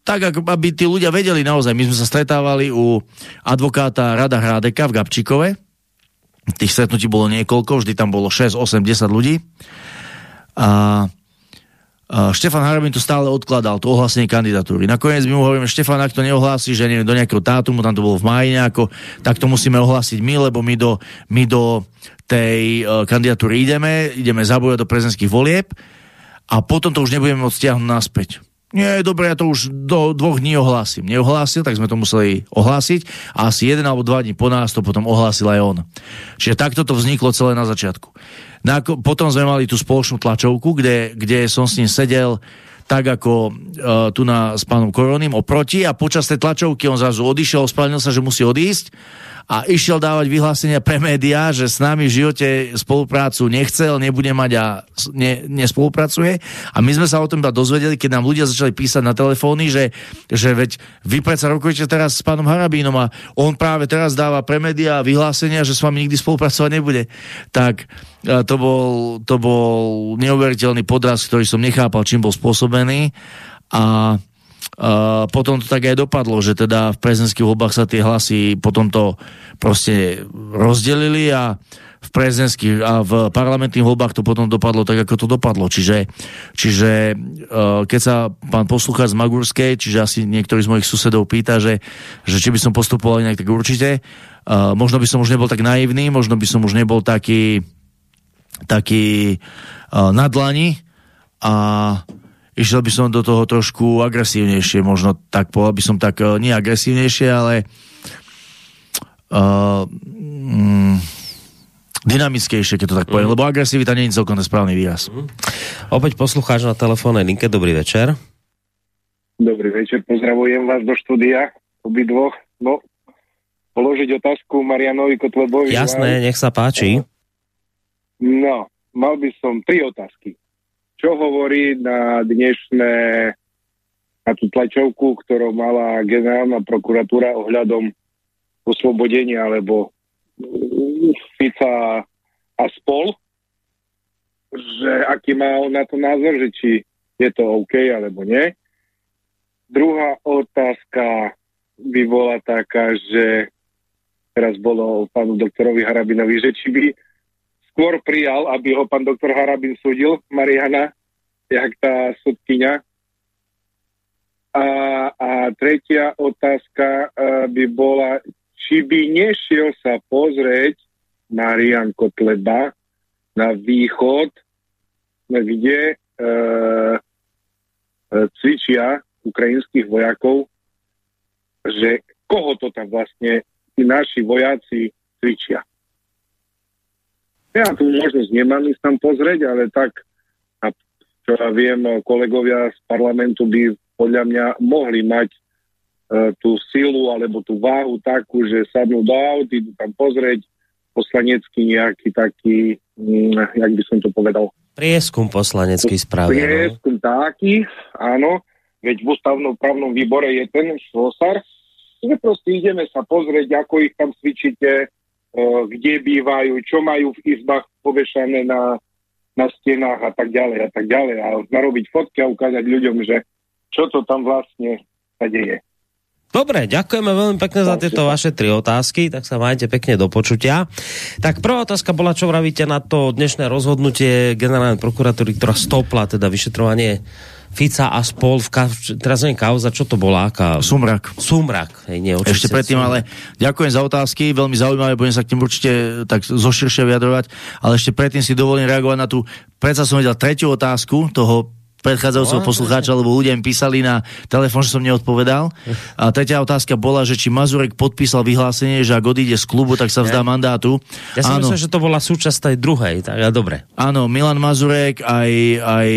D: tak, aby tí ľudia vedeli naozaj. My sme sa stretávali u advokáta Rada Hrádeka v Gabčíkove. Tých stretnutí bolo niekoľko, vždy tam bolo 6, 8, 10 ľudí. A Štefan Harabín to stále odkladal, to ohlásenie kandidatúry. Nakoniec my mu hovoríme, Štefan, ak to neohlási, že neviem, do nejakého dátumu, tam to bolo v máji nejako, tak to musíme ohlásiť my, lebo my do tej kandidatúry ideme zabojať do prezidentských volieb a potom to už nebudeme môcť stiahnuť naspäť. Nie, dobre, ja to už do 2 dní ohlásim. Neohlásil, tak sme to museli ohlásiť a asi 1 alebo 2 dní po nás to potom ohlásil aj on. Čiže takto to vzniklo celé na začiatku. Potom sme mali tú spoločnú tlačovku, kde som s ním sedel tak ako tu s pánom Koronim oproti a počas tej tlačovky on zrazu odišiel, ospravedlnil sa, že musí odísť a išiel dávať vyhlásenia pre médiá, že s nami v živote spoluprácu nechcel, nebude mať a nespolupracuje. A my sme sa o tom dozvedeli, keď nám ľudia začali písať na telefóny, že veď vy predsa rokujete teraz s pánom Harabínom a on práve teraz dáva pre médiá vyhlásenia, že s vami nikdy spolupracovať nebude. Tak to bol neuveriteľný podraz, ktorý som nechápal, čím bol spôsobený. A potom to tak aj dopadlo, že teda v prezidentských voľbách sa tie hlasy potom to proste rozdelili a v parlamentných voľbách to potom dopadlo tak, ako to dopadlo. Čiže keď sa pán poslucháč z Magurskej, čiže asi niektorý z mojich susedov pýta, že či by som postupoval inak, tak určite. Možno by som už nebol tak naivný, možno by som už nebol taký na dlani a išiel by som do toho trošku agresívnejšie, možno tak povedal by som tak, nie agresívnejšie, ale dynamickejšie, keď to tak poviem, lebo agresivita nie je celkom ten správny výraz.
B: Opäť poslucháč na telefónnej linke, dobrý večer.
G: Dobrý večer, pozdravujem vás do štúdia, obidvoch. No, položiť otázku Marianovi Kotlebovi.
B: Jasné, nech sa páči.
G: No, mal by som 3 otázky. Čo hovorí na tú tlačovku, ktorú mala generálna prokuratúra ohľadom oslobodenia alebo Fica a spol, že aký má on na to názor, že či je to OK alebo nie. Druhá otázka by bola taká, že teraz bolo pánu doktorovi Harabinovi, že či by skôr prijal, aby ho pán doktor Harabin súdil, Mariana, jak tá sudkyňa. A tretia otázka by bola, či by nešiel sa pozrieť Marian Kotleba na východ, kde cvičia ukrajinských vojakov, že koho to tam vlastne tí naši vojaci cvičia. Ja tu možnosť nemám ísť tam pozrieť, ale tak, čo ja viem, kolegovia z parlamentu by podľa mňa mohli mať tú silu alebo tú váhu takú, že sadnú do aut, idú tam pozrieť poslanecký nejaký taký, jak by som to povedal.
B: Prieskum poslanecký správy.
G: Prieskum taký, áno, veď v ústavnom právnom výbore je ten šlosar, že proste ideme sa pozrieť, ako ich tam cvičíte, kde bývajú, čo majú v izbách povešané na stenách a tak ďalej a narobiť fotky a ukázať ľuďom, že čo to tam vlastne sa deje.
B: Dobre, ďakujeme veľmi pekne za tieto vaše 3 otázky, tak sa majte pekne do počutia. Tak prvá otázka bola, čo vravíte na to dnešné rozhodnutie generálnej prokuratúry, ktorá stopla teda vyšetrovanie Fica a spol teraz neviem kauza, čo to bola?
D: Sumrak.
B: Hej, nie,
D: ešte predtým, ale ďakujem za otázky, veľmi zaujímavé, budem sa k tým určite tak zoširšie vyjadrovať, ale ešte predtým si dovolím reagovať na tú, predsa som vedel 3. otázku toho predchádzajúceho poslucháča, lebo ľudia mi písali na telefón, že som neodpovedal. A tretia otázka bola, že či Mazurek podpísal vyhlásenie, že ak odíde z klubu, tak sa vzdá mandátu.
B: Ja si myslím, že to bola súčasť tej druhej, tak dobre.
D: Áno, Milan Mazurek, aj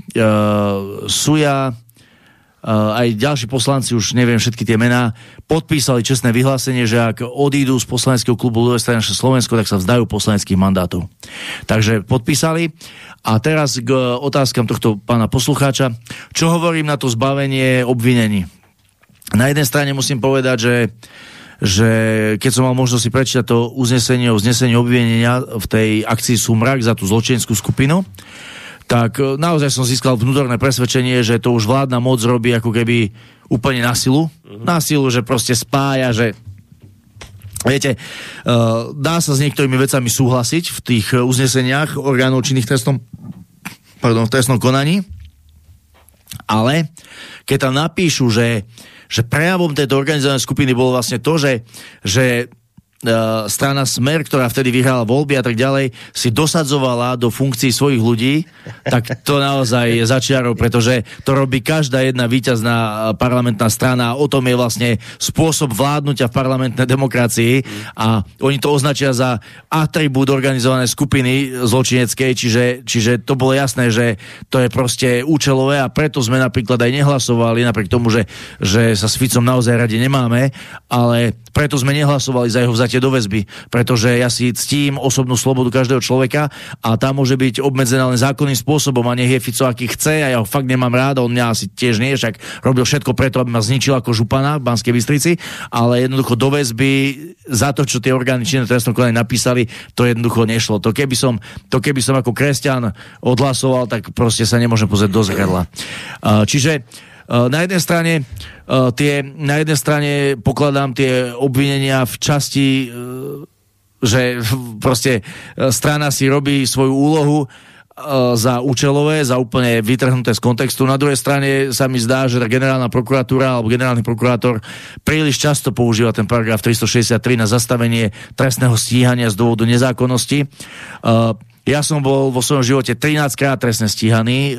D: Suja, aj ďalší poslanci, už neviem všetky tie mená, podpísali čestné vyhlásenie, že ak odídu z poslaneckého klubu Ľudové strany naše Slovensko, tak sa vzdajú poslaneckých mandátov. Takže podpísali. A teraz k otázkam tohto pána poslucháča. Čo hovorím na to zbavenie obvinení? Na jednej strane musím povedať, že keď som mal možnosť si prečítať to uznesenie o znesení obvinenia v tej akcii Sumrak za tú zločineckú skupinu, tak naozaj som získal vnútorné presvedčenie, že to už vládna moc robí ako keby úplne na silu, že proste spája, že viete, dá sa s niektorými vecami súhlasiť v tých uzneseniach orgánov činných v trestnom konaní, ale keď tam napíšu, že prejavom tejto organizovanej skupiny bolo vlastne to, že strana Smer, ktorá vtedy vyhrala voľby a tak ďalej, si dosadzovala do funkcií svojich ľudí, tak to naozaj je začiarov, pretože to robí každá jedna víťazná parlamentná strana a o tom je vlastne spôsob vládnutia v parlamentnej demokracii a oni to označia za atribút organizovanej skupiny zločineckej, čiže to bolo jasné, že to je proste účelové a preto sme napríklad aj nehlasovali, napriek tomu, že sa s Ficom naozaj radi nemáme, ale preto sme nehlasovali za jeho vzatie do väzby, pretože ja si ctím osobnú slobodu každého človeka a tá môže byť obmedzená len zákonným spôsobom a nech je Fico aký chce a ja ho fakt nemám rád, on mňa asi tiež nie, však robil všetko preto, aby ma zničil ako župana v Banskej Bystrici, ale jednoducho do väzby za to, čo tie orgány činné v trestnom konaní napísali, to jednoducho nešlo. To keby som ako kresťan odhlasoval, tak proste sa nemôžem pozrieť do zrkadla. Čiže na jednej strane pokladám tie obvinenia v časti, že proste strana si robí svoju úlohu za účelové, za úplne vytrhnuté z kontextu. Na druhej strane sa mi zdá, že tá generálna prokuratúra alebo generálny prokurátor príliš často používa ten paragraf 363 na zastavenie trestného stíhania z dôvodu nezákonnosti. Ja som bol vo svojom živote 13 krát trestne stíhaný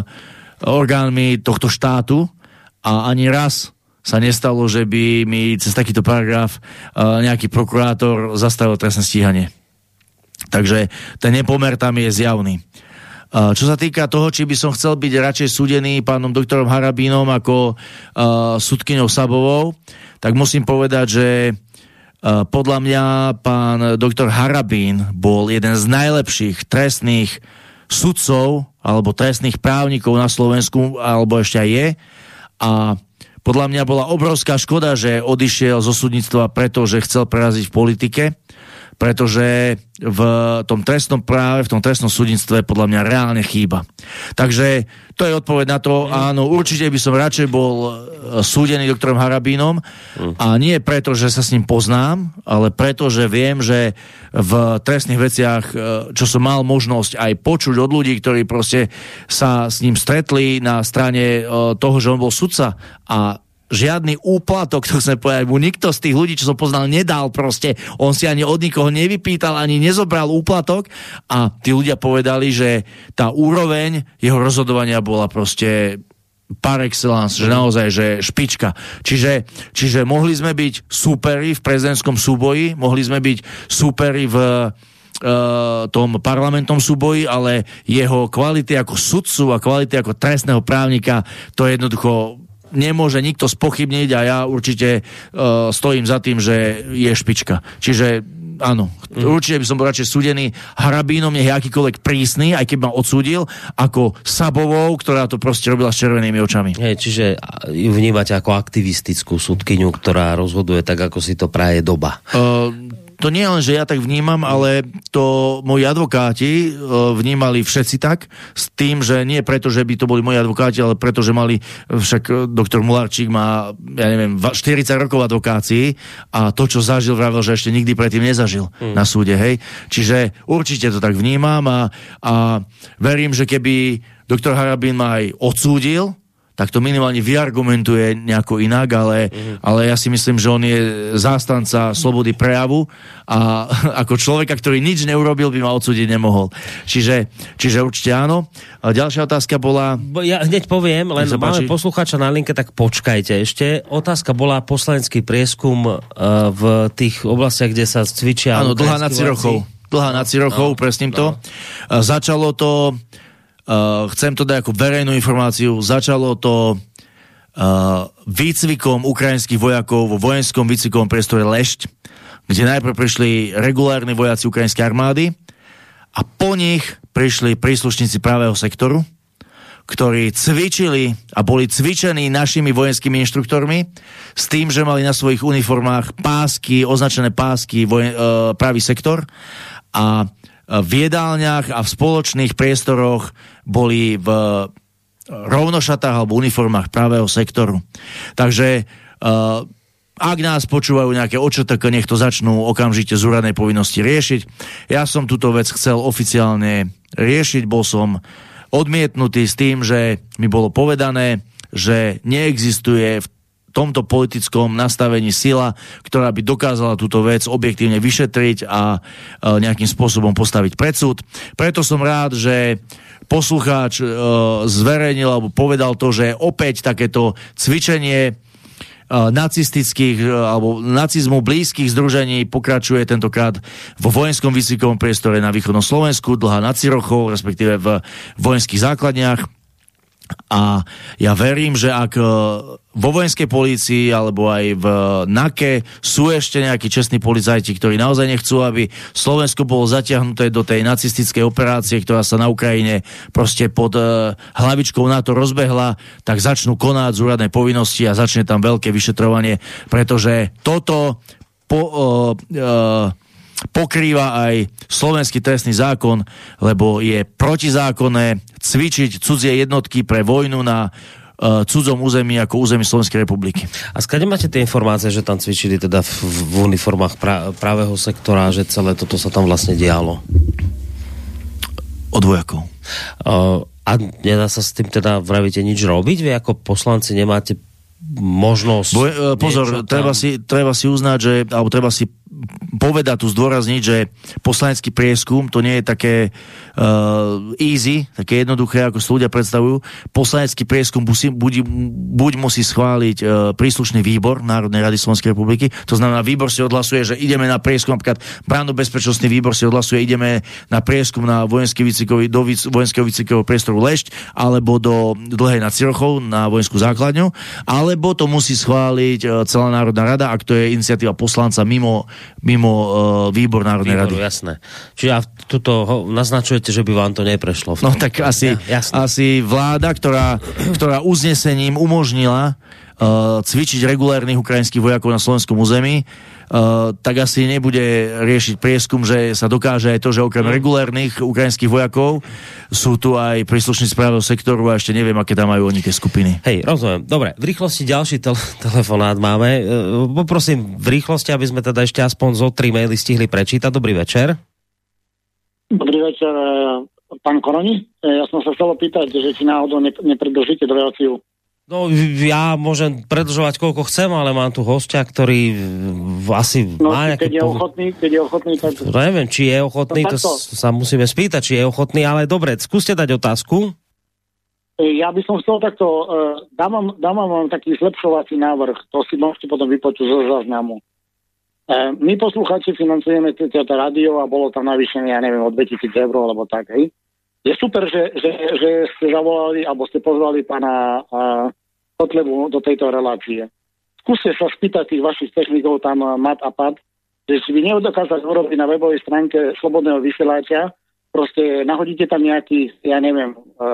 D: orgánmi tohto štátu a ani raz sa nestalo, že by mi cez takýto paragraf nejaký prokurátor zastavil trestné stíhanie. Takže ten nepomer tam je zjavný. Čo sa týka toho, či by som chcel byť radšej súdený pánom doktorom Harabínom ako sudkyňou Sabovou, tak musím povedať, že podľa mňa pán doktor Harabín bol jeden z najlepších trestných sudcov alebo trestných právnikov na Slovensku, alebo ešte aj je. A podľa mňa bola obrovská škoda, že odišiel zo súdnictva, pretože chcel preraziť v politike, pretože v tom trestnom práve, v tom trestnom súdnictve podľa mňa reálne chýba. Takže to je odpoveď na to, áno, určite by som radšej bol súdený doktorom Harabínom a nie preto, že sa s ním poznám, ale preto, že viem, že v trestných veciach, čo som mal možnosť aj počuť od ľudí, ktorí proste sa s ním stretli na strane toho, že on bol sudca a žiadny úplatok, to chcem povedať, mu nikto z tých ľudí, čo som poznal, nedal proste. On si ani od nikoho nevypýtal, ani nezobral úplatok a tí ľudia povedali, že tá úroveň jeho rozhodovania bola proste par excellence, že naozaj, že špička. Čiže mohli sme byť súperi v prezidentskom súboji, mohli sme byť súperi v tom parlamentnom súboji, ale jeho kvality ako sudcu a kvality ako trestného právnika, to je jednoducho nemôže nikto spochybniť a ja určite stojím za tým, že je špička. Čiže áno, určite by som bol radšej súdený Harabínom, nech je akýkoľvek prísny, aj keby ma odsúdil, ako Sabovou, ktorá to proste robila s červenými očami.
B: Čiže ju vnímate ako aktivistickú sudkyňu, ktorá rozhoduje tak, ako si to praje doba.
D: To nie len, že ja tak vnímam, ale to moji advokáti vnímali všetci tak, s tým, že nie preto, že by to boli moji advokáti, ale preto, že mali, však doktor Mularčík má, ja neviem, 40 rokov advokácií a to, čo zažil, vravel, že ešte nikdy predtým nezažil na súde, hej. Čiže určite to tak vnímam a verím, že keby doktor Harabín ma aj odsúdil, tak to minimálne vyargumentuje nejako inak, ale ja si myslím, že on je zástanca slobody prejavu a ako človeka, ktorý nič neurobil, by ma odsúdiť nemohol. Čiže určite áno. A ďalšia otázka bola...
B: Ja hneď poviem, len máme poslucháča na linke, tak počkajte ešte. Otázka bola poslanecký prieskum v tých oblastiach, kde sa cvičia...
D: Áno, Dlhá nad Cirochou. Dlhá nad Cirochou, presním to. Začalo to... chcem to dať ako verejnú informáciu, začalo to výcvikom ukrajinských vojakov vo vojenskom výcvikovom priestore Lešť, kde najprv prišli regulárni vojaci ukrajinskej armády a po nich prišli príslušníci právého sektoru, ktorí cvičili a boli cvičení našimi vojenskými inštruktormi s tým, že mali na svojich uniformách pásky, označené pásky pravý sektor a v jedálniach a v spoločných priestoroch boli v rovnošatách alebo uniformách pravého sektoru. Takže ak nás počúvajú nejaké OČTK, nech to začnú okamžite z úradnej povinnosti riešiť. Ja som túto vec chcel oficiálne riešiť, bol som odmietnutý s tým, že mi bolo povedané, že neexistuje v tomto politickom nastavení sila, ktorá by dokázala túto vec objektívne vyšetriť a nejakým spôsobom postaviť pred súd. Preto som rád, že poslucháč zverejnil alebo povedal to, že opäť takéto cvičenie nacistických alebo nacizmu blízkych združení pokračuje tentokrát vo vojenskom výcvikovom priestore na východnom Slovensku, Dlhá nad Cirochou, respektíve v vojenských základniach. A ja verím, že ak vo vojenskej polícii alebo aj v NAKE sú ešte nejakí čestní policajti, ktorí naozaj nechcú, aby Slovensko bolo zatiahnuté do tej nacistickej operácie, ktorá sa na Ukrajine proste pod hlavičkou NATO rozbehla, tak začnú konať z úradnej povinnosti a začne tam veľké vyšetrovanie, pretože toto pokrýva aj slovenský trestný zákon, lebo je protizákonné cvičiť cudzie jednotky pre vojnu na cudzom území ako území Slovenskej republiky.
B: A skade máte tie informácie, že tam cvičili teda v uniformách pravého sektora, že celé toto sa tam vlastne dialo?
D: Od vojakov.
B: A nedá sa s tým teda, vravíte, nič robiť? Vy ako poslanci nemáte možnosť...
D: Pozor, treba si uznať, že, alebo treba si povedať tu, zdôrazniť, že poslanecký prieskum to nie je také easy, také jednoduché, ako si ľudia predstavujú. Poslanecký prieskum buď musí schváliť príslušný výbor Národnej rady Slovenskej republiky, to znamená, výbor si odhlasuje, že ideme na prieskum, napríklad branno-bezpečnostný výbor si odhlasuje, ideme na prieskum na do vojenského výcvikového priestoru Lešť, alebo do Dlhej nad Cirochou na vojenskú základňu, alebo to musí schváliť celá Národná rada, ak to je iniciatíva poslanca mimo výbor Národnej rady.
B: Jasné. Čiže tuto naznačujete, že by vám to neprešlo.
D: No tak asi vláda, ktorá uznesením umožnila cvičiť regulérnych ukrajinských vojakov na slovenskom území, tak asi nebude riešiť prieskum, že sa dokáže aj to, že okrem regulérnych ukrajinských vojakov sú tu aj príslušníci právneho sektoru a ešte neviem, aké tam majú oni tie skupiny.
B: Hej, rozumiem. Dobre, v rýchlosti ďalší telefonát máme. Poprosím v rýchlosti, aby sme teda ešte aspoň zo 3 maily stihli prečítať. Dobrý večer.
H: Dobrý večer, pán Koroni. Ja som sa chcel opýtať, že či náhodou nepredĺžite reláciu.
B: No, ja môžem predĺžovať koľko chcem, ale mám tu hostia, ktorý asi má nejaké...
H: Keď je ochotný, tak...
B: No, neviem, či je ochotný, to sa musíme spýtať, či je ochotný, ale dobre, skúste dať otázku.
H: Ja by som chcel takto... Dám vám taký zlepšovací návrh, to si môžete potom vypočuť zo záznamu. My poslucháči financujeme toto rádio a bolo tam navýšenie, ja neviem, od 2000 eur, alebo tak, hej. Je super, že ste zavolali, alebo ste pozvali pána Kotlebu do tejto relácie. Skúste sa spýtať tých vašich technikov tam mat a pad, že si vy nedokázali urobiť na webovej stránke Slobodného vysielača, proste nahodíte tam nejakých, ja neviem,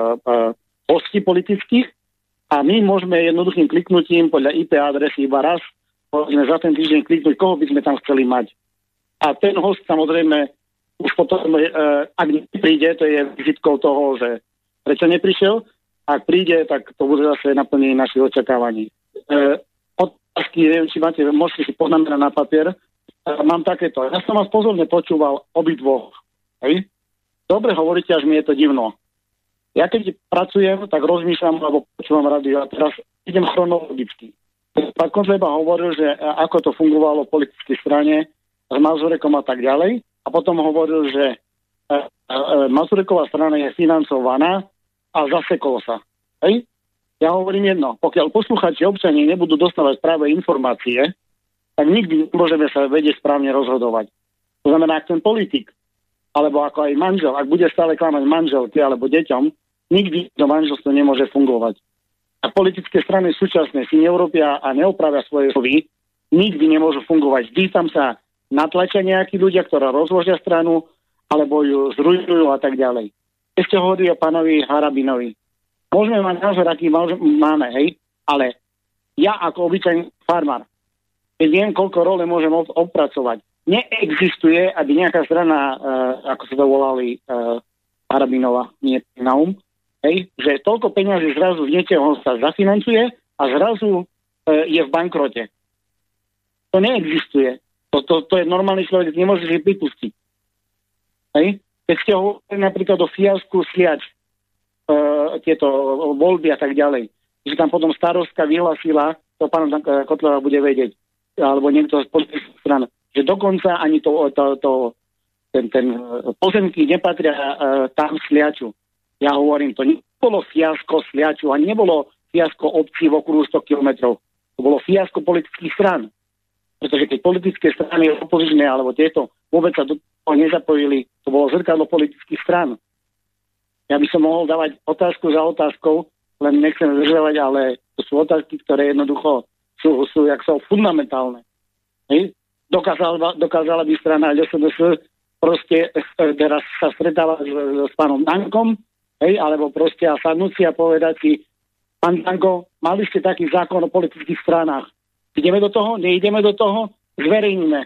H: hostí politických a my môžeme jednoduchým kliknutím podľa IP adresy iba raz môžeme za ten týždeň kliknúť, koho by sme tam chceli mať. A ten host samozrejme už potom, ak nepríde, to je vizitkou toho, že prečo neprišiel. Ak príde, tak to bude zase naplnenie našich očakávaní. Otázky, neviem, či máte, môžete si poznamenať na papier. Mám takéto. Ja som vás pozorne počúval obidvoch. Hej? Dobre hovoríte, až mi je to divno. Ja keď pracujem, tak rozmýšľam, alebo počúvam rádio a teraz idem chronologicky. Pán Kotleba hovoril, že ako to fungovalo v politickej strane s Mazurekom a tak ďalej. A potom hovoril, že Mazureková strana je financovaná a zasekol sa. Hej? Ja hovorím jedno. Pokiaľ poslucháči občania nebudú dostávať práve informácie, tak nikdy môžeme sa vedieť správne rozhodovať. To znamená, ak ten politik, alebo ako aj manžel, ak bude stále klamať manželke alebo deťom, nikdy to manželstvo nemôže fungovať. A politické strany súčasné si neurobia a neopravia svoje slovy, nikdy nemôžu fungovať. Vždy tam sa natlačia nejakí ľudia, ktorí rozložia stranu, alebo ju zrujnujú a tak ďalej. Ešte hovorí o pánovi Harabinovi. Môžeme mať názor, aký máme, hej, ale ja ako obyčajný farmár, keď viem, koľko role môžem opracovať, neexistuje, aby nejaká strana, ako sa to volali Harabinova, nie Naum, Hej, že toľko peňazí zrazu z niečoho sa zafinancuje a zrazu je v bankrote. To neexistuje. To je normálny človek, nemôže si pripustiť. Hej? Keď ste hovorili napríklad o fiasku Sliač, tieto voľby a tak ďalej, že tam potom starostka vyhlasila, to pán Kotleba bude vedieť, alebo niekto z politických stran, že dokonca ani ten pozemky nepatria tam Sliaču. Ja hovorím, to nebolo fiasko Sliaču, ani nebolo fiasko obcí v okruhu 100 kilometrov. To bolo fiasko politických strán. Pretože keď politické strany opozičné alebo tieto vôbec sa do toho nezapojili, to bolo zrkadlo politických strán. Ja by som mohol dávať otázku za otázkou, len nechcem zdržovať, ale to sú otázky, ktoré jednoducho sú fundamentálne. Hej? Dokázala by strana LSNS proste teraz sa stretáva s pánom Dankom, hej? Alebo proste a sadnúť si a povedať si, pán Danko, mali ste taký zákon o politických stranách. Ideme do toho? Neideme do toho? Zverejníme.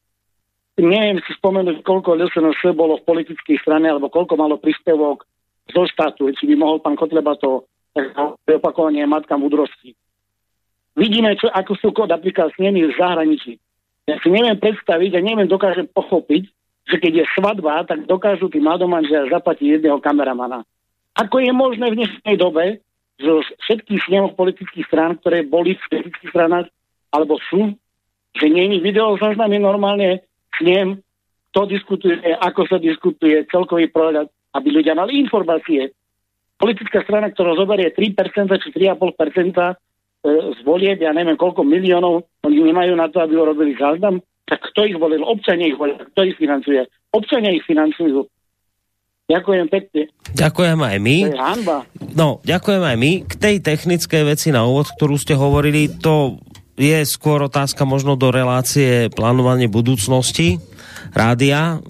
H: Neviem si spomenúť, koľko LSNS bolo v politickej strane, alebo koľko malo príspevok zo štátu, či by mohol pán Kotleba to opakovanie matka múdrosti. Vidíme, ako sú napríklad snemy v zahraničí. Ja si neviem predstaviť a dokážem pochopiť, že keď je svadba, tak dokážu tí mladomanželia zaplatiť jedného kameramana. Ako je možné v dnešnej dobe, že všetkých snemoch politických strán, ktoré boli v politických stranách, alebo sú, že nie je video záznam, je normálne snem, kto diskutuje, ako sa diskutuje, celkový prehľad, aby ľudia mali informácie. Politická strana, ktorá zoberie 3% či 3,5% z volieb, ja neviem koľko miliónov, oni nemajú na to, aby urobili záznam, tak kto ich volil? Občania ich volil. Kto ich financuje? Občania ich financujú. Ďakujem pekne.
B: Ďakujem aj my.
H: To je hanba.
B: No, ďakujem aj my. K tej technickej veci na úvod, ktorú ste hovorili, to je skôr otázka možno do relácie plánovanie budúcnosti rádia,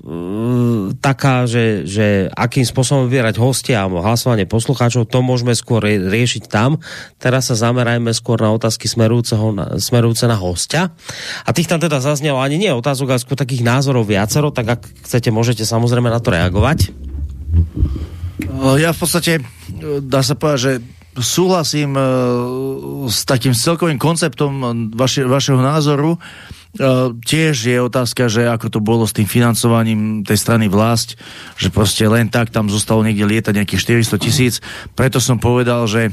B: taká, že akým spôsobom vybierať hostia a hlasovanie poslucháčov, to môžeme skôr riešiť tam. Teraz sa zamerajme skôr na otázky smerujúce na hostia. A tých tam teda zaznelo ani nie otázok, ale skôr takých názorov viacero, tak ak chcete, môžete samozrejme na to reagovať.
D: Ja v podstate, dá sa povedať, že súhlasím s takým celkovým konceptom vašeho názoru. Tiež je otázka, že ako to bolo s tým financovaním tej strany Vlast, že proste len tak tam zostalo niekde lietať nejakých 400 000. Preto som povedal, že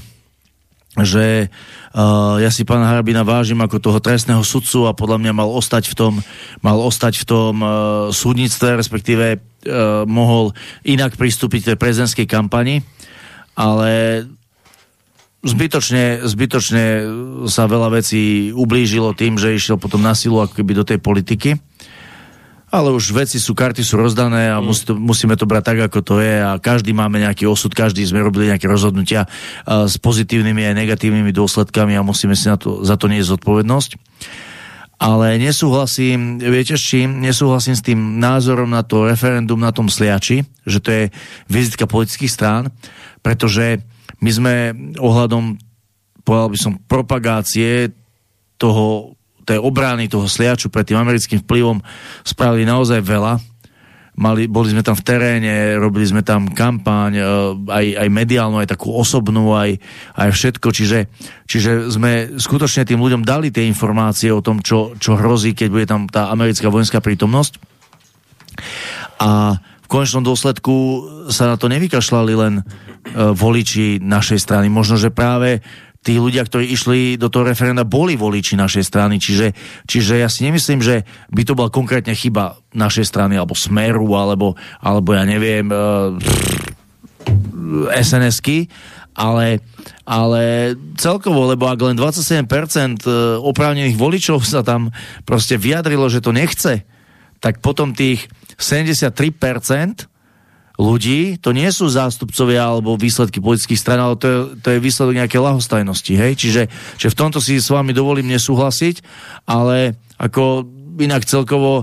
D: ja si pána Harabina vážim ako toho trestného sudcu a podľa mňa mal ostať v tom súdnictve, respektíve mohol inak pristúpiť tej prezidentskej kampani, ale zbytočne sa veľa vecí ublížilo tým, že išiel potom na silu ako keby do tej politiky. Ale už karty sú rozdané a musíme to brať tak, ako to je a každý máme nejaký osud, každý sme robili nejaké rozhodnutia s pozitívnymi aj negatívnymi dôsledkami a musíme si za to niesť zodpovednosť. Ale nesúhlasím, viete s čím? Nesúhlasím s tým názorom na to referendum na tom Sliači, že to je vizitka politických strán, pretože my sme ohľadom, povedal by som, propagácie tej obrany toho Sliaču pred tým americkým vplyvom spravili naozaj veľa. Boli sme tam v teréne, robili sme tam kampaň, aj mediálnu, aj takú osobnú, aj všetko. Čiže sme skutočne tým ľuďom dali tie informácie o tom, čo hrozí, keď bude tam tá americká vojenská prítomnosť. A v konečnom dôsledku sa na to nevykašľali len voliči našej strany. Možno, že práve tí ľudia, ktorí išli do toho referenda, boli voliči našej strany. Čiže ja si nemyslím, že by to bola konkrétne chyba našej strany, alebo Smeru, alebo ja neviem, SNS-ky, ale celkovo, lebo ak len 27% oprávnených voličov sa tam proste vyjadrilo, že to nechce, tak potom tých 73% ľudí, to nie sú zástupcovia alebo výsledky politických strán, ale to je výsledok nejakej ľahostajnosti, hej? Čiže v tomto si s vami dovolím nesúhlasiť, ale ako inak celkovo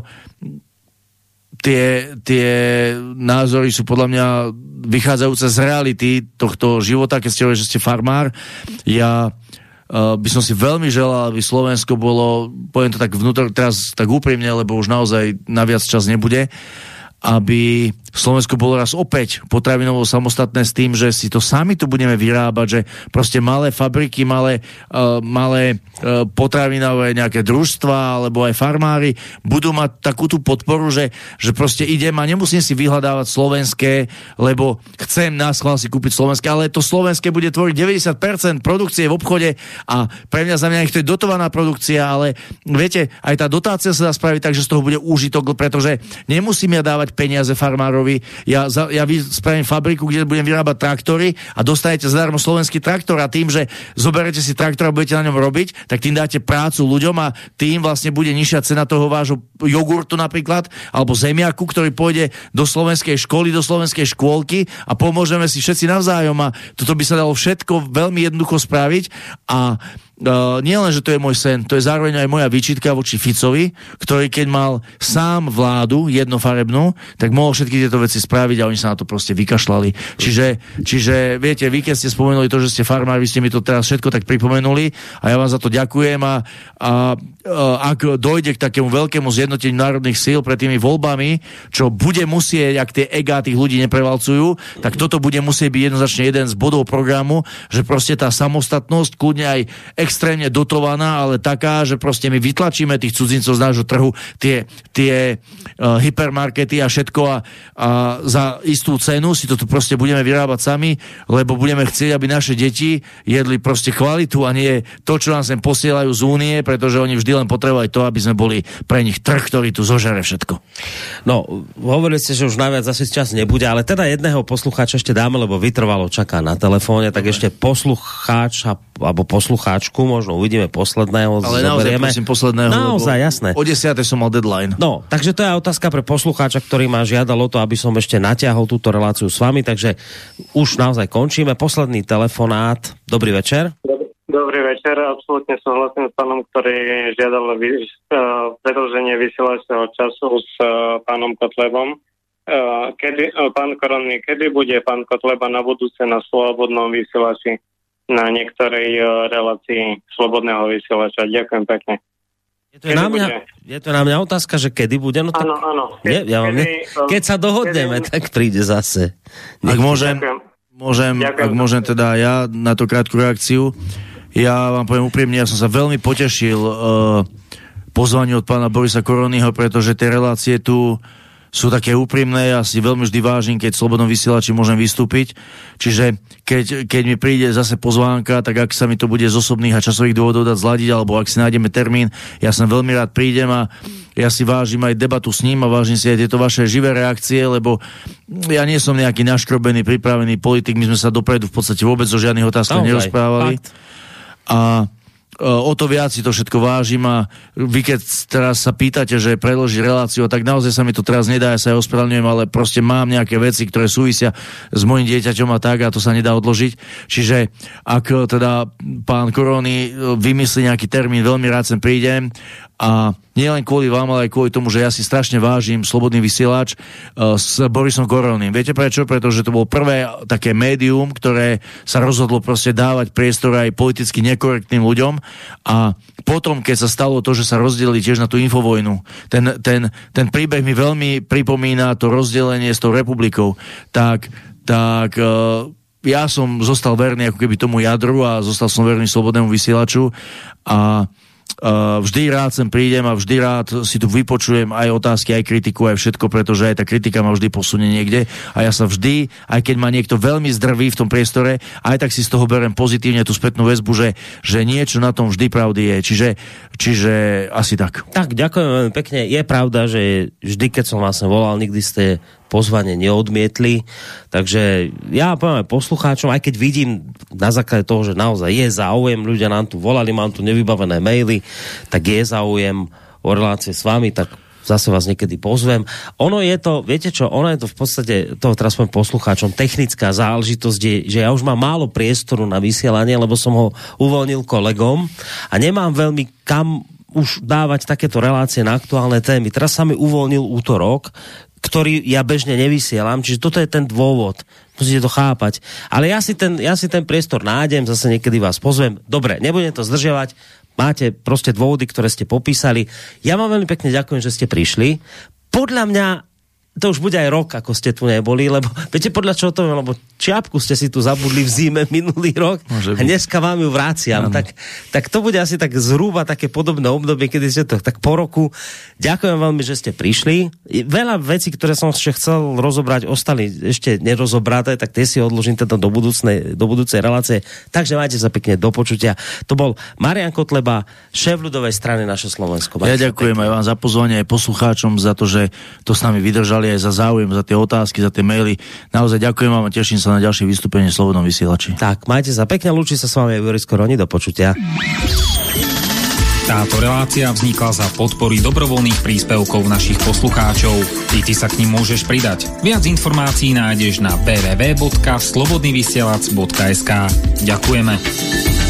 D: tie názory sú podľa mňa vychádzajúce z reality tohto života, keď ste hovorili, že ste farmár. Ja by som si veľmi želal, aby Slovensko bolo, poviem to tak teraz tak úprimne, lebo už naozaj na viac čas nebude, aby Slovensko bolo raz opäť potravinovo samostatné s tým, že si to sami tu budeme vyrábať, že proste malé fabriky, malé potravinové nejaké družstva alebo aj farmári budú mať takú tú podporu, že proste idem a nemusím si vyhľadávať slovenské, lebo chcem na schvál si kúpiť slovenské, ale to slovenské bude tvoriť 90% produkcie v obchode a pre mňa, za mňa to je dotovaná produkcia, ale viete, aj tá dotácia sa dá spraviť tak, že z toho bude úžitok, pretože nemusím ja dávať peniaze farmárovi, ja spravím fabriku, kde budem vyrábať traktory a dostanete zadarmo slovenský traktor a tým, že zoberete si traktor a budete na ňom robiť, tak tým dáte prácu ľuďom a tým vlastne bude nižšia cena toho vášho jogurtu napríklad, alebo zemiaku, ktorý pôjde do slovenskej školy, do slovenskej škôlky a pomôžeme si všetci navzájom a toto by sa dalo všetko veľmi jednoducho spraviť a nie len, že to je môj sen, to je zároveň aj moja výčitka voči Ficovi, ktorý keď mal sám vládu jednofarebnú, tak mohol všetky tieto veci spraviť a oni sa na to proste vykašľali. Čiže viete, vy keď ste spomenuli to, že ste farmár, vy ste mi to teraz všetko tak pripomenuli a ja vám za to ďakujem a ak dojde k takému veľkému zjednoteniu národných síl pred tými voľbami, čo bude musieť, ak tie egá tých ľudí neprevalcujú, tak toto bude musieť byť jednoznačne jeden z bodov programu, že proste tá samostatnosť, kľudne aj extrémne dotovaná, ale taká, že proste my vytlačíme tých cudzincov z nášho trhu, tie hypermarkety a všetko a za istú cenu si to tu proste budeme vyrábať sami, lebo budeme chcieť, aby naše deti jedli proste kvalitu a nie to, čo nám sem posielajú z únie, pretože oni vždy len potrebujú to, aby sme boli pre nich trh, ktorý tu zožere všetko. No, hovorili ste, že už najviac asi čas nebude, ale teda jedného poslucháča ešte dáme, lebo vytrvalo čaká na telefóne, tak ešte poslucháča alebo poslucháčku, možno uvidíme posledného. Ale naozaj prosím posledného,
B: naozaj, jasné.
D: O 10. som mal deadline.
B: No, takže to je otázka pre poslucháča, ktorý ma žiadal o to, aby som ešte natiahol túto reláciu s vami, takže už naozaj končíme. Posledný telefonát. Dobrý večer.
F: Dobrý večer, absolútne súhlasím s pánom, ktorý žiadal predĺženie vysielacieho času s pánom Kotlebom. Pán Koronný, kedy bude pán Kotleba na budúce na slobodnom vysielači na niektorej relácii slobodného vysielača? Ďakujem pekne.
B: Je to na mňa otázka, že kedy bude? No tak,
F: áno.
B: Keď sa dohodneme, tak príde zase.
D: Ak môžem teda ja na tú krátku reakciu. Ja vám poviem úprimne, ja som sa veľmi potešil pozvaniu od pána Borisa Koronyho, pretože tie relácie tu sú také úprimné, ja si veľmi vždy vážim, keď v slobodnom vysielači môžem vystúpiť. Čiže keď mi príde zase pozvánka, tak ak sa mi to bude z osobných a časových dôvodov dať zladiť, alebo ak si nájdeme termín, ja som veľmi rád prídem a ja si vážim aj debatu s ním a vážim si aj tieto vaše živé reakcie, lebo ja nie som nejaký naškrobený, pripravený politik, my sme sa dopredu v podstate vôbec o žiadnych otázkach nerozprávali. A o to viac si to všetko vážim a vy keď teraz sa pýtate, že predloží reláciu, tak naozaj sa mi to teraz nedá, ja sa aj ospravedlňujem, ale proste mám nejaké veci, ktoré súvisia s mojím dieťaťom a tak a to sa nedá odložiť. Čiže ak teda pán Korony vymyslí nejaký termín, veľmi rád sem prídem a nie len kvôli vám, ale aj kvôli tomu, že ja si strašne vážim slobodný vysielač s Borisom Koroným. Viete prečo? Pretože to bolo prvé také médium, ktoré sa rozhodlo proste dávať priestor aj politicky nekorektným ľuďom a potom, keď sa stalo to, že sa rozdelili tiež na tú infovojnu, ten príbeh mi veľmi pripomína to rozdelenie s tou republikou, tak ja som zostal verný ako keby tomu jadru a zostal som verný slobodnému vysielaču a vždy rád sem prídem a vždy rád si tu vypočujem aj otázky, aj kritiku, aj všetko, pretože aj tá kritika ma vždy posunie niekde a ja sa vždy, aj keď ma niekto veľmi zdrví v tom priestore, aj tak si z toho berem pozitívne tú spätnú väzbu, že niečo na tom vždy pravdy je. Čiže asi tak. Tak, ďakujem veľmi pekne. Je pravda, že vždy, keď som vlastne volal, nikdy ste pozvanie neodmietli, takže ja poviem aj poslucháčom, aj keď vidím na základe toho, že naozaj je záujem, ľudia nám tu volali, mám tu nevybavené maily, tak je záujem o relácie s vami, tak zase vás niekedy pozvem. Ono je to, viete čo, ono je to v podstate, toho teraz poviem poslucháčom, technická záležitosť, že ja už mám málo priestoru na vysielanie, lebo som ho uvoľnil kolegom a nemám veľmi kam už dávať takéto relácie na aktuálne témy. Teraz sa mi uvoľnil útorok, ktorý ja bežne nevysielam, čiže toto je ten dôvod. Musíte to chápať. Ale ja si ten priestor nájdem, zase niekedy vás pozvem. Dobre, nebudem to zdržiavať. Máte proste dôvody, ktoré ste popísali. Ja vám veľmi pekne ďakujem, že ste prišli. Podľa mňa
B: to už bude aj rok, ako ste tu neboli, lebo viete podľa čoho to je, lebo čiapku ste si tu zabudli v zime minulý rok a dneska vám ju vraciam. Tak to bude asi tak zhruba také podobné obdobie, kedy ste to tak po roku. Ďakujem veľmi, že ste prišli. Veľa vecí, ktoré som ešte chcel rozobrať, ostali ešte nerozobraté, tak tie si odložím teda do budúcej relácie. Takže majte sa pekne, do počutia. To bol Marián Kotleba, šéf ľudovej strany Naše Slovensko.
D: Ja ďakujem aj vám za pozvanie, aj poslucháčom za to, že to s nami vydržali, aj za záujem, za tie otázky, za tie maily. Naozaj ďakujem vám a teším sa na ďalšie vystúpenie v Slobodnom vysielači. Tak, majte sa pekne, lúči sa s vami Boris Koroni, do počutia.
I: Táto relácia vznikla za podpory dobrovoľných príspevkov našich poslucháčov. Ty sa k nim môžeš pridať. Viac informácií nájdeš na www.slobodnyvysielac.sk. Ďakujeme.